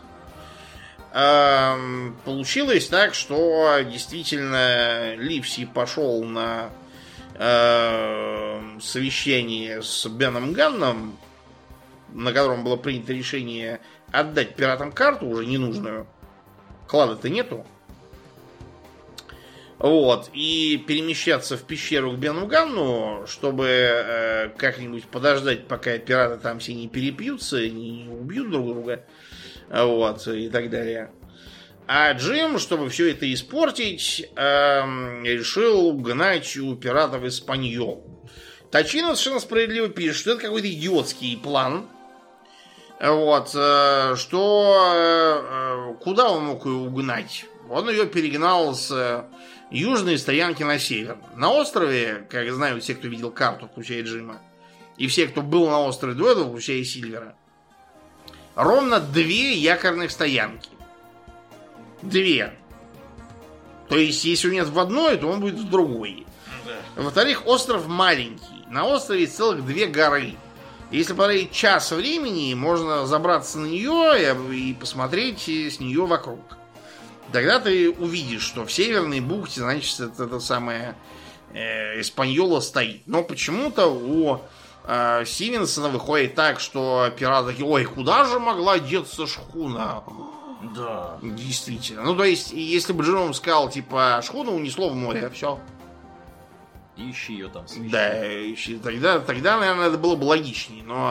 получилось так, что действительно Ливси пошел на совещание с Беном Ганном, на котором было принято решение отдать пиратам карту уже ненужную. Клада-то нету. Вот, и перемещаться в пещеру к Бену Ганну, чтобы как-нибудь подождать, пока пираты там все не перепьются, не убьют друг друга, вот, и так далее. А Джим, чтобы все это испортить, решил гнать у пиратов Испаньол. Точино совершенно справедливо пишет, что это какой-то идиотский план. Вот, что куда он мог ее угнать? Он ее перегнал с южной стоянки на север. На острове, как знают все, кто видел карту, включая Джима, и все, кто был на острове до этого, включая Сильвера, ровно 2 якорных стоянки. 2. То есть, если он нет в одной, то он будет в другой. Во-вторых, остров маленький. На острове целых 2 горы. Если потратить час времени, можно забраться на нее и посмотреть с нее вокруг. Тогда ты увидишь, что в Северной бухте, значит, это самое Испаньола стоит. Но почему-то у Стивенсона выходит так, что пираты такие: ой, куда же могла деться шхуна? Да. Действительно. Ну, то есть, если бы Джером сказал, типа, шхуна унесло в море, все. Ищи ее там. Свищи. Да, тогда, наверное, это было бы логичнее. Но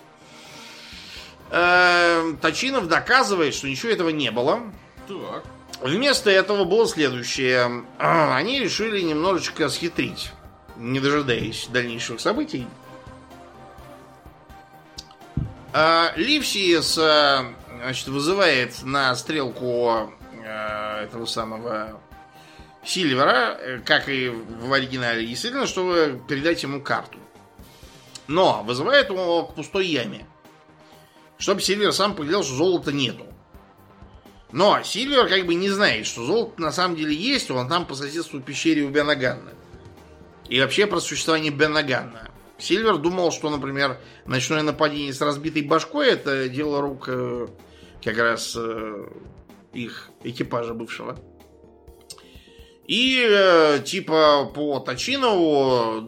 Точинов доказывает, что ничего этого не было. Так. Вместо этого было следующее. Они решили немножечко схитрить, не дожидаясь дальнейших событий. Ливсиес, значит, вызывает на стрелку этого самого Сильвера, как и в оригинале, действительно, чтобы передать ему карту. Но вызывает его к пустой яме, чтобы Сильвер сам поглядел, что золота нету. Но Сильвер как бы не знает, что золото на самом деле есть, он там по соседству в пещере у Бена Ганна. И вообще про существование Бена Ганна. Сильвер думал, что, например, ночное нападение с разбитой башкой — это дело рук как раз их экипажа бывшего. И типа по Точинову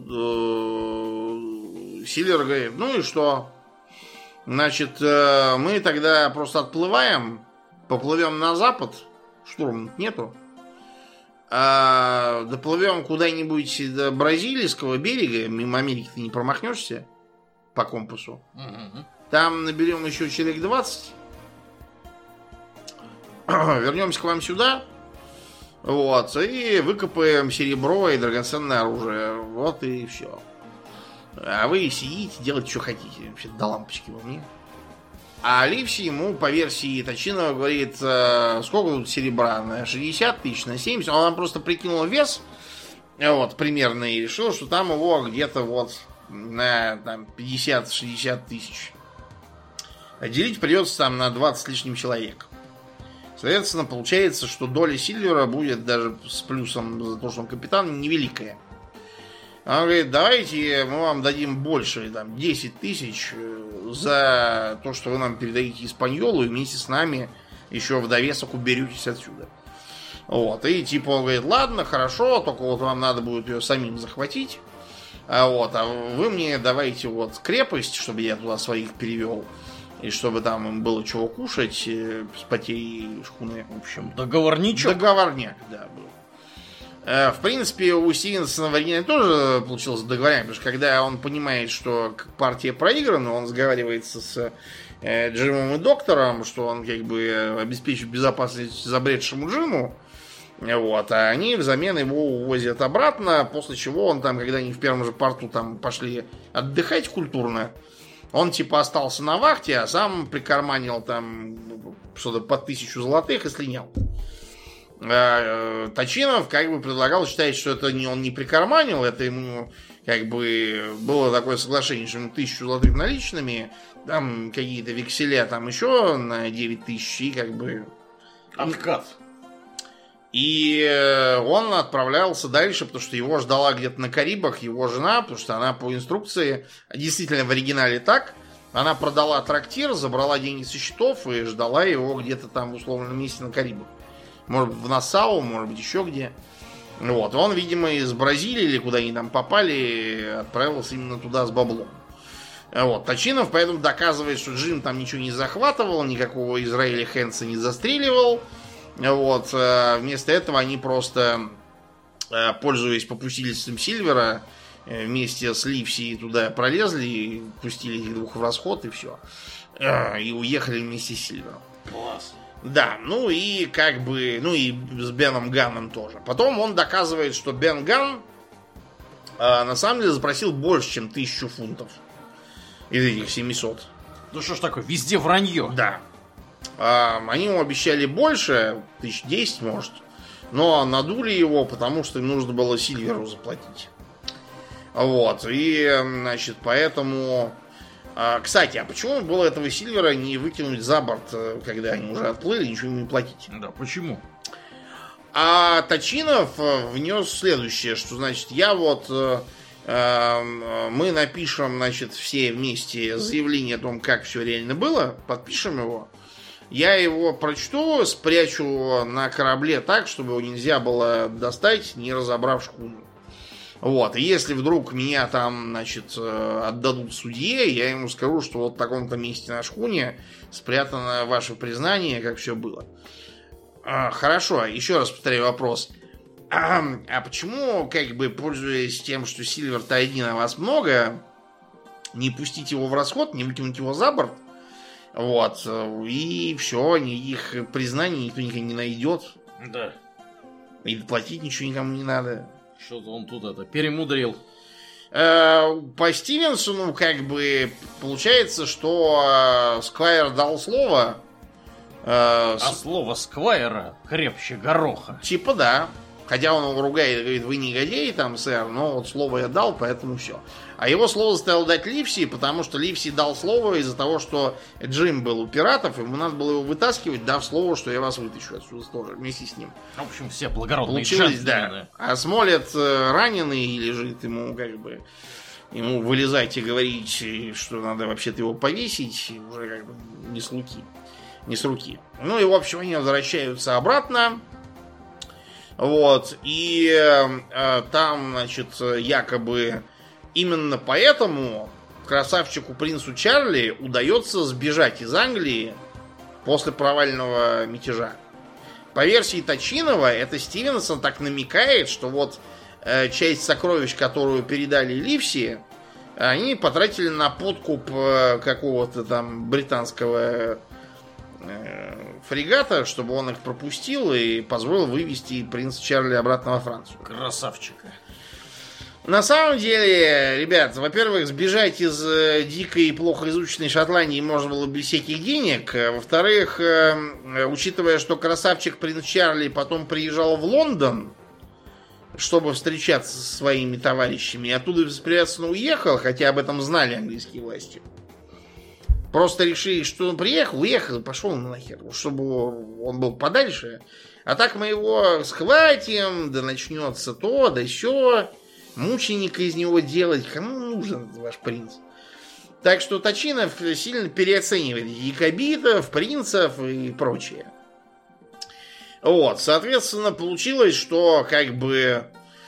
Сильвер говорит: ну и что? Значит, мы тогда просто отплываем, поплывем на запад, штурма нету, доплывем куда-нибудь до Бразильского берега, мимо Америки ты не промахнешься по компасу. Угу. Там наберем еще человек 20, вернемся к вам сюда, вот, и выкопаем серебро и драгоценное оружие. Вот и все. А вы сидите, делайте, что хотите. Вообще, до лампочки во мне. А Ливси ему, по версии Точинова, говорит: сколько тут серебра? На 60 тысяч, на 70? Он нам просто прикинул вес, вот, примерно, и решил, что там его где-то вот на 50-60 тысяч. А делить придется там на 20 с лишним человек. Соответственно, получается, что доля Сильвера будет даже с плюсом за то, что он капитан, невеликая. Он говорит: давайте мы вам дадим больше, там, 10 тысяч за то, что вы нам передадите Испаньолу, и вместе с нами еще в довесок уберетесь отсюда. Вот, и типа он говорит: ладно, хорошо, только вот вам надо будет ее самим захватить. А вы мне давайте вот крепость, чтобы я туда своих перевел, и чтобы там им было чего кушать с потерей шхуны. В общем, договорничок. Договорняк, да, был. В принципе, у Стивенсона в оригинале тоже получилось договорняк, потому что когда он понимает, что партия проиграна, он сговаривается с Джимом и доктором, что он как бы обеспечит безопасность забредшему Джиму. Вот, а они взамен его увозят обратно, после чего он там, когда они в первом же порту там пошли отдыхать культурно, он типа остался на вахте, а сам прикарманил там что-то по 1000 золотых и слинял. Точинов как бы предлагал считать, что это он не прикарманил, это ему как бы было такое соглашение, что ему 1000 золотых наличными, там какие-то векселя там еще на 9000 и как бы... Откат. И он отправлялся дальше, потому что его ждала где-то на Карибах его жена, потому что она по инструкции, действительно в оригинале так, она продала трактир, забрала деньги со счетов и ждала его где-то там в условном месте на Карибах. Может быть, в Нассау, может быть, еще где. Вот. Он, видимо, из Бразилии или куда они там попали, отправился именно туда с баблом. Вот. Точинов поэтому доказывает, что Джим там ничего не захватывал, никакого Израиля Хэнса не застреливал. Вот. Вместо этого они просто, пользуясь попустительством Сильвера, вместе с Ливси туда пролезли, пустили этих двух в расход и все. И уехали вместе с Сильвером. Класс. Да, ну и как бы, ну и с Беном Ганном тоже. Потом он доказывает, что Бен Ганн на самом деле запросил больше, чем 1000 фунтов из этих 700. Ну что ж такое, везде вранье. Да. Они ему обещали больше, 1010 может, но надули его, потому что им нужно было Сильверу заплатить. Вот, и, значит, поэтому... Кстати, а почему было этого Сильвера не выкинуть за борт, когда они уже отплыли, ничего не платить? Да, почему? А Точинов внес следующее, что, значит, мы напишем, значит, все вместе заявление о том, как все реально было, подпишем его, я его прочту, спрячу на корабле так, чтобы его нельзя было достать, не разобрав шхуну. Вот, и если вдруг меня там, значит, отдадут судье, я ему скажу, что вот в таком-то месте на шхуне спрятано ваше признание, как все было. Хорошо, еще раз повторяю вопрос. А почему, как бы, пользуясь тем, что Сильвер-то один, а вас много, не пустить его в расход, не выкинуть его за борт? Вот, и все, никаких признаний никто никогда не найдет. Да. И платить ничего никому не надо. Что-то он тут перемудрил. По Стивенсону, как бы, получается, что Сквайр дал слово. Слово Сквайра крепче гороха. Типа да. Хотя он его ругает, говорит, вы негодяй там, сэр, но вот слово я дал, поэтому все. А его слово заставил дать Ливси, потому что Ливси дал слово из-за того, что Джим был у пиратов, ему надо было его вытаскивать, дав слово, что я вас вытащу отсюда тоже, вместе с ним. В общем, все благородные получилось, джентльмены. да. А Смолет раненый лежит, ему как бы... Ему вылезать и говорить, что надо вообще-то его повесить, уже как бы не с руки. Не с руки. Ну и, в общем, они возвращаются обратно. Вот. И там, значит, якобы именно поэтому красавчику принцу Чарли удается сбежать из Англии после провального мятежа. По версии Точинова, это Стивенсон так намекает, что вот часть сокровищ, которую передали Ливси, они потратили на подкуп какого-то там британского фрегата, чтобы он их пропустил и позволил вывести принца Чарли обратно во Францию. Красавчика. На самом деле, ребят, во-первых, сбежать из дикой и плохо изученной Шотландии можно было без всяких денег. Во-вторых, учитывая, что красавчик принц Чарли потом приезжал в Лондон, чтобы встречаться со своими товарищами, и оттуда беспрепятственно уехал, хотя об этом знали английские власти. Просто решили, что он приехал, уехал и пошел нахер, чтобы он был подальше. А так мы его схватим, да начнется то, да еще мученика из него делать. Кому нужен ваш принц? Так что Точинов сильно переоценивает якобитов, принцев и прочее. Вот, соответственно, получилось, что как бы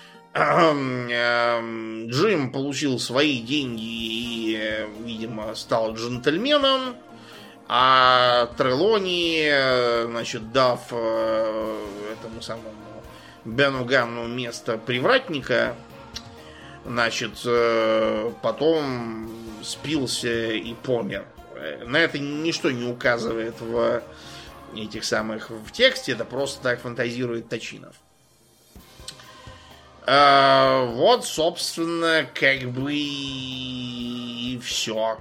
Джим получил свои деньги и, видимо, стал джентльменом, а Трелони, значит, дав этому самому Бену Ганну место привратника, значит, потом спился и помер. На это ничто не указывает в этих самых в тексте, это просто так фантазирует Точинов. Вот, собственно, как бы и все.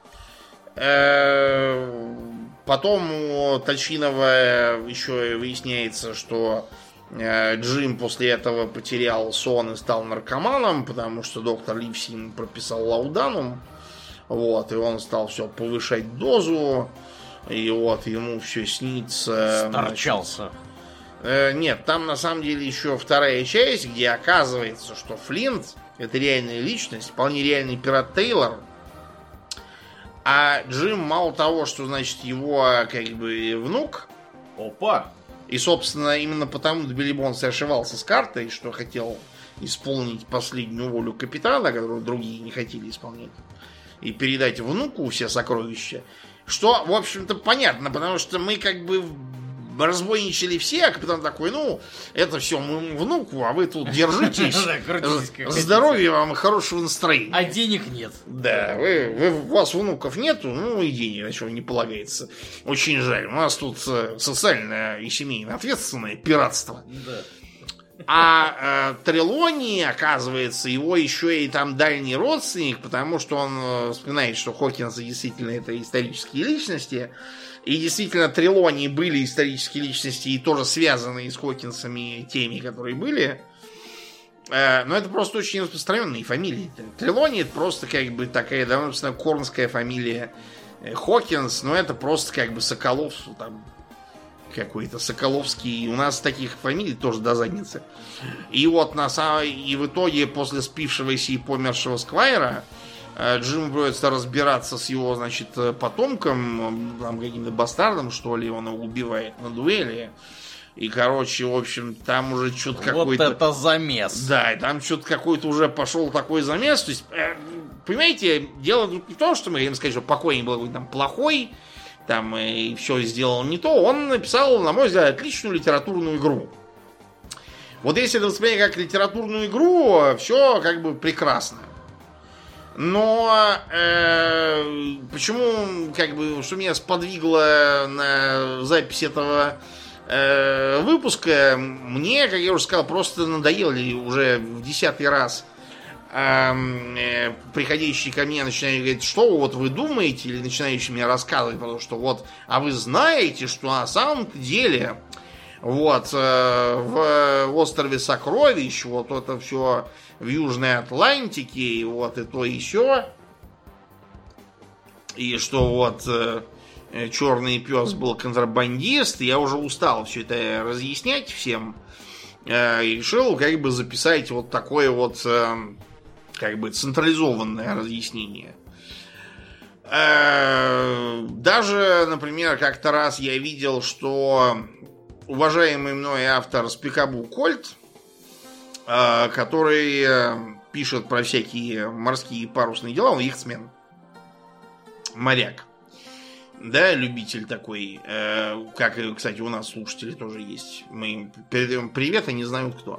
Потом у Точинова еще выясняется, что Джим после этого потерял сон и стал наркоманом, потому что доктор Ливси ему прописал лауданум. Вот, и он стал все повышать дозу. И вот ему все снится. Сторчался. Нет, там на самом деле еще вторая часть, где оказывается, что Флинт это реальная личность, вполне реальный пират Тейлор. А Джим мало того, что, значит, его как бы внук. Опа! И, собственно, именно потому Билли Бондс ошибался с картой, что хотел исполнить последнюю волю капитана, которую другие не хотели исполнять, и передать внуку все сокровища. Что, в общем-то, понятно, потому что мы как бы разбойничали все, а капитан такой, ну, это все моему внуку, а вы тут держитесь. Здоровья вам и хорошего настроения. А денег нет. Да, у вас внуков нету, ну и денег, на чего не полагается. Очень жаль, у нас тут социальное и семейно ответственное пиратство. Да. А Трелони, оказывается, его еще и там дальний родственник, потому что он вспоминает, что Хокинсы действительно это исторические личности. И действительно, Трелони были исторические личности и тоже связанные с Хокинсами теми, которые были. Но это просто очень распространенные фамилии. Трелони это просто как бы такая довольно корнская фамилия. Хокинс, но это просто как бы Соколов, там какой-то Соколовский. У нас таких фамилий тоже до задницы. И вот и в итоге после спившегося и помершего Сквайра Джиму придется разбираться с его, значит, потомком, там, каким-то бастардом, что ли, он его убивает на дуэли. И, короче, в общем, там уже что-то Вот какой-то... это замес. Да, и там что-то какой-то уже пошел такой замес. То есть, понимаете, дело тут не в том, что мы хотим сказать, что покойник был какой-то там плохой, там и все сделал не то. Он написал, на мой взгляд, отличную литературную игру. Вот если это воспринять как литературную игру, все как бы прекрасно. Но почему, как бы, что меня сподвигло на запись этого выпуска, мне, как я уже сказал, просто надоели уже в 10-й раз приходящие ко мне начинают говорить, что вот вы думаете, или начинающие мне рассказывать, потому что вот, а вы знаете, что на самом деле вот в острове Сокровищ, вот это все в Южной Атлантике, и вот и то и сё, и что вот черный пес был контрабандист, я уже устал все это разъяснять всем, и решил как бы записать вот такое вот как бы централизованное разъяснение. Даже, например, как-то раз я видел, что уважаемый мной автор Спикабу Кольт, который пишет про всякие морские парусные дела, он яхтсмен, моряк. Да, любитель такой, как, кстати, у нас слушатели тоже есть. Мы им передаем привет, и не знают кто.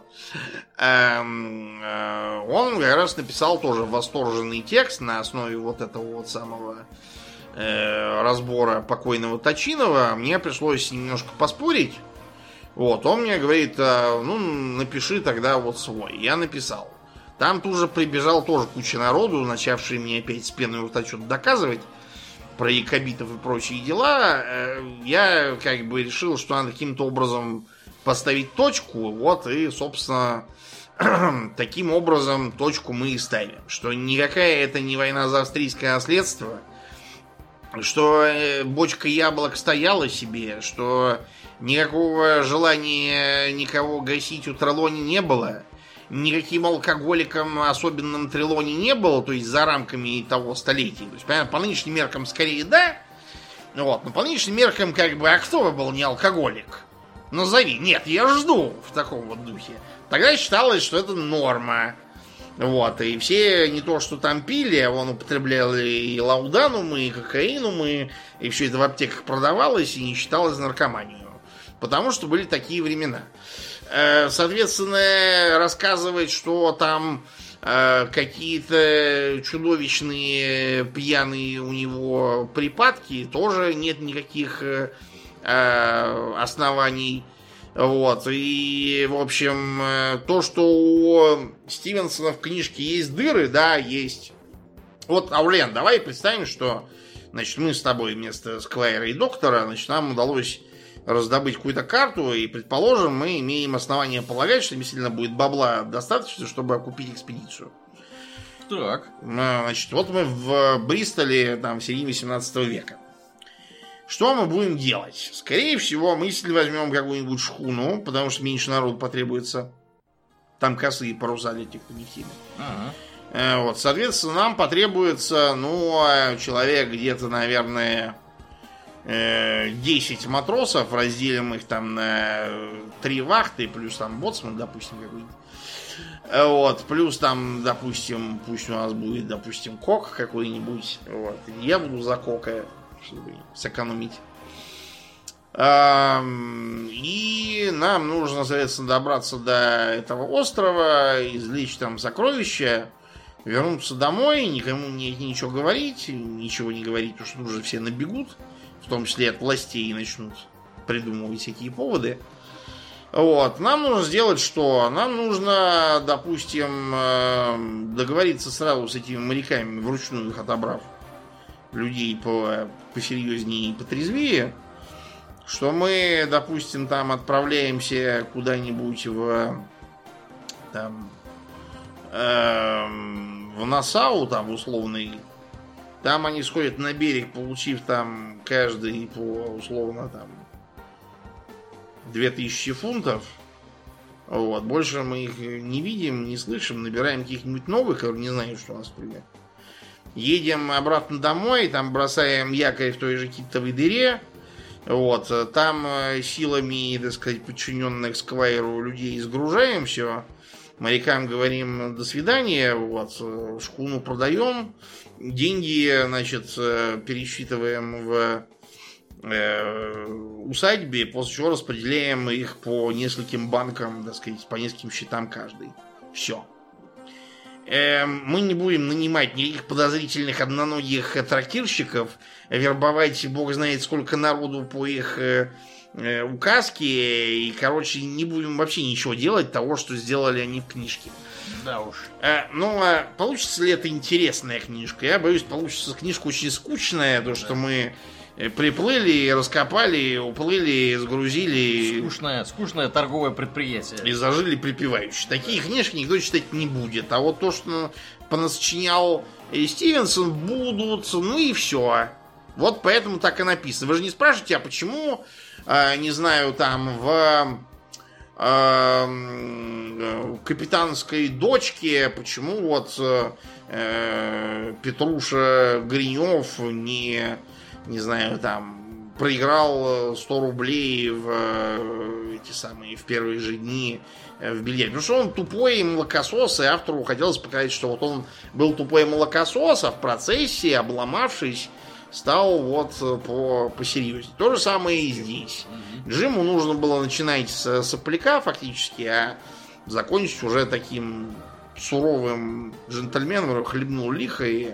Он как раз написал тоже восторженный текст на основе вот этого вот самого разбора покойного Точинова. Мне пришлось с ним немножко поспорить. Вот, он мне говорит, ну, напиши тогда вот свой. Я написал. Там тут же прибежал тоже куча народу, начавшие мне опять с пеной у рта что-то доказывать про якобитов и прочие дела. Я как бы решил, что надо каким-то образом поставить точку. Вот, и, собственно, таким образом точку мы и ставим. Что никакая это не война за австрийское наследство. Что бочка яблок стояла себе. Что никакого желания никого гасить у Трелони не было. Никаким алкоголиком особенным Трелони не было, то есть за рамками того столетия. То есть, понятно, по нынешним меркам скорее да. Вот, но по нынешним меркам как бы, а кто был не алкоголик? Назови. Нет, я жду в таком вот духе. Тогда считалось, что это норма. Вот, и все не то, что там пили, а он употреблял и лауданумы, и кокаинумы, и все это в аптеках продавалось и не считалось наркоманию. Потому что были такие времена. Соответственно, рассказывать, что там какие-то чудовищные пьяные у него припадки, тоже нет никаких оснований. Вот. И, в общем, то, что у Стивенсона в книжке есть дыры, да, есть. Вот, Аурлен, давай представим, что, значит, мы с тобой вместо Сквайра и Доктора, значит, нам удалось раздобыть какую-то карту, и, предположим, мы имеем основания полагать, что действительно будет бабла достаточно, чтобы окупить экспедицию. Так. Значит, вот мы в Бристоле, там, в середине 18 века. Что мы будем делать? Скорее всего, мы, если возьмем какую-нибудь шхуну, потому что меньше народу потребуется, там косые паруса для тех, кто не сильно. Вот, соответственно, нам потребуется, ну, человек где-то, наверное, 10 матросов, разделим их там на 3 вахты, плюс там боцман, допустим, какой-нибудь. Вот, плюс там, допустим, пусть у нас будет, допустим, кок какой-нибудь. Вот, я буду за кока, чтобы сэкономить. И нам нужно, соответственно, добраться до этого острова, извлечь там сокровища, вернуться домой, никому ничего говорить, ничего не говорить, потому что уже все набегут. В том числе от властей, начнут придумывать всякие поводы. Вот. Нам нужно сделать что? Нам нужно, допустим, договориться сразу с этими моряками, вручную их отобрав, людей посерьезнее и потрезвее, что мы, допустим, там отправляемся куда-нибудь в Нассау, там условный. Там они сходят на берег, получив там каждый по, условно, там 2000 фунтов. Вот. Больше мы их не видим, не слышим. Набираем каких-нибудь новых, которые не знаю, что у нас например. Едем обратно домой, там бросаем якорь в той же китовой дыре. Вот, там силами, так сказать, подчиненных Сквайру людей сгружаем все. Морякам говорим до свидания, вот, шхуну продаем, деньги, значит, пересчитываем в усадьбе, после чего распределяем их по нескольким банкам, так сказать, по нескольким счетам каждый. Все. Мы не будем нанимать никаких подозрительных одноногих трактирщиков, вербовать бог знает сколько народу по их указке, и, короче, не будем вообще ничего делать того, что сделали они в книжке. Да уж. Ну, а получится ли это интересная книжка? Я боюсь, получится книжка очень скучная, то, что мы приплыли, раскопали, уплыли, сгрузили. Скучное торговое предприятие. И зажили припеваючи. Такие книжки никто читать не будет. А вот то, что понасочинял Стивенсон, будут, ну и все. Вот поэтому так и написано. Вы же не спрашиваете, а почему, не знаю, там в капитанской дочке, почему вот Петруша Гринев не знаю, там, проиграл 100 рублей в первые же дни в бильярде. Потому что он тупой молокосос, и автору хотелось показать, что вот он был тупой молокосос, а в процессе, обломавшись, стал вот посерьезнее. То же самое и здесь. Джиму нужно было начинать с сопляка фактически, а закончить уже таким суровым джентльменом, хлебнул лихо и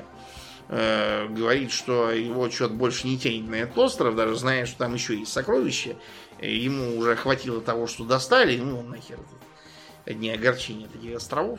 говорит, что его что-то больше не тянет на этот остров, даже зная, что там еще есть сокровища. Ему уже хватило того, что достали, ну нахер одни огорчения таких островов.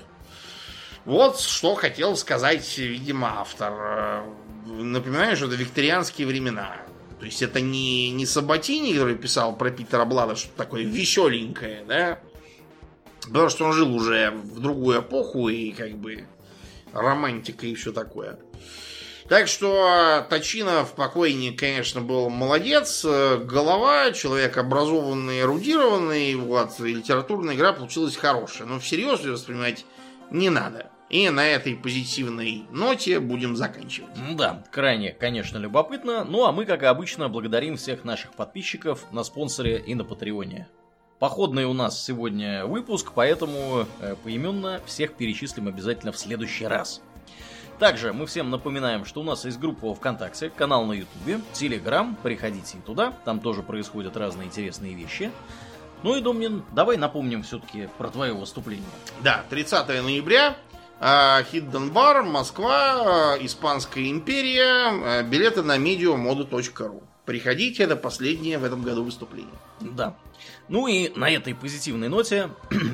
Вот что хотел сказать, видимо, автор. Напоминаю, что это викторианские времена. То есть это не Сабатини, который писал про Питера Блада, что такое веселенькое, да? Потому что он жил уже в другую эпоху, и как бы романтика и все такое. Так что Точинов, покойник, конечно, был молодец. Голова, человек образованный, эрудированный. Вот, и литературная игра получилась хорошая. Но всерьез ее воспринимать не надо. И на этой позитивной ноте будем заканчивать. Да, крайне, конечно, любопытно. Ну, а мы, как и обычно, благодарим всех наших подписчиков на спонсоре и на Патреоне. Походный у нас сегодня выпуск, поэтому поименно всех перечислим обязательно в следующий раз. Также мы всем напоминаем, что у нас есть группа ВКонтакте, канал на Ютубе, Телеграм, приходите и туда, там тоже происходят разные интересные вещи. Ну и, Домнин, давай напомним все-таки про твое выступление. Да, 30 ноября, Hidden Bar, Москва, Испанская империя, билеты на mediamodu.ru. Приходите, это последнее в этом году выступление. Да. Ну и на этой позитивной ноте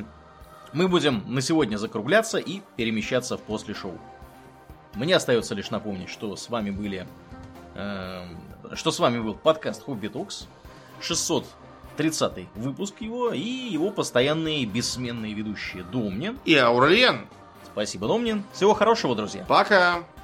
мы будем на сегодня закругляться и перемещаться в после шоу. Мне остается лишь напомнить, что с вами был подкаст Хобби Токс, 630-й выпуск его, и его постоянные бессменные ведущие Домнин и Аурельян. Спасибо, Домнин. Всего хорошего, друзья. Пока.